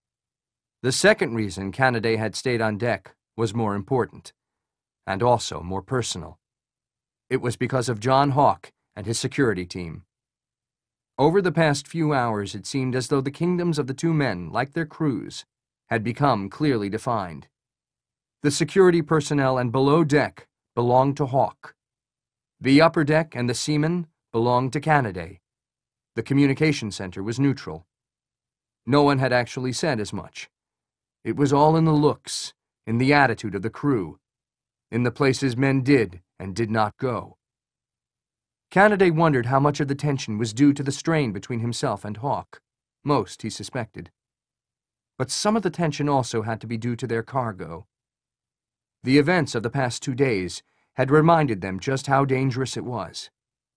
The second reason Canaday had stayed on deck was more important, and also more personal. It was because of John Hawke and his security team. Over the past few hours, it seemed as though the kingdoms of the two men, like their crews, had become clearly defined. The security personnel and below deck belonged to Hawke. The upper deck and the seamen belonged to Canaday. The communication center was neutral. No one had actually said as much. It was all in the looks, in the attitude of the crew, in the places men did and did not go. Canaday wondered how much of the tension was due to the strain between himself and Hawke. Most, he suspected. But some of the tension also had to be due to their cargo. The events of the past 2 days had reminded them just how dangerous it was.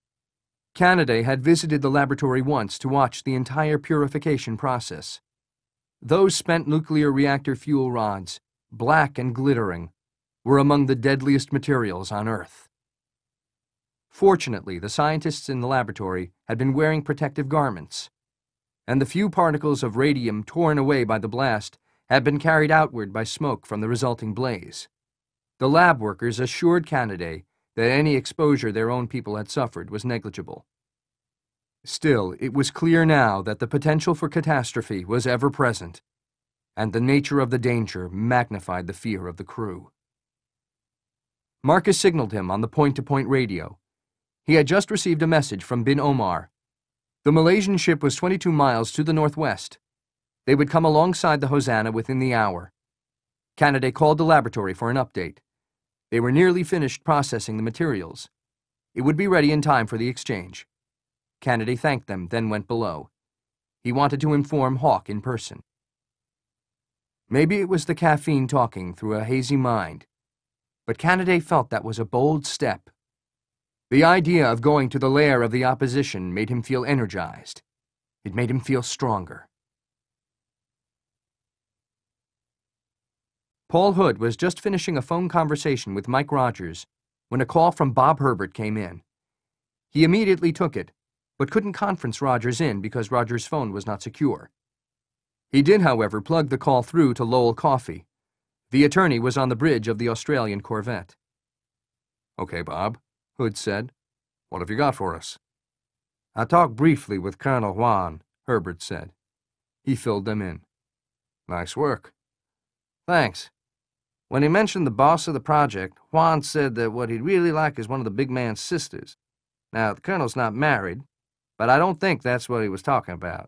Canaday had visited the laboratory once to watch the entire purification process. Those spent nuclear reactor fuel rods, black and glittering, were among the deadliest materials on Earth. Fortunately, the scientists in the laboratory had been wearing protective garments, and the few particles of radium torn away by the blast had been carried outward by smoke from the resulting blaze. The lab workers assured Canaday that any exposure their own people had suffered was negligible. Still, it was clear now that the potential for catastrophe was ever present, and the nature of the danger magnified the fear of the crew. Marcus signaled him on the point-to-point radio. He had just received a message from Bin Omar. The Malaysian ship was 22 miles to the northwest. They would come alongside the Hosanna within the hour. Canaday called the laboratory for an update. They were nearly finished processing the materials. It would be ready in time for the exchange. Canaday thanked them, then went below. He wanted to inform Hawke in person. Maybe it was the caffeine talking through a hazy mind, but Canaday felt that was a bold step. The idea of going to the lair of the opposition made him feel energized. It made him feel stronger. Paul Hood was just finishing a phone conversation with Mike Rogers when a call from Bob Herbert came in. He immediately took it, but couldn't conference Rogers in because Rogers' phone was not secure. He did, however, plug the call through to Lowell Coffey. The attorney was on the bridge of the Australian corvette. "Okay, Bob," Hood said. "What have you got for us?" "I talked briefly with Colonel Juan," Herbert said. He filled them in. "Nice work." "Thanks. When he mentioned the boss of the project, Juan said that what he'd really like is one of the big man's sisters. Now, the colonel's not married, but I don't think that's what he was talking about.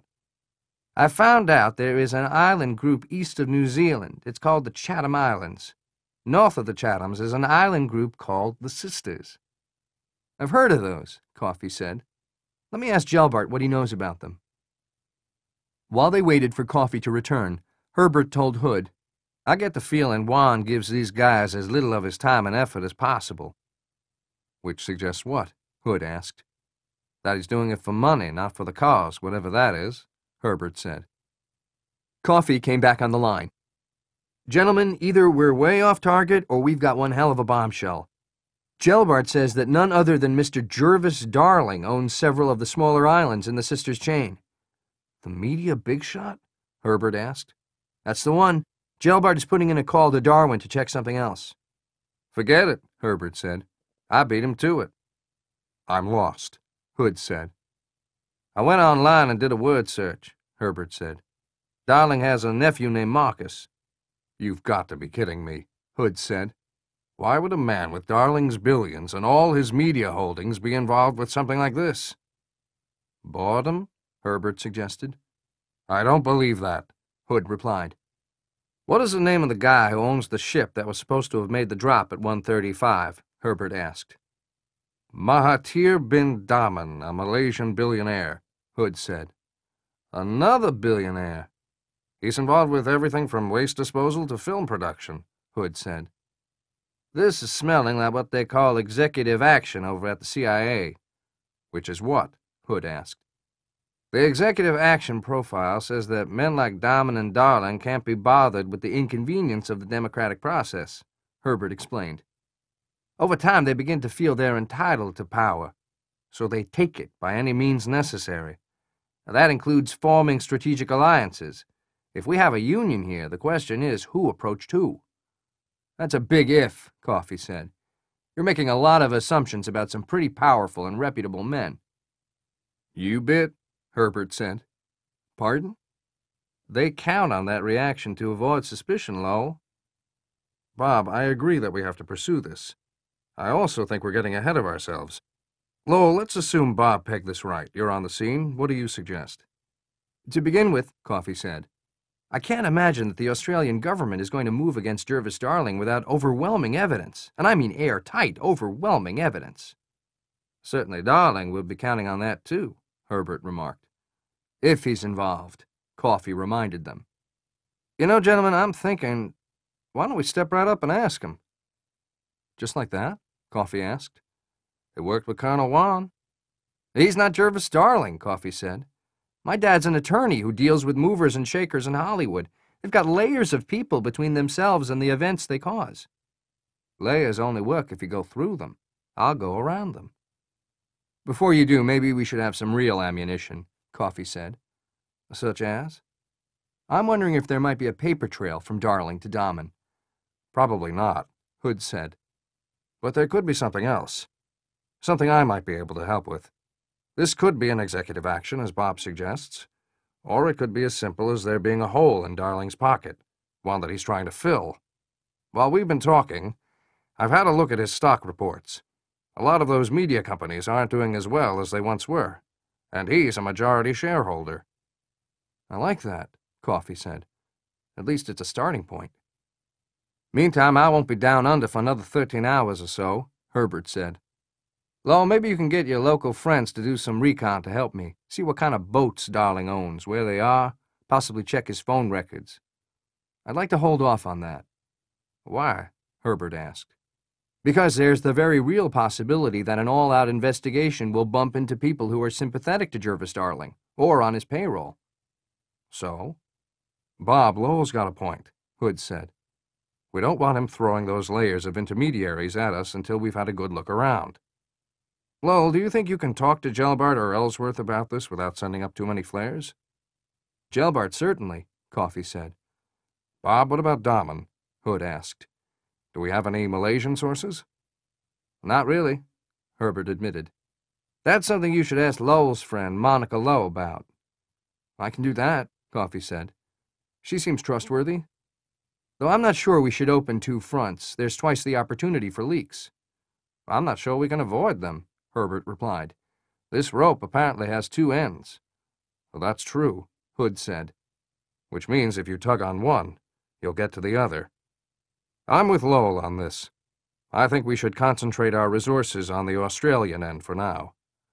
I found out there is an island group east of New Zealand. It's called the Chatham Islands. North of the Chathams is an island group called the Sisters." "I've heard of those," Coffey said. "Let me ask Gelbart what he knows about them." While they waited for Coffey to return, Herbert told Hood, "I get the feeling Juan gives these guys as little of his time and effort as possible." "Which suggests what?" Hood asked. "That he's doing it for money, not for the cause, whatever that is," Herbert said. Coffey came back on the line. "Gentlemen, either we're way off target or we've got one hell of a bombshell. Gelbart says that none other than Mr. Jervis Darling owns several of the smaller islands in the Sisters chain." "The media big shot?" Herbert asked. "That's the one. Gelbart is putting in a call to Darwin to check something else." "Forget it," Herbert said. "I beat him to it." "I'm lost," Hood said. "I went online and did a word search," Herbert said. "Darling has a nephew named Marcus." "You've got to be kidding me," Hood said. "Why would a man with Darling's billions and all his media holdings be involved with something like this?" "Boredom?" Herbert suggested. "I don't believe that," Hood replied. "What is the name of the guy who owns the ship that was supposed to have made the drop at 135? Herbert asked. "Mahathir bin Daman, a Malaysian billionaire," Hood said. "Another billionaire. He's involved with everything from waste disposal to film production, Hood said. This is smelling like what they call executive action over at the CIA. Which is what? Hood asked. The executive action profile says that men like Dahmen and Darling can't be bothered with the inconvenience of the democratic process, Herbert explained. Over time, they begin to feel they're entitled to power, so they take it by any means necessary. Now, that includes forming strategic alliances. If we have a union here, the question is who approached who. That's a big if, Coffey said. You're making a lot of assumptions about some pretty powerful and reputable men. You bet, Herbert said. Pardon? They count on that reaction to avoid suspicion, Lowell. Bob, I agree that we have to pursue this. I also think we're getting ahead of ourselves. Lowell, let's assume Bob pegged this right. You're on the scene. What do you suggest? To begin with, Coffey said, I can't imagine that the Australian government is going to move against Jervis Darling without overwhelming evidence, and I mean airtight, overwhelming evidence. Certainly Darling would be counting on that too, Herbert remarked. If he's involved, Coffey reminded them. You know, gentlemen, I'm thinking, why don't we step right up and ask him? Just like that? Coffey asked. It worked with Colonel Wan. He's not Jervis Darling, Coffey said. My dad's an attorney who deals with movers and shakers in Hollywood. They've got layers of people between themselves and the events they cause. Layers only work if you go through them. I'll go around them. Before you do, maybe we should have some real ammunition, Coffey said. Such as? I'm wondering if there might be a paper trail from Darling to Dahmen. Probably not, Hood said. But there could be something else. Something I might be able to help with. This could be an executive action, as Bob suggests, or it could be as simple as there being a hole in Darling's pocket, one that he's trying to fill. While we've been talking, I've had a look at his stock reports. A lot of those media companies aren't doing as well as they once were, and he's a majority shareholder. I like that, Coffey said. At least it's a starting point. Meantime, I won't be down under for another 13 hours or so, Herbert said. Lowell, maybe you can get your local friends to do some recon to help me. See what kind of boats Darling owns, where they are, possibly check his phone records. I'd like to hold off on that. Why? Herbert asked. Because there's the very real possibility that an all-out investigation will bump into people who are sympathetic to Jervis Darling, or on his payroll. So? Bob, Lowell's got a point, Hood said. We don't want him throwing those layers of intermediaries at us until we've had a good look around. Lowell, do you think you can talk to Gelbart or Ellsworth about this without sending up too many flares? Gelbart, certainly, Coffey said. Bob, what about Dahmen? Hood asked. Do we have any Malaysian sources? Not really, Herbert admitted. That's something you should ask Lowell's friend, Monica Lowe, about. I can do that, Coffey said. She seems trustworthy. Though I'm not sure we should open two fronts. There's twice the opportunity for leaks. I'm not sure we can avoid them, Herbert replied. This rope apparently has two ends. Well, that's true, Hood said. Which means if you tug on one, you'll get to the other. I'm with Lowell on this. I think we should concentrate our resources on the Australian end for now.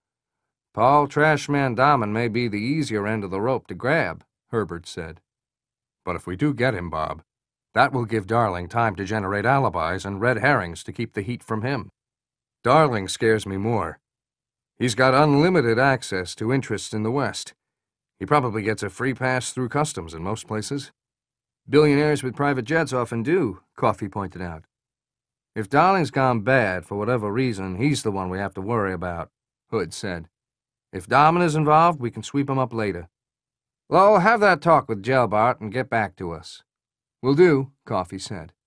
Paul Trashman Dahmen may be the easier end of the rope to grab, Herbert said. But if we do get him, Bob, that will give Darling time to generate alibis and red herrings to keep the heat from him. Darling scares me more. He's got unlimited access to interests in the West. He probably gets a free pass through customs in most places. Billionaires with private jets often do, Coffey pointed out. If Darling's gone bad, for whatever reason, he's the one we have to worry about, Hood said. If Dahmen is involved, we can sweep him up later. Lowell, have that talk with Gelbart and get back to us. Will do, Coffey said.